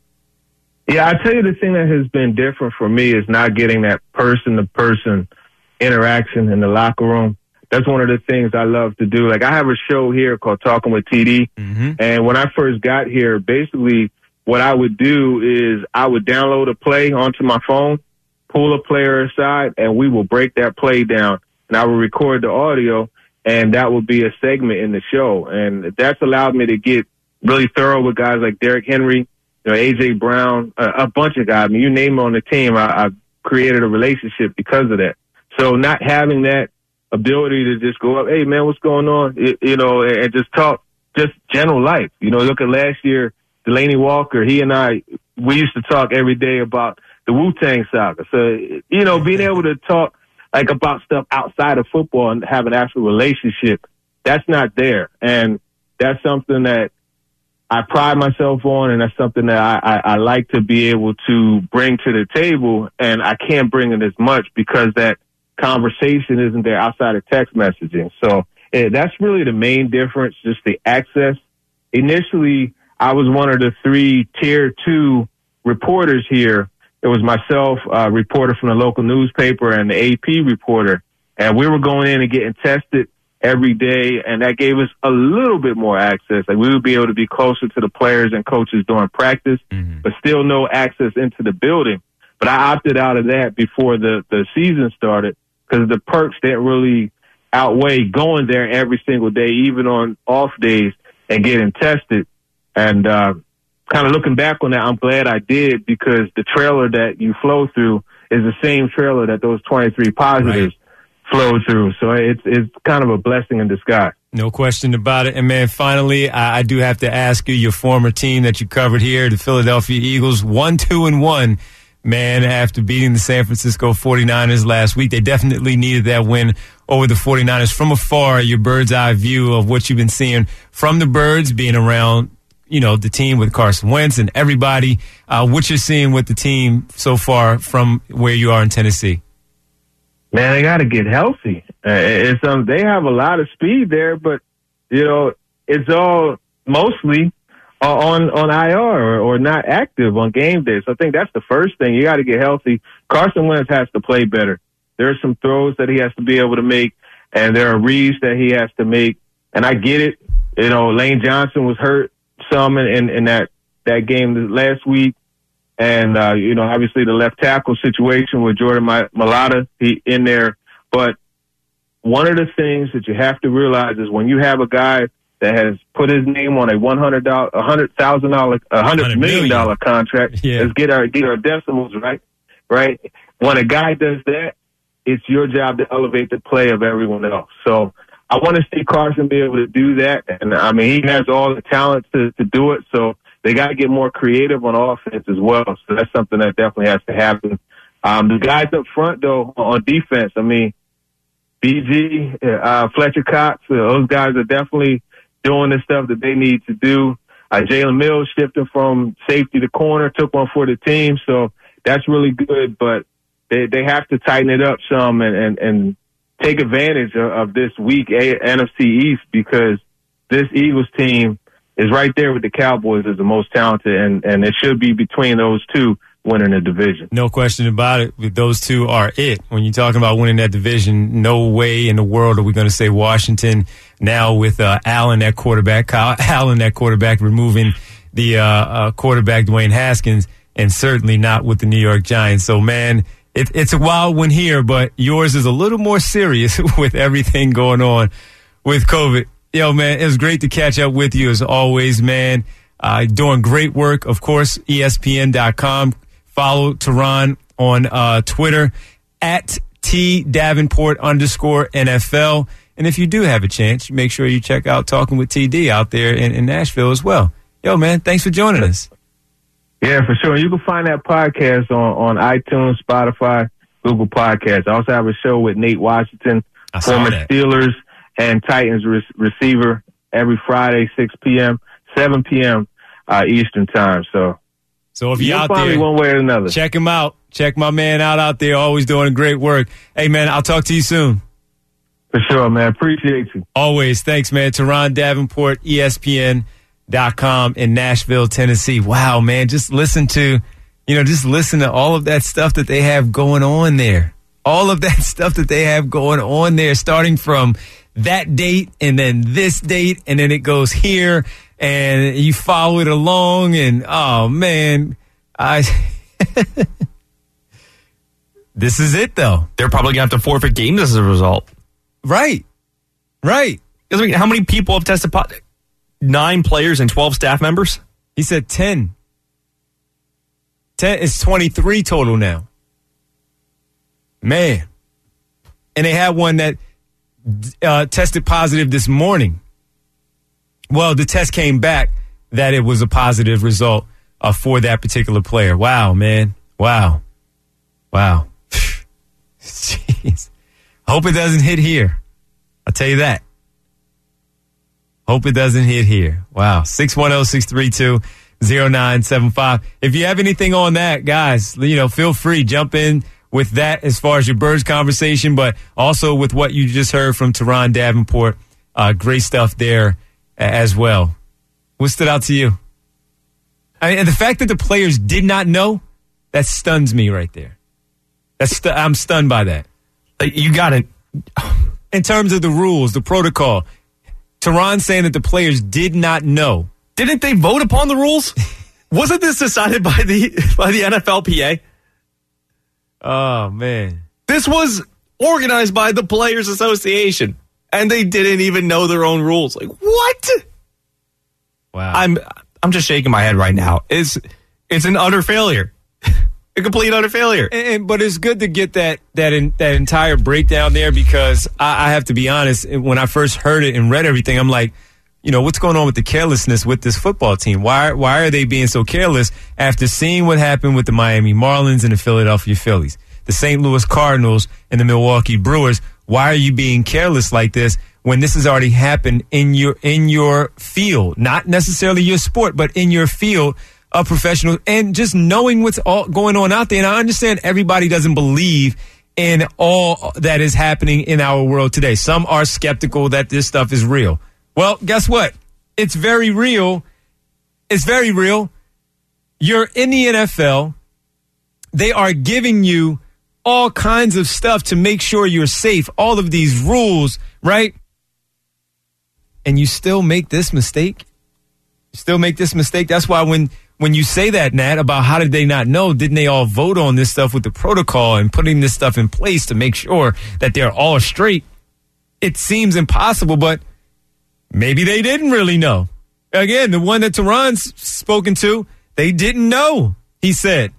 Yeah, I tell you, the thing that has been different for me is not getting that person-to-person interaction in the locker room. That's one of the things I love to do. Like, I have a show here called Talking with T D, mm-hmm. and when I first got here, basically what I would do is I would download a play onto my phone, pull a player aside, and we will break that play down, and I will record the audio, and that will be a segment in the show. And that's allowed me to get really thorough with guys like Derrick Henry, you know, A J Brown, uh, a bunch of guys. I mean, you name them on the team, I, I've created a relationship because of that. So not having that ability to just go up, hey, man, what's going on? It, you know, and, and just talk just general life. You know, look at last year, Delaney Walker, he and I, we used to talk every day about the Wu-Tang Saga. So, you know, being able to talk like about stuff outside of football and have an actual relationship, that's not there. And that's something that I pride myself on, and that's something that I, I, I like to be able to bring to the table, and I can't bring it as much because that conversation isn't there outside of text messaging. So eh, that's really the main difference, just the access. Initially, I was one of the three tier two reporters here. It was myself, a reporter from the local newspaper, and the A P reporter, and we were going in and getting tested every day, and that gave us a little bit more access. Like, we would be able to be closer to the players and coaches during practice, mm-hmm. but still no access into the building. But I opted out of that before the, the season started because the perks didn't really outweigh going there every single day, even on off days, and getting tested. And uh, kind of looking back on that, I'm glad I did, because the trailer that you flow through is the same trailer that those twenty-three positives right. flow through. So it's it's kind of a blessing in disguise. No question about it. And, man, finally, I, I do have to ask you, your former team that you covered here, the Philadelphia Eagles, one, two, and one, man, after beating the San Francisco forty-niners last week. They definitely needed that win over the forty-niners. From afar, your bird's eye view of what you've been seeing from the Birds, being around, you know, the team with Carson Wentz and everybody, uh, what you're seeing with the team so far from where you are in Tennessee. Man, they got to get healthy. Uh, it's um, they have a lot of speed there, but you know, it's all mostly uh, on on I R or, or not active on game day. So I think that's the first thing. You got to get healthy. Carson Wentz has to play better. There are some throws that he has to be able to make, and there are reads that he has to make. And I get it. You know, Lane Johnson was hurt some in, in, in that that game last week. And, uh, you know, obviously the left tackle situation with Jordan Mailata he, in there. But one of the things that you have to realize is when you have a guy that has put his name on a one hundred thousand dollars, one hundred thousand dollars, one hundred million dollars contract, yeah. let's get our, get our decimals right, right? When a guy does that, it's your job to elevate the play of everyone else. So I want to see Carson be able to do that. And, I mean, he has all the talent to, to do it. So they got to get more creative on offense as well. So that's something that definitely has to happen. Um, the guys up front, though, on defense, I mean, B G, uh, Fletcher Cox, uh, those guys are definitely doing the stuff that they need to do. Uh, Jalen Mills shifting from safety to corner, took one for the team. So that's really good, but they, they have to tighten it up some and, and, and take advantage of, of this weak a- N F C East, because this Eagles team is right there with the Cowboys as the most talented, and, and it should be between those two winning the division. No question about it. Those two are it. When you're talking about winning that division, no way in the world are we going to say Washington now with uh, Allen at quarterback, Kyle Allen at quarterback, removing the uh, uh, quarterback Dwayne Haskins, and certainly not with the New York Giants. So, man, it, it's a wild one here, but yours is a little more serious with everything going on with COVID. Yo, man, it was great to catch up with you as always, man. Uh, doing great work, of course, E S P N dot com. Follow Teron on uh, Twitter at T Davenport underscore N F L. And if you do have a chance, make sure you check out Talking with T D out there in, in Nashville as well. Yo, man, thanks for joining us. Yeah, for sure. You can find that podcast on, on iTunes, Spotify, Google Podcasts. I also have a show with Nate Washington, former that. Steelers and Titans re- receiver, every Friday, six p.m., seven p.m. Uh, Eastern time. So, so if you're you'll out find there, me one way or another. Check him out. Check my man out out there. Always doing great work. Hey, man, I'll talk to you soon. For sure, man. Appreciate you. Always. Thanks, man. Teron Davenport, E S P N dot com in Nashville, Tennessee. Wow, man. Just listen to, you know, just listen to all of that stuff that they have going on there. All of that stuff that they have going on there, starting from that date and then this date, and then it goes here, and you follow it along, and oh, man. I This is it, though. They're probably going to have to forfeit games as a result. Right. Right. Because I mean, how many people have tested positive? Nine players and twelve staff members? He said ten. ten. It's twenty-three total now. Man. And they had one that uh, tested positive this morning. Well, the test came back that it was a positive result uh, for that particular player. Wow, man. Wow. Wow. Jeez. Hope it doesn't hit here. I'll tell you that. Hope it doesn't hit here. Wow. six one zero, six three two, zero nine seven five. If you have anything on that, guys, you know, feel free. Jump in with that as far as your Birds conversation, but also with what you just heard from Teron Davenport. Uh, great stuff there as well. What stood out to you? I mean, and the fact that the players did not know, that stuns me right there. That's st- I'm stunned by that. You got it. In terms of the rules, the protocol, Teron saying that the players did not know. Didn't they vote upon the rules? Wasn't this decided by the by the N F L P A? Oh, man. This was organized by the Players Association, and they didn't even know their own rules. Like, what? Wow. I'm I'm just shaking my head right now. It's it's an utter failure. A complete utter failure. And, and, but it's good to get that that in, that entire breakdown there, because I, I have to be honest, when I first heard it and read everything, I'm like, you know, what's going on with the carelessness with this football team? Why why are they being so careless after seeing what happened with the Miami Marlins and the Philadelphia Phillies, the Saint Louis Cardinals and the Milwaukee Brewers? Why are you being careless like this when this has already happened in your in your field, not necessarily your sport, but in your field of professionals, and just knowing what's all going on out there? And I understand everybody doesn't believe in all that is happening in our world today. Some are skeptical that this stuff is real. Well, guess what? It's very real. It's very real. You're in the N F L. They are giving you all kinds of stuff to make sure you're safe. All of these rules, right? And you still make this mistake? You still make this mistake? That's why when, when you say that, Nat, about how did they not know, didn't they all vote on this stuff with the protocol and putting this stuff in place to make sure that they're all straight? It seems impossible, but maybe they didn't really know. Again, the one that Teron's spoken to, they didn't know, he said.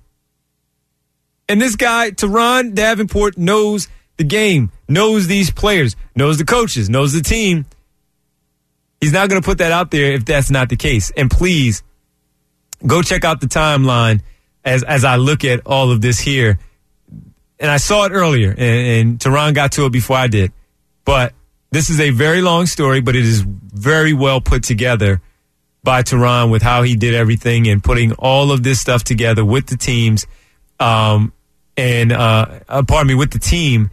And this guy, Teron Davenport, knows the game, knows these players, knows the coaches, knows the team. He's not going to put that out there if that's not the case. And please, go check out the timeline as as I look at all of this here. And I saw it earlier, and, and Teron got to it before I did. But this is a very long story, but it is very well put together by Teron with how he did everything and putting all of this stuff together with the teams, um, and uh, uh, pardon me, with the team,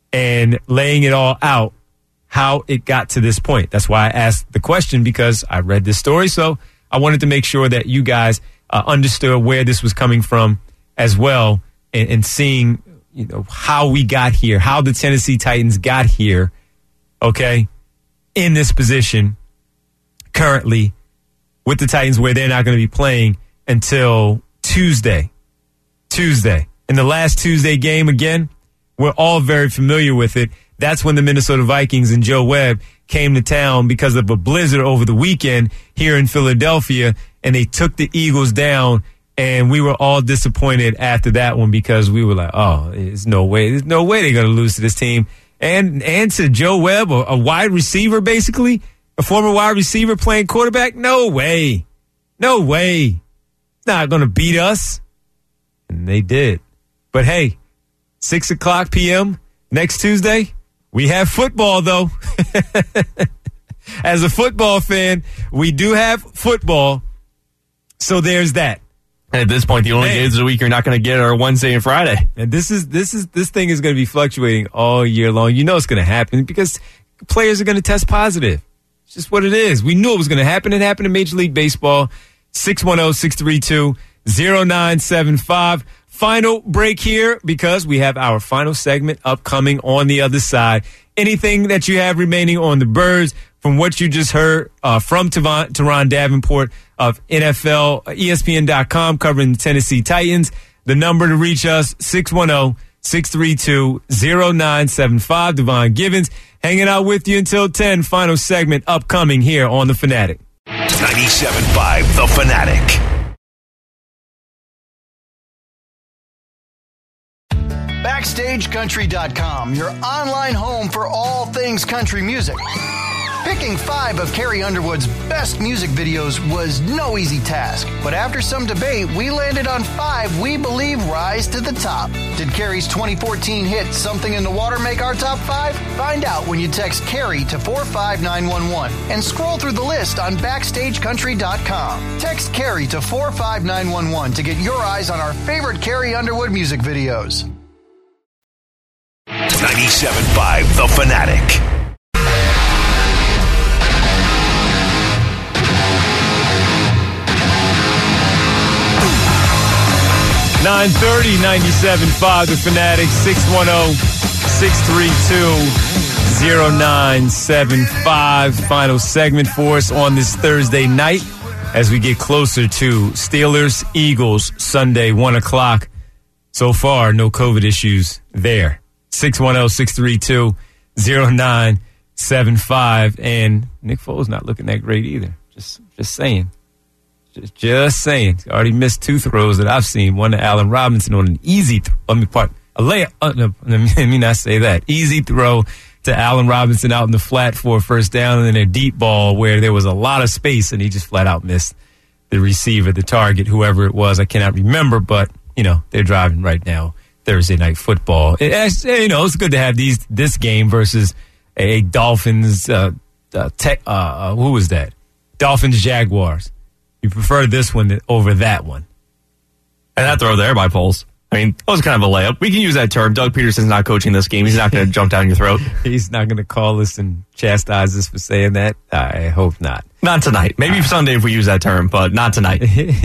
and laying it all out, how it got to this point. That's why I asked the question, because I read this story, so I wanted to make sure that you guys uh, understood where this was coming from as well, and, and seeing, you know, how we got here, how the Tennessee Titans got here, okay, in this position currently with the Titans, where they're not going to be playing until Tuesday. Tuesday. In the last Tuesday game, again, we're all very familiar with it. That's when the Minnesota Vikings and Joe Webb came to town because of a blizzard over the weekend here in Philadelphia, and they took the Eagles down, and we were all disappointed after that one because we were like, oh, there's no way. There's no way they're going to lose to this team. And, and to Joe Webb, a, a wide receiver, basically, a former wide receiver playing quarterback? No way. No way. He's not going to beat us. And they did. But hey, six o'clock p.m. next Tuesday, we have football, though. As a football fan, we do have football. So there's that. And at this point, the only hey. days of the week you're not going to get are Wednesday and Friday. And this is this is this thing is going to be fluctuating all year long. You know it's going to happen because players are going to test positive. It's just what it is. We knew it was going to happen. It happened in Major League Baseball. six one zero, six three two, zero nine seven five. Final break here because we have our final segment upcoming on the other side. Anything that you have remaining on the Birds from what you just heard uh, from Teron, Teron Davenport of N F L, E S P N dot com, covering the Tennessee Titans. The number to reach us, six one zero, six three two, zero nine seven five. Devon Givens hanging out with you until ten. Final segment upcoming here on The Fanatic. ninety-seven point five The Fanatic. Backstage Country dot com, your online home for all things country music. Picking five of Carrie Underwood's best music videos was no easy task, but after some debate, we landed on five we believe rise to the top. Did Carrie's twenty fourteen hit Something in the Water make our top five? Find out when you text Carrie to four five nine one one and scroll through the list on Backstage Country dot com. Text Carrie to four five nine one one to get your eyes on our favorite Carrie Underwood music videos. ninety-seven point five The Fanatic. nine thirty, ninety-seven point five The Fanatic, six one zero, six three two, zero nine seven five. Final segment for us on this Thursday night as we get closer to Steelers, Eagles, Sunday, one o'clock. So far, no COVID issues there. six one zero, six three two, zero nine seven five. And Nick Foles not looking that great either. Just just saying. Just, just saying. He's already missed two throws that I've seen. One to Allen Robinson on an easy throw. Let me part a layup. Uh, no, let me not say that. Easy throw to Allen Robinson out in the flat for a first down, and then a deep ball where there was a lot of space, and he just flat out missed the receiver, the target, whoever it was. I cannot remember, but, you know, they're driving right now. Thursday night football. It, it, you know, it's good to have these this game versus a Dolphins. Uh, uh, tech, uh, uh, who was that? Dolphins Jaguars. You prefer this one over that one? And that throw there by Foles. I mean, that was kind of a layup. We can use that term. Doug Peterson's not coaching this game. He's not going to jump down your throat. He's not going to call us and chastise us for saying that. I hope not. Not tonight. Maybe uh, Sunday if we use that term, but not tonight.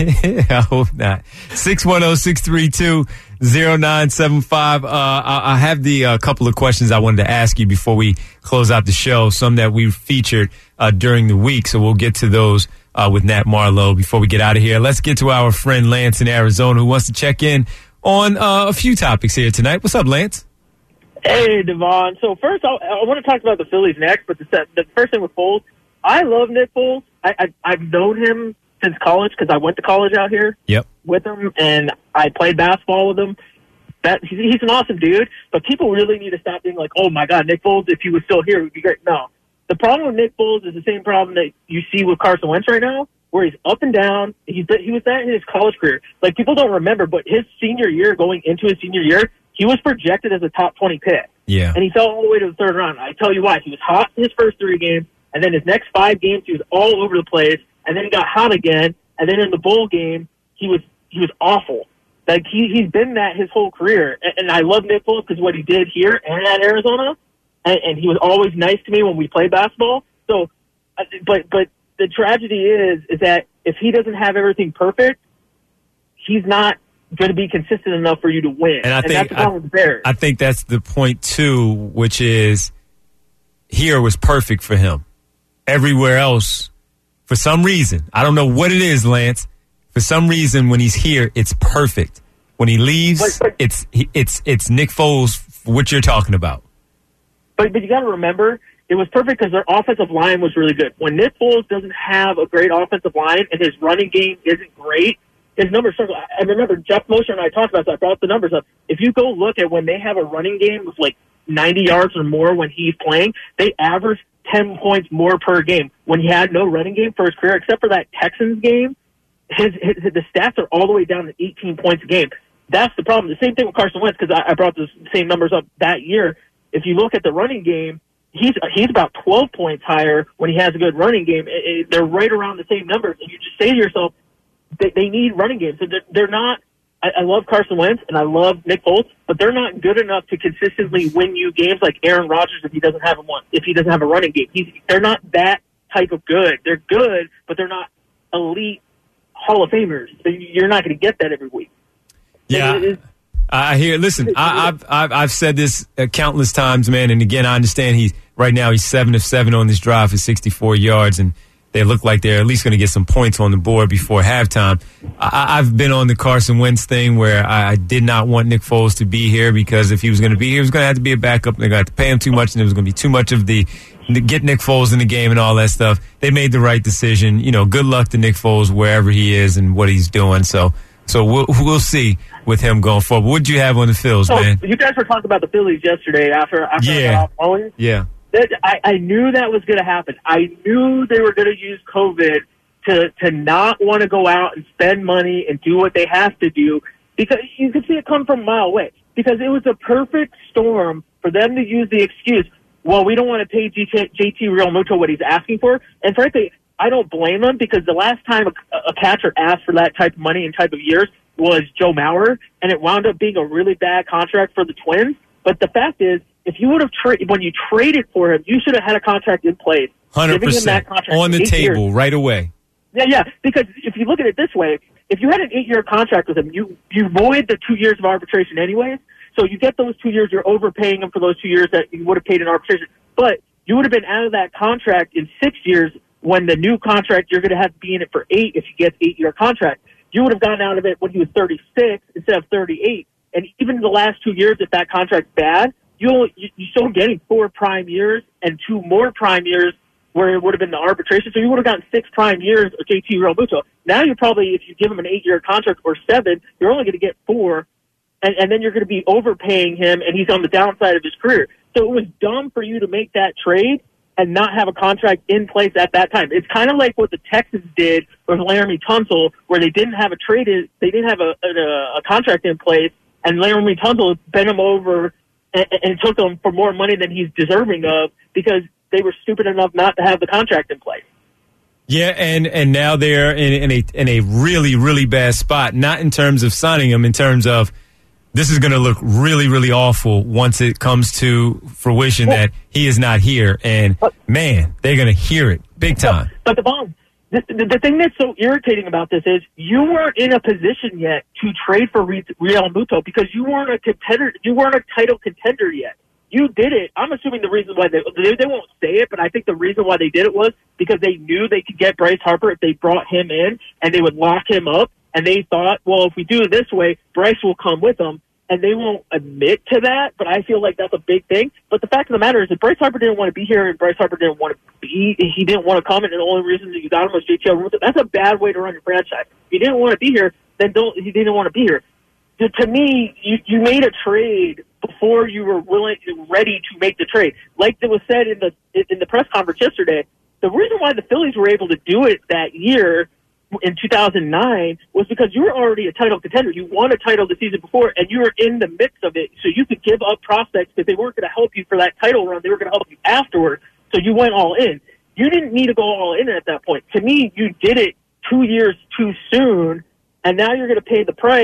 I hope not. six one zero, six three two, zero nine seven five. Uh, I have the uh, couple of questions I wanted to ask you before we close out the show, some that we featured uh, during the week, so we'll get to those uh, with Nat Marlowe before we get out of here. Let's get to our friend Lance in Arizona who wants to check in on uh, a few topics here tonight. What's up, Lance? Hey, Devon. So first, I, I want to talk about the Phillies next, but the, the first thing with Foles, I love Nick Foles. I, I, I've known him since college because I went to college out here yep. with him, and I played basketball with him. That he's, he's an awesome dude, but people really need to stop being like, oh, my God, Nick Foles, if he was still here, it would be great. No. The problem with Nick Foles is the same problem that you see with Carson Wentz right now, where he's up and down. He's He was that in his college career. Like, people don't remember, but his senior year, going into his senior year, he was projected as a top twenty pick. Yeah. And he fell all the way to the third round. I tell you why. He was hot in his first three games, and then his next five games, he was all over the place, and then he got hot again, and then in the bowl game, he was he was awful. Like, he, he's been that his whole career. And, and I love Nick Foles because what he did here and at Arizona, and, and he was always nice to me when we played basketball. So, but but the tragedy is is that if he doesn't have everything perfect, he's not going to be consistent enough for you to win. And I and think that's the problem with the Bears. I think that's the point too, which is here was perfect for him. Everywhere else, for some reason, I don't know what it is, Lance. For some reason, when he's here, it's perfect. When he leaves, but, but, it's it's it's Nick Foles. What you're talking about? But but you got to remember, it was perfect because their offensive line was really good. When Nick Foles doesn't have a great offensive line and his running game isn't great, his numbers struggle. I remember Jeff Mosher and I talked about that. I brought the numbers up. If you go look at when they have a running game with like ninety yards or more when he's playing, they average ten points more per game. When he had no running game for his career, except for that Texans game, his, his the stats are all the way down to eighteen points a game. That's the problem. The same thing with Carson Wentz, because I, I brought the same numbers up that year. If you look at the running game, he's he's about twelve points higher when he has a good running game. It, it, they're right around the same numbers, and you just say to yourself, they, they need running games. So they're, they're not. I, I love Carson Wentz and I love Nick Foles, but they're not good enough to consistently win you games like Aaron Rodgers if he doesn't have one. If he doesn't have a running game, he's, they're not that type of good. They're good, but they're not elite Hall of Famers. So you're not going to get that every week. Yeah. It, it, I hear. Listen, I, I've, I've I've said this uh, countless times, man. And again, I understand he's right now. He's seven of seven on this drive for sixty-four yards, and they look like they're at least going to get some points on the board before halftime. I, I've been on the Carson Wentz thing where I, I did not want Nick Foles to be here because if he was going to be here, he was going to have to be a backup. They're going to have to pay him too much, and it was going to be too much of the to get Nick Foles in the game and all that stuff. They made the right decision. You know, good luck to Nick Foles wherever he is and what he's doing. So, so we'll we'll see with him going forward. What did you have on the Phils, so man? You guys were talking about the Phillies yesterday after after Yeah. I got off phone. Yeah. That, I, I knew that was going to happen. I knew they were going to use COVID to to not want to go out and spend money and do what they have to do because you could see it come from a mile away. Because it was a perfect storm for them to use the excuse, well, we don't want to pay J T Realmuto what he's asking for. And frankly, I don't blame them because the last time a, a catcher asked for that type of money and type of years was Joe Mauer, and it wound up being a really bad contract for the Twins. But the fact is, if you would have traded when you traded for him, you should have had a contract in place, one hundred percent on the table years. right away. Yeah, yeah. Because if you look at it this way, if you had an eight-year contract with him, you you void the two years of arbitration anyways. So you get those two years, you're overpaying him for those two years that you would have paid in arbitration. But you would have been out of that contract in six years when the new contract you're going to have to be in it for eight if you get eight-year contract. You would have gotten out of it when he was thirty-six instead of thirty-eight. And even in the last two years, if that contract's bad, you'll, you're still getting four prime years and two more prime years where it would have been the arbitration. So you would have gotten six prime years of J T Realmuto. Now you're probably, if you give him an eight-year contract or seven, you're only going to get four, and, and then you're going to be overpaying him, and he's on the downside of his career. So it was dumb for you to make that trade and not have a contract in place at that time. It's kind of like what the Texans did with Laramie Tunsil, where they didn't have a trade, they didn't have a, a, a contract in place, and Laramie Tunsil bent him over and, and took him for more money than he's deserving of because they were stupid enough not to have the contract in place. Yeah, and, and now they're in, in a in a really, really bad spot, not in terms of signing him, in terms of this is going to look really, really awful once it comes to fruition that he is not here. And, man, they're going to hear it big time. But, but the bomb, the, the, the thing that's so irritating about this is you weren't in a position yet to trade for Realmuto because you weren't a contender. You weren't a title contender yet. You did it. I'm assuming the reason why they, they they won't say it, but I think the reason why they did it was because they knew they could get Bryce Harper if they brought him in and they would lock him up. And they thought, well, if we do it this way, Bryce will come with them. And they won't admit to that, but I feel like that's a big thing. But the fact of the matter is that Bryce Harper didn't want to be here, and Bryce Harper didn't want to be. He didn't want to come, and the only reason that you got him was J T Realmuto. That's a bad way to run your franchise. If you didn't want to be here, then don't. He didn't want to be here. To, to me, you, you made a trade before you were willing, ready to make the trade. Like it was said in the in the press conference yesterday, the reason why the Phillies were able to do it that year in two thousand nine was because you were already a title contender. You won a title the season before, and you were in the midst of it, so you could give up prospects because they weren't going to help you for that title run. They were going to help you afterward, so you went all in. You didn't need to go all in at that point. To me, you did it two years too soon, and now you're going to pay the price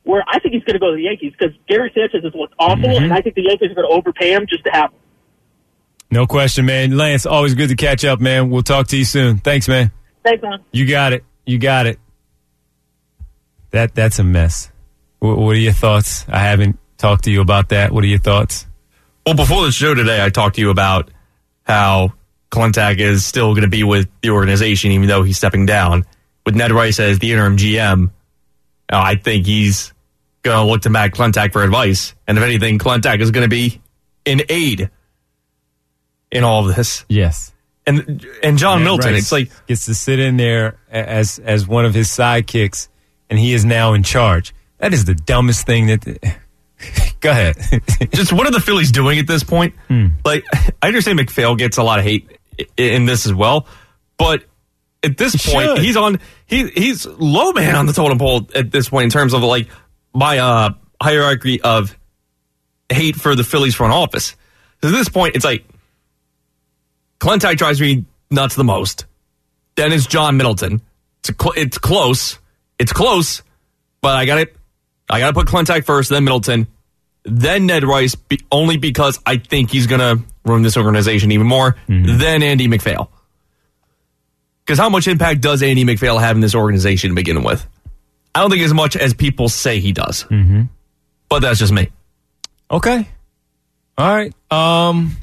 where I think he's going to go to the Yankees because Gary Sanchez has looked awful, Mm-hmm. and I think the Yankees are going to overpay him just to have him. No question, man. Lance, always good to catch up, man. We'll talk to you soon. Thanks, man. Thanks, man. You got it. You got it. That That's a mess. What, what are your thoughts? I haven't talked to you about that. What are your thoughts? Well, before the show today, I talked to you about how Klentak is still going to be with the organization, even though he's stepping down. With Ned Rice as the interim G M, uh, I think he's going to look to Matt Klentak for advice. And if anything, Klentak is going to be an aide in all of this. Yes. And and John Ned Milton, Rice it's like gets to sit in there as as one of his sidekicks, and he is now in charge. That is the dumbest thing that. Go ahead. Just what are the Phillies doing at this point? Hmm. Like, I understand McPhail gets a lot of hate in this as well, but at this He point, should. he's on he he's low man on the totem pole at this point in terms of like my uh, hierarchy of hate for the Phillies front office. At this point, it's like Klentak drives me nuts the most. Then it's John Middleton. It's a cl- it's close. It's close, but I got it. I got to put Klentak first, then Middleton, then Ned Rice, be, only because I think he's going to ruin this organization even more, Mm-hmm. then Andy McPhail. Because how much impact does Andy McPhail have in this organization to begin with? I don't think as much as people say he does. Mm-hmm. But that's just me. Okay. All right. Um,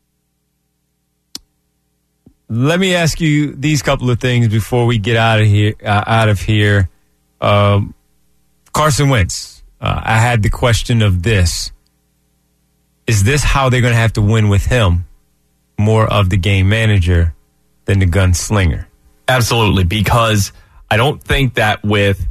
let me ask you these couple of things before we get out of here. Uh, out of here. Um, Carson Wentz. Uh, I had the question of this. Is this how they're going to have to win with him? More of the game manager than the gunslinger? Absolutely, because I don't think that with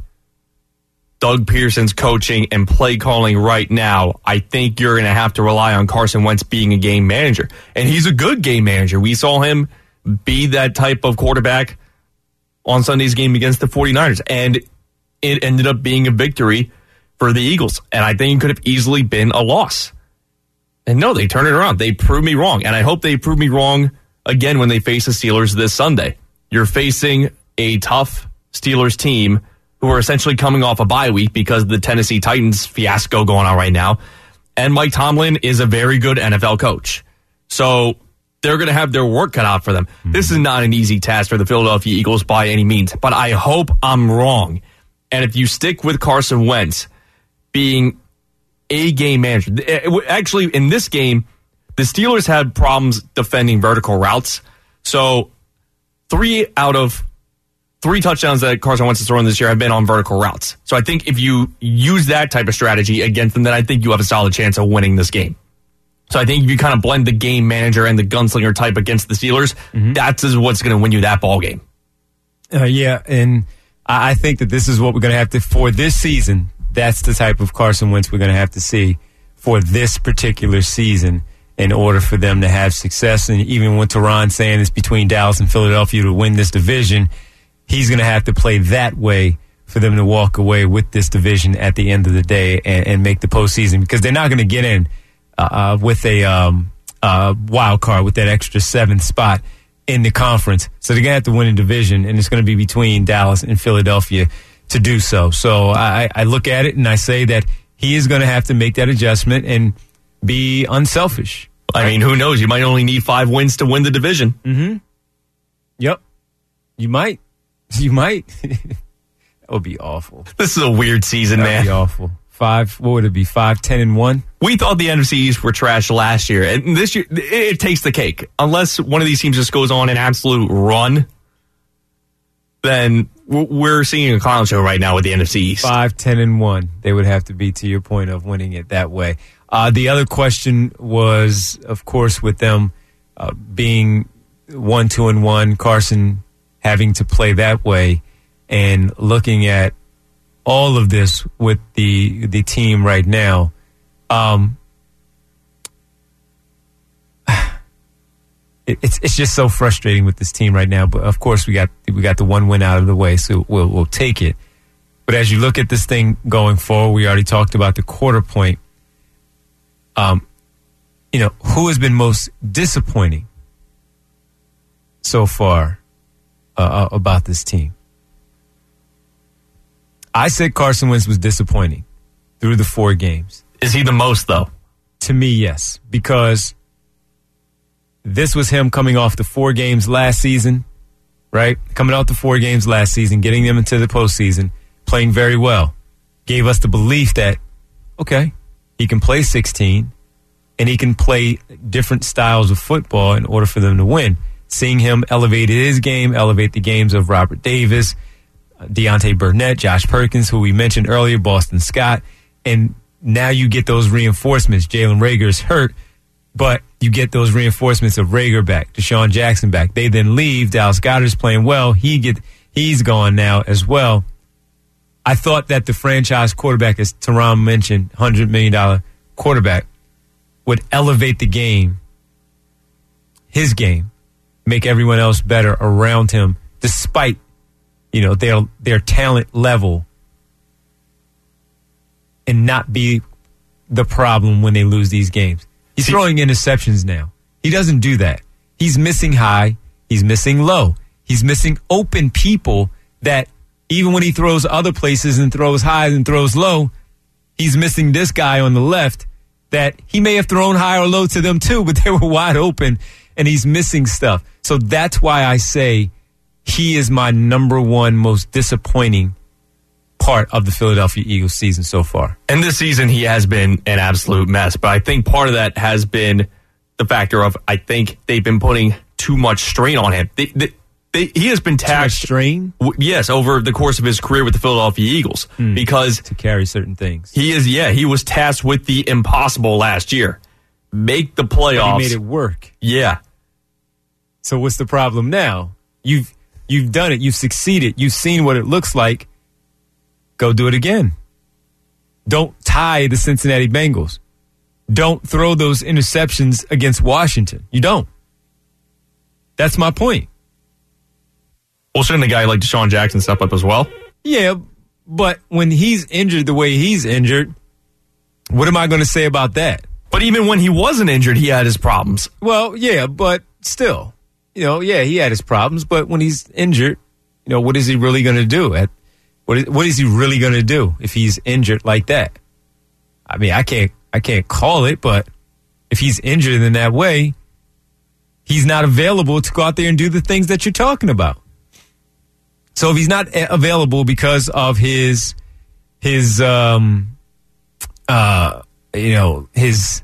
Doug Pearson's coaching and play calling right now, I think you're going to have to rely on Carson Wentz being a game manager. And he's a good game manager. We saw him be that type of quarterback on Sunday's game against the 49ers. And it ended up being a victory for the Eagles. And I think it could have easily been a loss. And no, they turned it around. They proved me wrong. And I hope they prove me wrong again when they face the Steelers this Sunday. You're facing a tough Steelers team who are essentially coming off a bye week because of the Tennessee Titans fiasco going on right now. And Mike Tomlin is a very good N F L coach. So they're going to have their work cut out for them. Mm-hmm. This is not an easy task for the Philadelphia Eagles by any means. But I hope I'm wrong. And if you stick with Carson Wentz being a game manager, actually in this game, the Steelers had problems defending vertical routes. So three out of three touchdowns that Carson Wentz has thrown this year have been on vertical routes. So I think if you use that type of strategy against them, then I think you have a solid chance of winning this game. So I think if you kind of blend the game manager and the gunslinger type against the Steelers, mm-hmm. that's what's going to win you that ball game. Uh, yeah, and I think that this is what we're going to have to, for this season, that's the type of Carson Wentz we're going to have to see for this particular season in order for them to have success. And even when Teron's saying it's between Dallas and Philadelphia to win this division, he's going to have to play that way for them to walk away with this division at the end of the day and, and make the postseason, because they're not going to get in uh, with a um, uh, wild card with that extra seventh spot in the conference. So they're going to have to win a division, and it's going to be between Dallas and Philadelphia to do so. So I, I look at it and I say that he is going to have to make that adjustment and be unselfish. I mean, who knows? You might only need five wins to win the division. Mm-hmm. Yep. You might. You might. That would be awful. This is a weird season, that man. That would be awful. Five, what would it be? Five, ten, and one? We thought the N F C East were trash last year, and this year, it, it takes the cake. Unless one of these teams just goes on an absolute run, then we're seeing a clown show right now with the N F C East. Five, ten, and one. They would have to be, to your point of winning it that way. Uh, the other question was, of course, with them uh, being one, two, and one, Carson having to play that way, and looking at all of this with the the team right now. Um, it, it's it's just so frustrating with this team right now. But of course, we got we got the one win out of the way, so we'll we'll take it. But as you look at this thing going forward, we already talked about the quarter point. Um, you know, who has been most disappointing so far uh, about this team? I said Carson Wentz was disappointing. through the four games. Is he the most, though? To me, yes, because this was him coming off the four games last season, right? Coming off the four games last season, getting them into the postseason, playing very well. Gave us the belief that, okay, he can play sixteen, and he can play different styles of football in order for them to win. Seeing him elevate his game, elevate the games of Robert Davis, Deontay Burnett, Josh Perkins, who we mentioned earlier, Boston Scott, and now you get those reinforcements. Jalen Reagor is hurt, but you get those reinforcements of Reagor back, Deshaun Jackson back. They then leave. Dallas Goedert's playing well. He get he's gone now as well. I thought that the franchise quarterback, as Teron mentioned, one hundred million dollars quarterback, would elevate the game, his game, make everyone else better around him, despite, you know, their their talent level, and not be the problem when they lose these games. He's throwing interceptions now. He doesn't do that. He's missing high. He's missing low. He's missing open people that even when he throws other places and throws high and throws low, he's missing this guy on the left that he may have thrown high or low to them too, but they were wide open, and he's missing stuff. So that's why I say he is my number one most disappointing part of the Philadelphia Eagles season so far. And this season he has been an absolute mess, but I think part of that has been the factor of I think they've been putting too much strain on him. They, they, they, he has been taxed. Too much strain? W- yes, over the course of his career with the Philadelphia Eagles. Mm, because to carry certain things. He is, yeah, he was tasked with the impossible last year. Make the playoffs. But he made it work. Yeah. So what's the problem now? You've you've done it. You've succeeded. You've seen what it looks like. Go do it again. Don't tie the Cincinnati Bengals. Don't throw those interceptions against Washington. You don't. That's my point. Well, shouldn't a guy like Deshaun Jackson step up as well? Yeah, but when he's injured the way he's injured, what am I going to say about that? But even when he wasn't injured, he had his problems. Well, yeah, but still. You know, yeah, he had his problems, but when he's injured, you know, what is he really going to do? At what is, what is he really going to do if he's injured like that? I mean, I can't I can't call it, but if he's injured in that way, he's not available to go out there and do the things that you're talking about. So if he's not available because of his his um uh you know his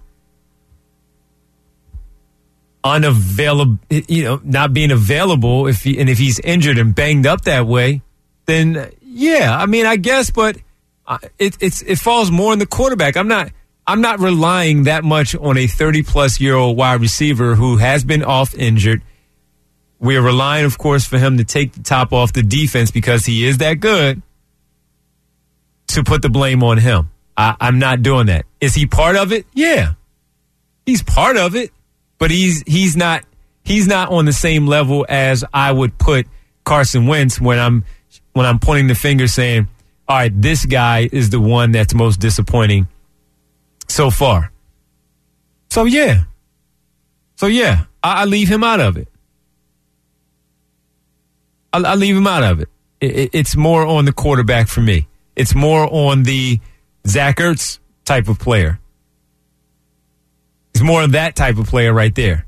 unavailable, you know, not being available, if he, and if he's injured and banged up that way, then yeah, I mean, I guess, but it it's it falls more on the quarterback. I'm not I'm not relying that much on a thirty plus year old wide receiver who has been off injured. We're relying, of course, for him to take the top off the defense because he is that good, to put the blame on him. I, I'm not doing that. Is he part of it? Yeah, he's part of it. But he's he's not he's not on the same level as I would put Carson Wentz when I'm when I'm pointing the finger saying, all right, this guy is the one that's most disappointing so far. So yeah. So yeah, I, I leave him out of it. I, I leave him out of it. It, it. It's more on the quarterback for me. It's more on the Zach Ertz type of player. He's more of that type of player right there.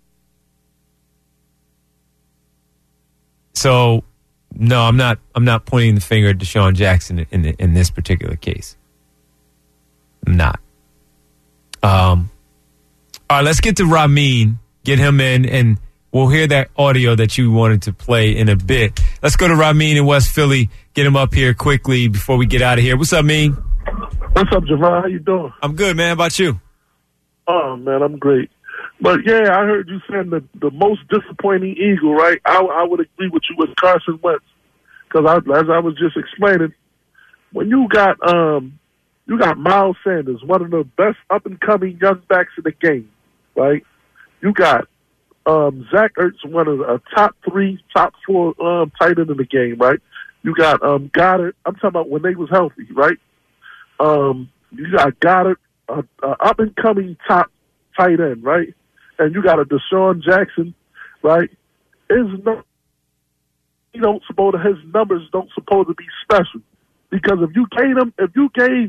So, no, I'm not. I'm not pointing the finger at Deshaun Jackson in in, in this particular case. I'm not. Um. All right, let's get to Ramin. Get him in, and we'll hear that audio that you wanted to play in a bit. Let's go to Ramin in West Philly. Get him up here quickly before we get out of here. What's up, Mean? What's up, Javon? How you doing? I'm good, man. How about you? Oh, man, I'm great. But, yeah, I heard you saying the, the most disappointing Eagle, right? I, I would agree with you with Carson Wentz. Because as I was just explaining, when you got um, you got Miles Sanders, one of the best up-and-coming young backs in the game, right? You got um, Zach Ertz, one of the uh, top three, top four um, tight end in the game, right? You got um, Goddard. I'm talking about when they was healthy, right? Um, you got Goddard, a, a up-and-coming top tight end, right? And you got a Deshaun Jackson, right? His no, he don't supposed to, his numbers don't supposed to be special, because if you gave him, if you gave,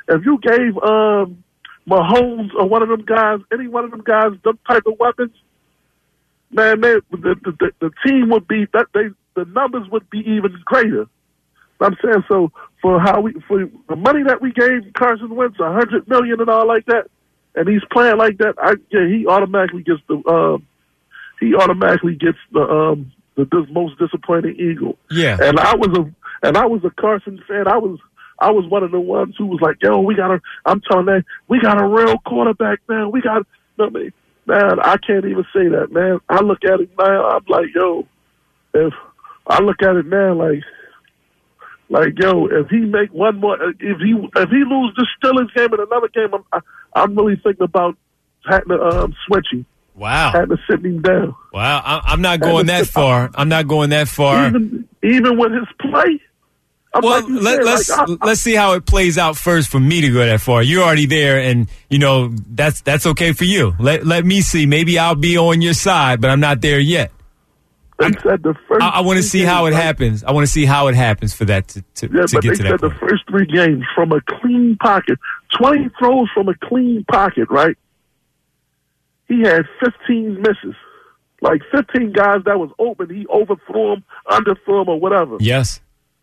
if you gave um, Mahomes or one of them guys, any one of them guys, them type of weapons, man, they, the, the the the team would be that they the numbers would be even greater. I'm saying so for how we for the money that we gave Carson Wentz, a hundred million and all like that, and he's playing like that. I yeah, he automatically gets the um, he automatically gets the um, the, the most disappointing Eagle. Yeah, and I was a and I was a Carson fan. I was I was one of the ones who was like, yo, we got a. I'm telling that we got a real quarterback, man. We got I mean, man. I can't even say that, man. I look at it now. I'm like, yo, if I look at it now, like. Like, yo, if he make one more, if he if he lose this Steelers game and another game, I'm I'm really thinking about having to um, switching. Wow, having to sit him down. Wow, I, I'm not going that far. I'm not going that far. Even even with his play. I'm well, like you let, said, let's like, I, I, let's see how it plays out first for me to go that far. You're already there, and you know that's that's okay for you. Let let me see. Maybe I'll be on your side, but I'm not there yet. They said the first I, I want to see how it happens. I want to see how it happens for that to, to, yeah, to but get they to said that point. the first three games from a clean pocket, twenty throws from a clean pocket, right? He had fifteen misses. Like fifteen guys that was open, he overthrew them, underthrew them, or whatever. Yes.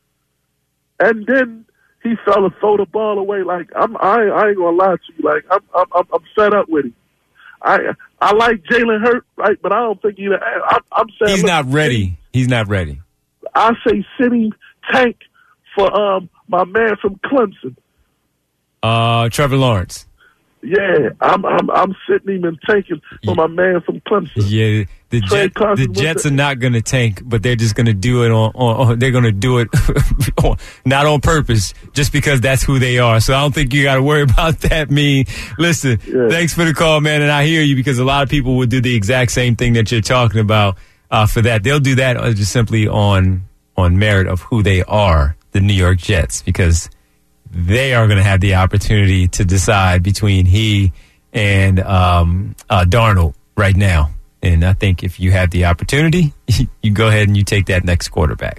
And then he fell and throw the ball away. Like I'm, I, I ain't gonna lie to you. Like I'm, I'm, I'm fed up with him. I I like Jalen Hurts, right? But I don't think he. I, I'm saying he's look, not ready. He's not ready. I say sitting tank for um my man from Clemson. Uh, Trevor Lawrence. Yeah, I'm I'm I'm sitting him and tanking for my man from Clemson. Yeah, the Jet, the Jets are not going to tank, but they're just going to do it on. on, on they're going to do it not on purpose, just because that's who they are. So I don't think you got to worry about that. Me, listen. Yeah. Thanks for the call, man, and I hear you because a lot of people would do the exact same thing that you're talking about. Uh, for that, they'll do that just simply on on merit of who they are, the New York Jets, because they are going to have the opportunity to decide between he and um, uh, Darnold right now. And I think if you have the opportunity, you go ahead and you take that next quarterback.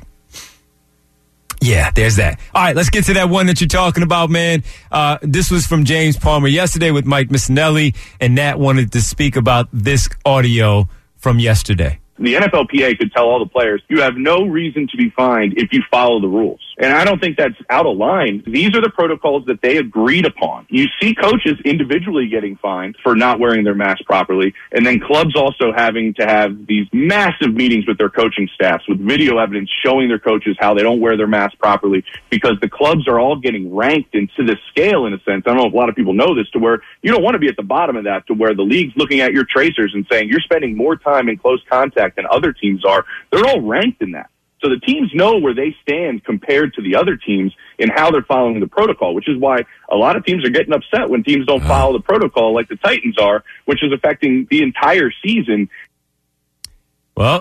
Yeah, there's that. All right, let's get to that one that you're talking about, man. Uh, this was from James Palmer yesterday with Mike Missinelli, and Nat wanted to speak about this audio from yesterday. The N F L P A could tell all the players, you have no reason to be fined if you follow the rules. And I don't think that's out of line. These are the protocols that they agreed upon. You see coaches individually getting fined for not wearing their mask properly, and then clubs also having to have these massive meetings with their coaching staffs with video evidence showing their coaches how they don't wear their mask properly, because the clubs are all getting ranked into this scale in a sense. I don't know if a lot of people know this, to where you don't want to be at the bottom of that, to where the league's looking at your tracers and saying you're spending more time in close contact than other teams are. They're all ranked in that. So the teams know where they stand compared to the other teams in how they're following the protocol, which is why a lot of teams are getting upset when teams don't follow the protocol like the Titans are, which is affecting the entire season. Well,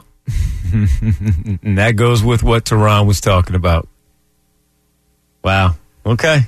and that goes with what Teron was talking about. Wow. Okay.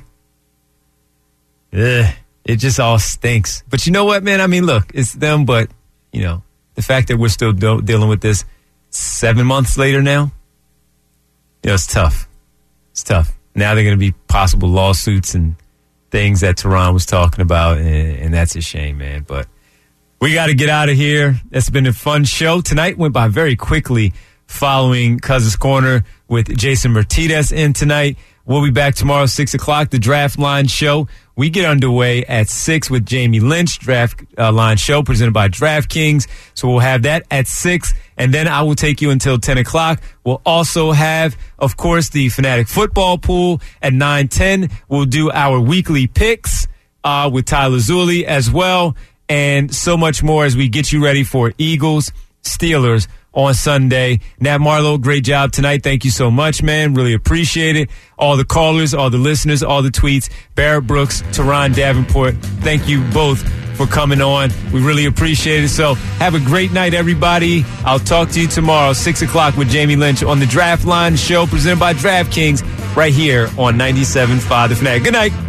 Ugh, it just all stinks. But you know what, man? I mean, look, it's them, but, you know, the fact that we're still do- dealing with this seven months later now, you know, it's tough. It's tough. Now they're going to be possible lawsuits and things that Teron was talking about, and, and that's a shame, man. But we got to get out of here. It's been a fun show. Tonight went by very quickly following Cousins Corner with Jason Martinez in tonight. We'll be back tomorrow, six o'clock, the Draft Line Show. We get underway at six with Jamie Lynch, Draft uh, Line Show presented by DraftKings. So we'll have that at six, and then I will take you until ten o'clock. We'll also have, of course, the Fanatic Football Pool at nine ten. We'll do our weekly picks uh, with Tyler Zulli as well, and so much more as we get you ready for Eagles, Steelers on Sunday. Nat Marlowe, great job tonight. Thank you so much, man. Really appreciate it. All the callers, all the listeners, all the tweets. Barrett Brooks, Teron Davenport, thank you both for coming on. We really appreciate it. So have a great night, everybody. I'll talk to you tomorrow, six o'clock with Jamie Lynch on the Draft Line Show presented by DraftKings right here on ninety-seven point five The Fanatic. Good night.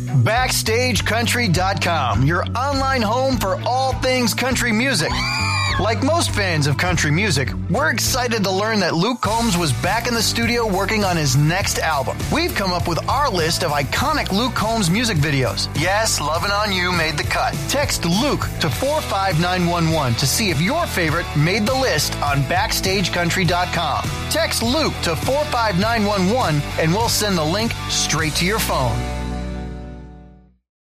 Backstage Country dot com, your online home for all things country music. Like most fans of country music, we're excited to learn that Luke Combs was back in the studio working on his next album. We've come up with our list of iconic Luke Combs music videos. Yes, Lovin' On You made the cut. Text Luke to four five nine one one to see if your favorite made the list on backstage country dot com. Text Luke to four five nine one one and we'll send the link straight to your phone.